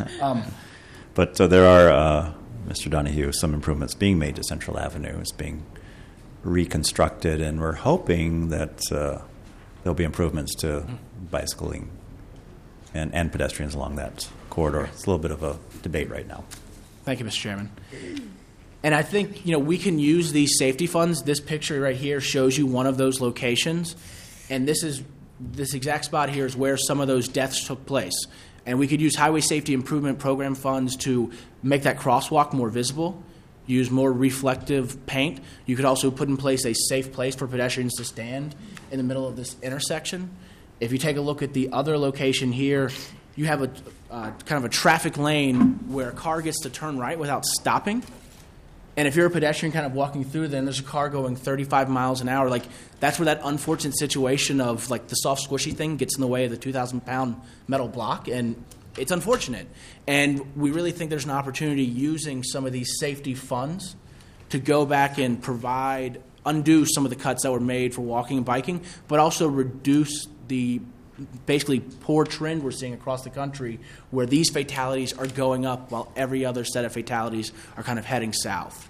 But there are, Mr. Donahue, some improvements being made to Central Avenue. It's being reconstructed, and we're hoping that there'll be improvements to bicycling and pedestrians along that corridor. It's a little bit of a debate right now. Thank you, Mr. Chairman. And I think we can use these safety funds. This picture right here shows you one of those locations, and this exact spot here is where some of those deaths took place. And we could use Highway Safety Improvement Program funds to make that crosswalk more visible, use more reflective paint. You could also put in place a safe place for pedestrians to stand in the middle of this intersection. If you take a look at the other location here, you have a kind of a traffic lane where a car gets to turn right without stopping. And if you're a pedestrian kind of walking through, then there's a car going 35 miles an hour. That's where that unfortunate situation of the soft squishy thing gets in the way of the 2,000-pound metal block, and it's unfortunate. And we really think there's an opportunity using some of these safety funds to go back and undo some of the cuts that were made for walking and biking, but also reduce the basically poor trend we're seeing across the country where these fatalities are going up while every other set of fatalities are kind of heading south.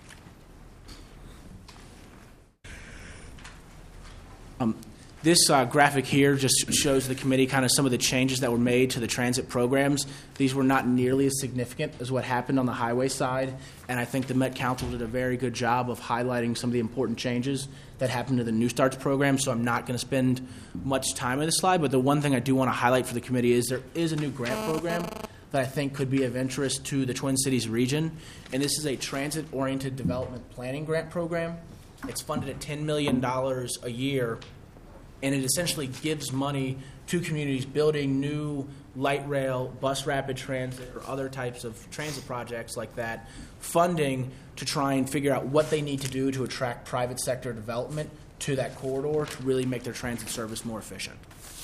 This graphic here just shows the committee kind of some of the changes that were made to the transit programs. These were not nearly as significant as what happened on the highway side, and I think the Met Council did a very good job of highlighting some of the important changes that happened to the New Starts program, so I'm not going to spend much time on this slide, but the one thing I do want to highlight for the committee is there is a new grant program that I think could be of interest to the Twin Cities region, and this is a transit-oriented development planning grant program. It's funded at $10 million a year, and it essentially gives money to communities building new light rail, bus rapid transit, or other types of transit projects like that, funding to try and figure out what they need to do to attract private sector development to that corridor to really make their transit service more efficient.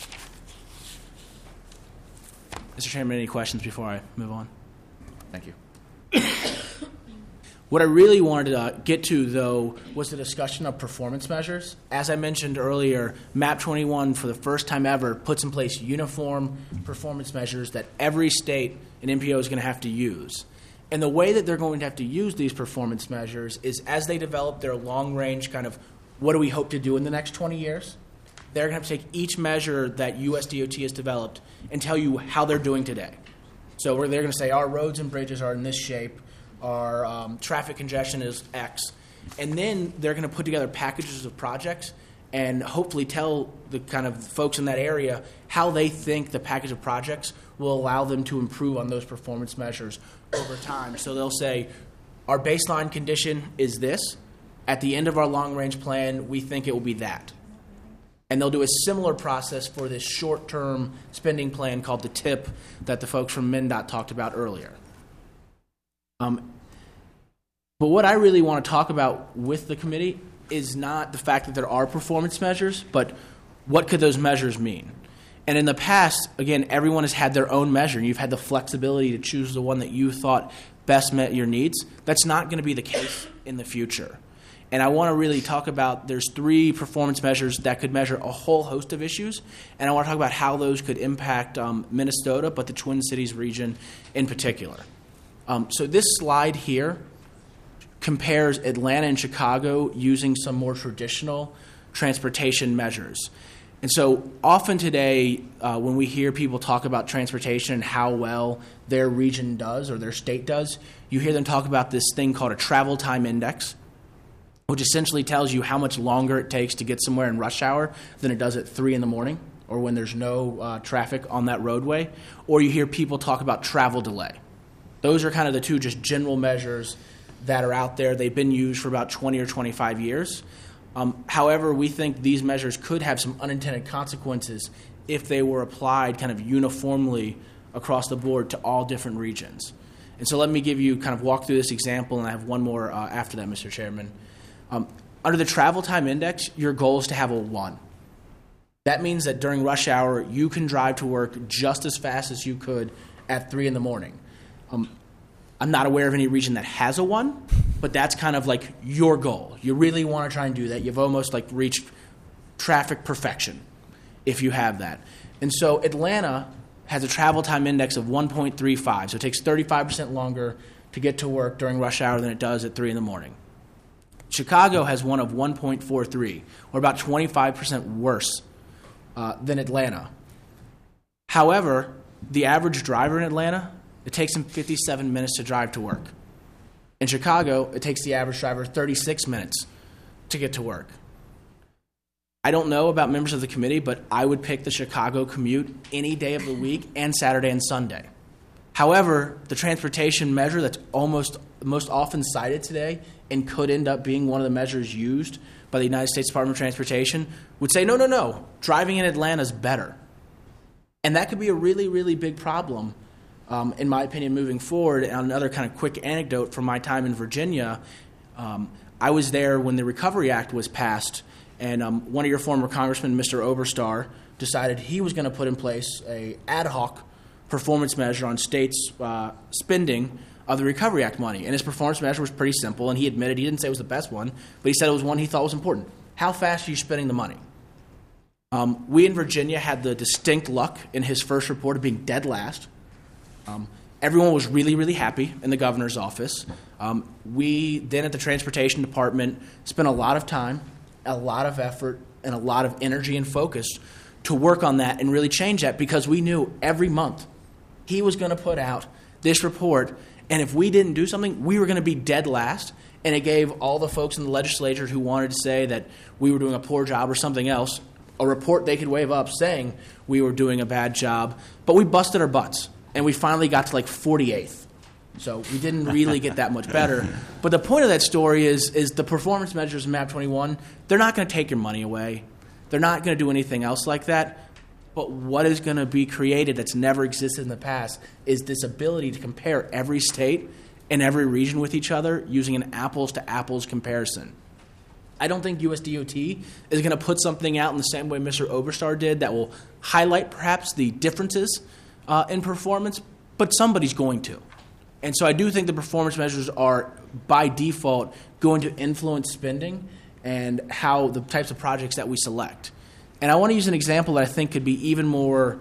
Mr. Chairman, any questions before I move on? Thank you. What I really wanted to get to, though, was the discussion of performance measures. As I mentioned earlier, MAP 21, for the first time ever, puts in place uniform performance measures that every state and MPO is going to have to use. And the way that they're going to have to use these performance measures is as they develop their long-range kind of what do we hope to do in the next 20 years, they're going to have to take each measure that USDOT has developed and tell you how they're doing today. So they're going to say our roads and bridges are in this shape, our traffic congestion is X, and then they're going to put together packages of projects and hopefully tell the kind of folks in that area how they think the package of projects will allow them to improve on those performance measures over time. So they'll say, our baseline condition is this. At the end of our long-range plan, we think it will be that. And they'll do a similar process for this short-term spending plan called the TIP that the folks from MnDOT talked about earlier. But what I really want to talk about with the committee is not the fact that there are performance measures, but what could those measures mean? And in the past, again, everyone has had their own measure, and you've had the flexibility to choose the one that you thought best met your needs. That's not going to be the case in the future. And I want to really talk about there's 3 performance measures that could measure a whole host of issues, and I want to talk about how those could impact Minnesota, but the Twin Cities region in particular. So this slide here compares Atlanta and Chicago using some more traditional transportation measures. And so often today, when we hear people talk about transportation and how well their region does or their state does, you hear them talk about this thing called a travel time index, which essentially tells you how much longer it takes to get somewhere in rush hour than it does at 3 in the morning or when there's no traffic on that roadway. Or you hear people talk about travel delay. Those are kind of the 2 just general measures that are out there. They've been used for about 20 or 25 years. However, we think these measures could have some unintended consequences if they were applied kind of uniformly across the board to all different regions. And so let me give you kind of walk through this example, and I have one more after that, Mr. Chairman. Under the travel time index, your goal is to have a 1. That means that during rush hour, you can drive to work just as fast as you could at 3 in the morning. I'm not aware of any region that has a 1, but that's kind of like your goal. You really want to try and do that. You've almost like reached traffic perfection if you have that. And so Atlanta has a travel time index of 1.35, so it takes 35% longer to get to work during rush hour than it does at 3 in the morning. Chicago has one of 1.43, or about 25% worse than Atlanta. However, the average driver in Atlanta, it takes him 57 minutes to drive to work. In Chicago, it takes the average driver 36 minutes to get to work. I don't know about members of the committee, but I would pick the Chicago commute any day of the week and Saturday and Sunday. However, the transportation measure that's most often cited today and could end up being one of the measures used by the United States Department of Transportation would say, no, driving in Atlanta is better. And that could be a really, really big problem, in my opinion, moving forward. And another kind of quick anecdote from my time in Virginia, I was there when the Recovery Act was passed, and one of your former congressmen, Mr. Oberstar, decided he was going to put in place a ad hoc performance measure on states' spending of the Recovery Act money. And his performance measure was pretty simple, and he admitted he didn't say it was the best one, but he said it was one he thought was important. How fast are you spending the money? We in Virginia had the distinct luck in his first report of being dead last. Everyone was really, really happy in the governor's office. We then at the Transportation Department spent a lot of time, a lot of effort, and a lot of energy and focus to work on that and really change that, because we knew every month he was going to put out this report, and if we didn't do something, we were going to be dead last, and it gave all the folks in the legislature who wanted to say that we were doing a poor job or something else a report they could wave up saying we were doing a bad job. But we busted our butts. and we finally got to like 48th. So we didn't really get that much better. But the point of that story is the performance measures in MAP 21, they're not going to take your money away. They're not going to do anything else like that. But what is going to be created that's never existed in the past is this ability to compare every state and every region with each other using an apples-to-apples comparison. I don't think USDOT is going to put something out in the same way Mr. Oberstar did that will highlight perhaps the differences in performance, but somebody's going to. And so I do think the performance measures are, by default, going to influence spending and how the types of projects that we select. And I want to use an example that I think could be even more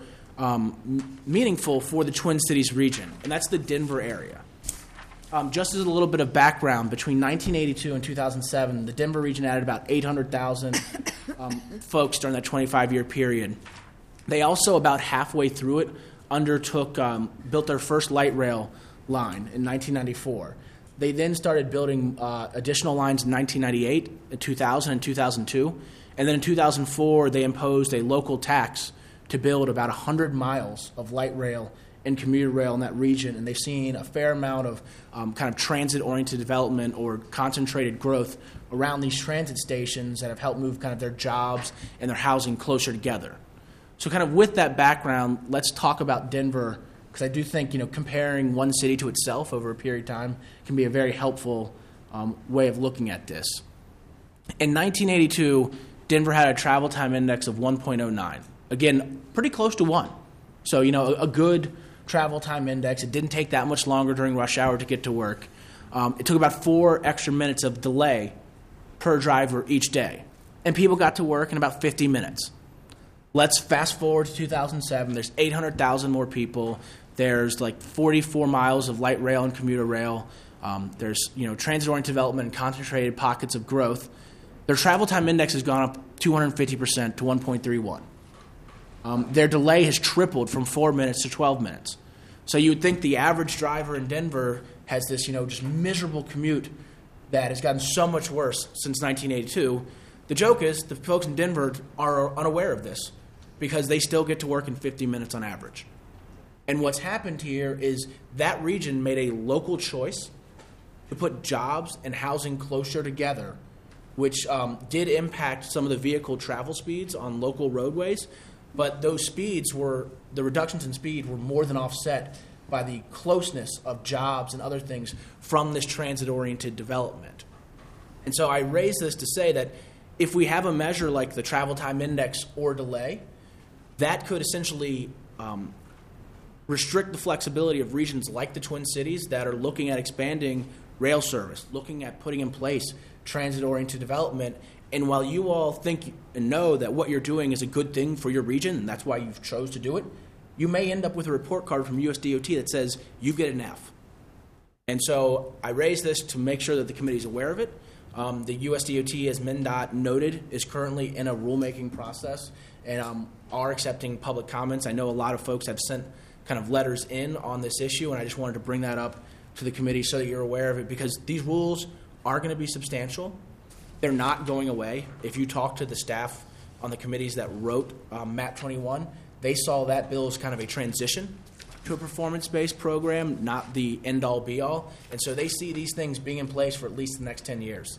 meaningful for the Twin Cities region, and that's the Denver area. Just as a little bit of background, between 1982 and 2007, the Denver region added about 800,000 folks during that 25-year period. They also, about halfway through it, built their first light rail line in 1994. They then started building additional lines in 1998, in 2000, and 2002. And then in 2004, they imposed a local tax to build about 100 miles of light rail and commuter rail in that region. And they've seen a fair amount of kind of transit-oriented development or concentrated growth around these transit stations that have helped move kind of their jobs and their housing closer together. So kind of with that background, let's talk about Denver, because I do think, comparing one city to itself over a period of time can be a very helpful way of looking at this. In 1982, Denver had a travel time index of 1.09. Again, pretty close to 1. So, a good travel time index. It didn't take that much longer during rush hour to get to work. It took about 4 extra minutes of delay per driver each day. And people got to work in about 50 minutes. Let's fast forward to 2007. There's 800,000 more people. There's like 44 miles of light rail and commuter rail. There's transit-oriented development and concentrated pockets of growth. Their travel time index has gone up 250% to 1.31. Their delay has tripled from 4 minutes to 12 minutes. So you would think the average driver in Denver has this just miserable commute that has gotten so much worse since 1982. The joke is the folks in Denver are unaware of this because they still get to work in 50 minutes on average. And what's happened here is that region made a local choice to put jobs and housing closer together, which did impact some of the vehicle travel speeds on local roadways. But those the reductions in speed were more than offset by the closeness of jobs and other things from this transit-oriented development. And so I raise this to say that if we have a measure like the travel time index or delay, that could essentially restrict the flexibility of regions like the Twin Cities that are looking at expanding rail service, looking at putting in place transit-oriented development. And while you all think and know that what you're doing is a good thing for your region, and that's why you've chose to do it, you may end up with a report card from USDOT that says you get an F. And so I raise this to make sure that the committee is aware of it. The USDOT, as MnDOT noted, is currently in a rulemaking process and are accepting public comments. I know a lot of folks have sent kind of letters in on this issue, and I just wanted to bring that up to the committee so that you're aware of it, because these rules are going to be substantial. They're not going away. If you talk to the staff on the committees that wrote MAP 21, they saw that bill as kind of a transition to a performance-based program, not the end-all, be-all. And so they see these things being in place for at least the next 10 years.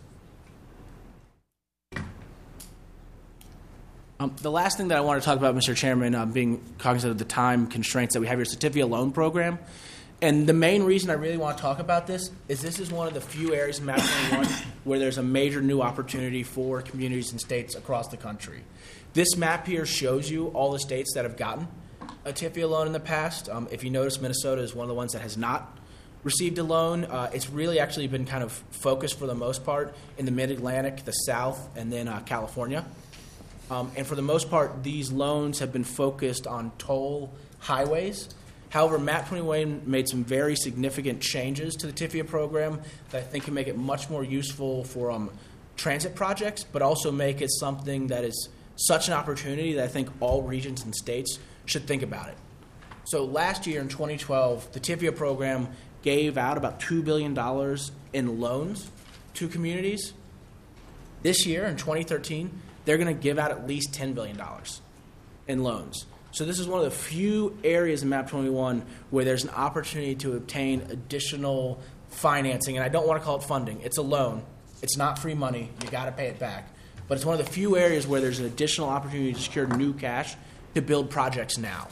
The last thing that I want to talk about, Mr. Chairman, being cognizant of the time constraints that we have here, is the TIFIA loan program. And the main reason I really want to talk about this is one of the few areas in MAP 21 where there's a major new opportunity for communities and states across the country. This map here shows you all the states that have gotten a TIFIA loan in the past. If you notice, Minnesota is one of the ones that has not received a loan. It's really actually been kind of focused for the most part in the Mid-Atlantic, the South, and then California. And for the most part, these loans have been focused on toll highways. However, MAP 21 made some very significant changes to the TIFIA program that I think can make it much more useful for transit projects, but also make it something that is such an opportunity that I think all regions and states should think about it. So last year in 2012, the TIFIA program gave out about $2 billion in loans to communities. This year in 2013, they're going to give out at least $10 billion in loans. So this is one of the few areas in MAP 21 where there's an opportunity to obtain additional financing, and I don't want to call it funding. It's a loan. It's not free money. You got to pay it back. But it's one of the few areas where there's an additional opportunity to secure new cash to build projects now.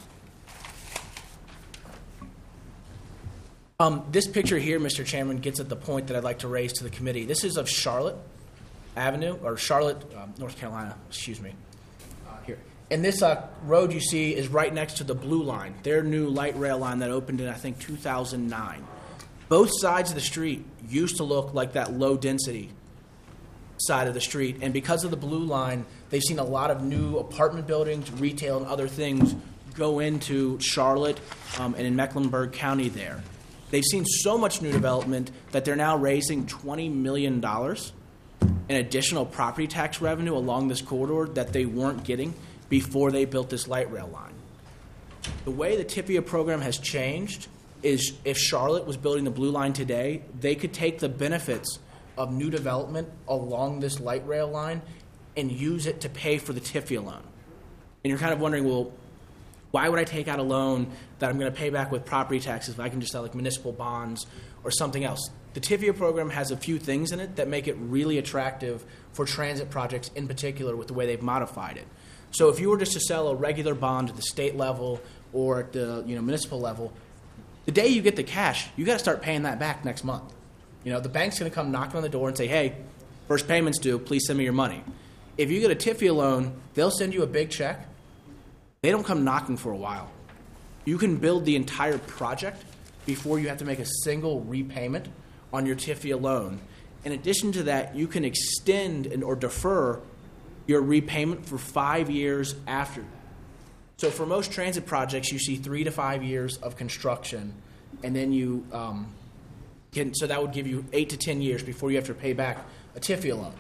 This picture here, Mr. Chairman, gets at the point that I'd like to raise to the committee. This is of Charlotte Avenue, or Charlotte, North Carolina, excuse me. Here. And this road you see is right next to the Blue Line, their new light rail line that opened in, I think, 2009. Both sides of the street used to look like that low-density side of the street, and because of the Blue Line, they've seen a lot of new apartment buildings, retail, and other things go into Charlotte and in Mecklenburg County there. They've seen so much new development that they're now raising $20 million in additional property tax revenue along this corridor that they weren't getting before they built this light rail line. The way the TIFIA program has changed is if Charlotte was building the Blue Line today, they could take the benefits of new development along this light rail line and use it to pay for the TIFIA loan. And you're kind of wondering, well, why would I take out a loan that I'm going to pay back with property taxes if I can just sell like municipal bonds or something else? The TIFIA program has a few things in it that make it really attractive for transit projects in particular with the way they've modified it. So if you were just to sell a regular bond at the state level or at the municipal level, the day you get the cash, you got to start paying that back next month. The bank's going to come knocking on the door and say, hey, first payment's due, please send me your money. If you get a TIFIA loan, they'll send you a big check. They don't come knocking for a while. You can build the entire project before you have to make a single repayment on your TIFIA loan. In addition to that, you can extend or defer your repayment for 5 years after. So for most transit projects, you see 3 to 5 years of construction, and then you so that would give you 8 to 10 years before you have to pay back a TIFIA loan.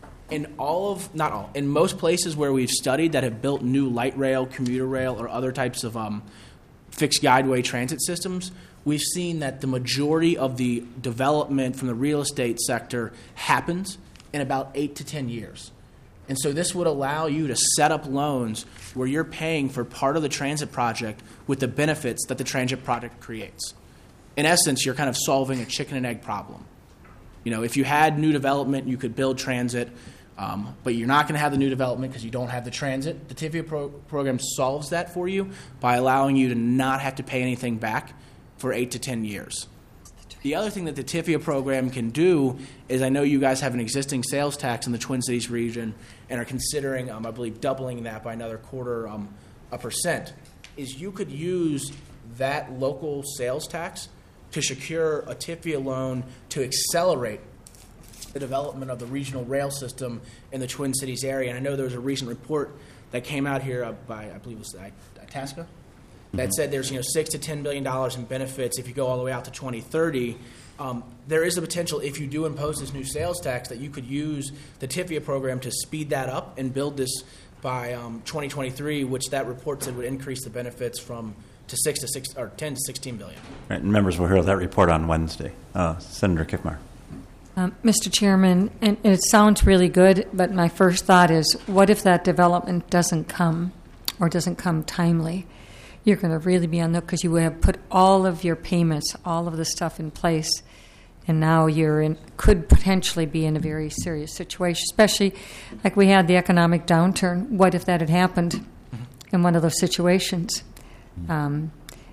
In most places where we've studied that have built new light rail, commuter rail, or other types of fixed guideway transit systems, we've seen that the majority of the development from the real estate sector happens in about 8 to 10 years. And so this would allow you to set up loans where you're paying for part of the transit project with the benefits that the transit project creates. In essence, you're kind of solving a chicken and egg problem. If you had new development, you could build transit, but you're not going to have the new development because you don't have the transit. The TIFIA program solves that for you by allowing you to not have to pay anything back for 8 to 10 years. The other thing that the TIFIA program can do is, I know you guys have an existing sales tax in the Twin Cities region and are considering, I believe, doubling that by another 0.25%, is you could use that local sales tax to secure a TIFIA loan to accelerate the development of the regional rail system in the Twin Cities area. And I know there was a recent report that came out here by, I believe it was Itasca, that said there's $6 to $10 billion in benefits if you go all the way out to 2030. There is a potential, if you do impose this new sales tax, that you could use the TIFIA program to speed that up and build this by 2023, which that report said would increase the benefits from to 10 to 16 billion. Right, and members will hear that report on Wednesday. Senator Kiffmeyer. Mr. Chairman, and it sounds really good, but my first thought is, what if that development doesn't come or doesn't come timely? You're going to really be on the hook because you have put all of your payments, all of the stuff in place, and now could potentially be in a very serious situation, especially like we had the economic downturn. What if that had happened in one of those situations? I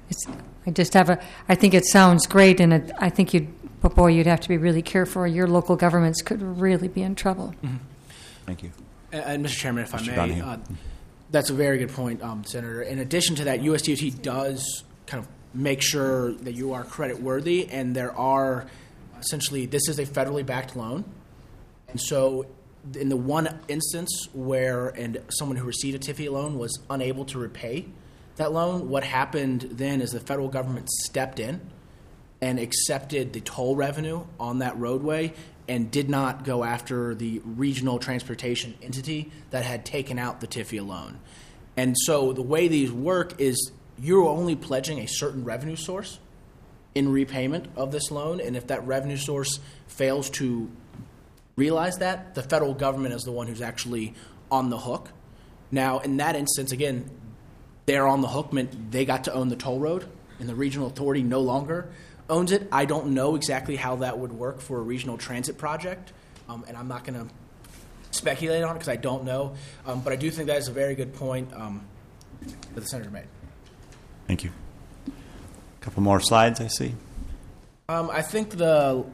think it sounds great, and I think you'd have to be really careful, or your local governments could really be in trouble. Mm-hmm. Thank you. And Mr. Chairman, if I may, Donahue. that's a very good point, Senator. In addition to that, USDOT does kind of make sure that you are credit worthy, and there are essentially, this is a federally backed loan, and so in the one instance where someone who received a TIFIA loan was unable to repay that loan, what happened then is the federal government stepped in and accepted the toll revenue on that roadway and did not go after the regional transportation entity that had taken out the TIFIA loan. And so the way these work is you're only pledging a certain revenue source in repayment of this loan, and if that revenue source fails to realize that, the federal government is the one who's actually on the hook. Now, in that instance, again, they're on the hook. They got to own the toll road, and the regional authority no longer owns it. I don't know exactly how that would work for a regional transit project, and I'm not going to speculate on it because I don't know. But I do think that is a very good point that the senator made. Thank you. A couple more slides, I see. I think the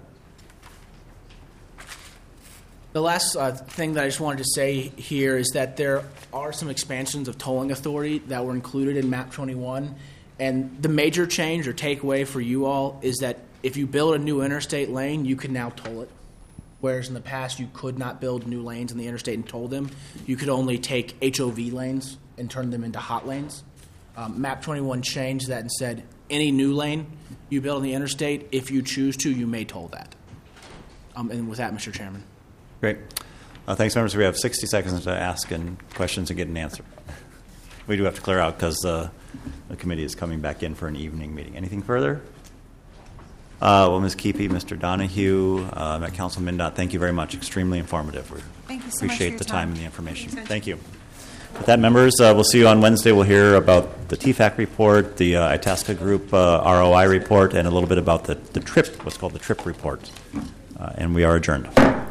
last thing that I just wanted to say here is that there are some expansions of tolling authority that were included in MAP 21. And the major change or takeaway for you all is that if you build a new interstate lane, you can now toll it. Whereas in the past, you could not build new lanes in the interstate and toll them. You could only take HOV lanes and turn them into hot lanes. MAP 21 changed that and said any new lane you build on the interstate, if you choose to, you may toll that. And with that, Mr. Chairman. Great. Thanks, members. We have 60 seconds to ask and questions and get an answer. We do have to clear out because the committee is coming back in for an evening meeting. Anything further? Well, Ms. Keepy, Mr. Donahue, Met Council Mindot, thank you very much. Extremely informative. We Thank you so much appreciate for your the time time. and the information. Thanks. Thank you. With that, members, we'll see you on Wednesday. We'll hear about the TFAC report, the Itasca Group ROI report, and a little bit about the TRIP, what's called the TRIP report. And we are adjourned.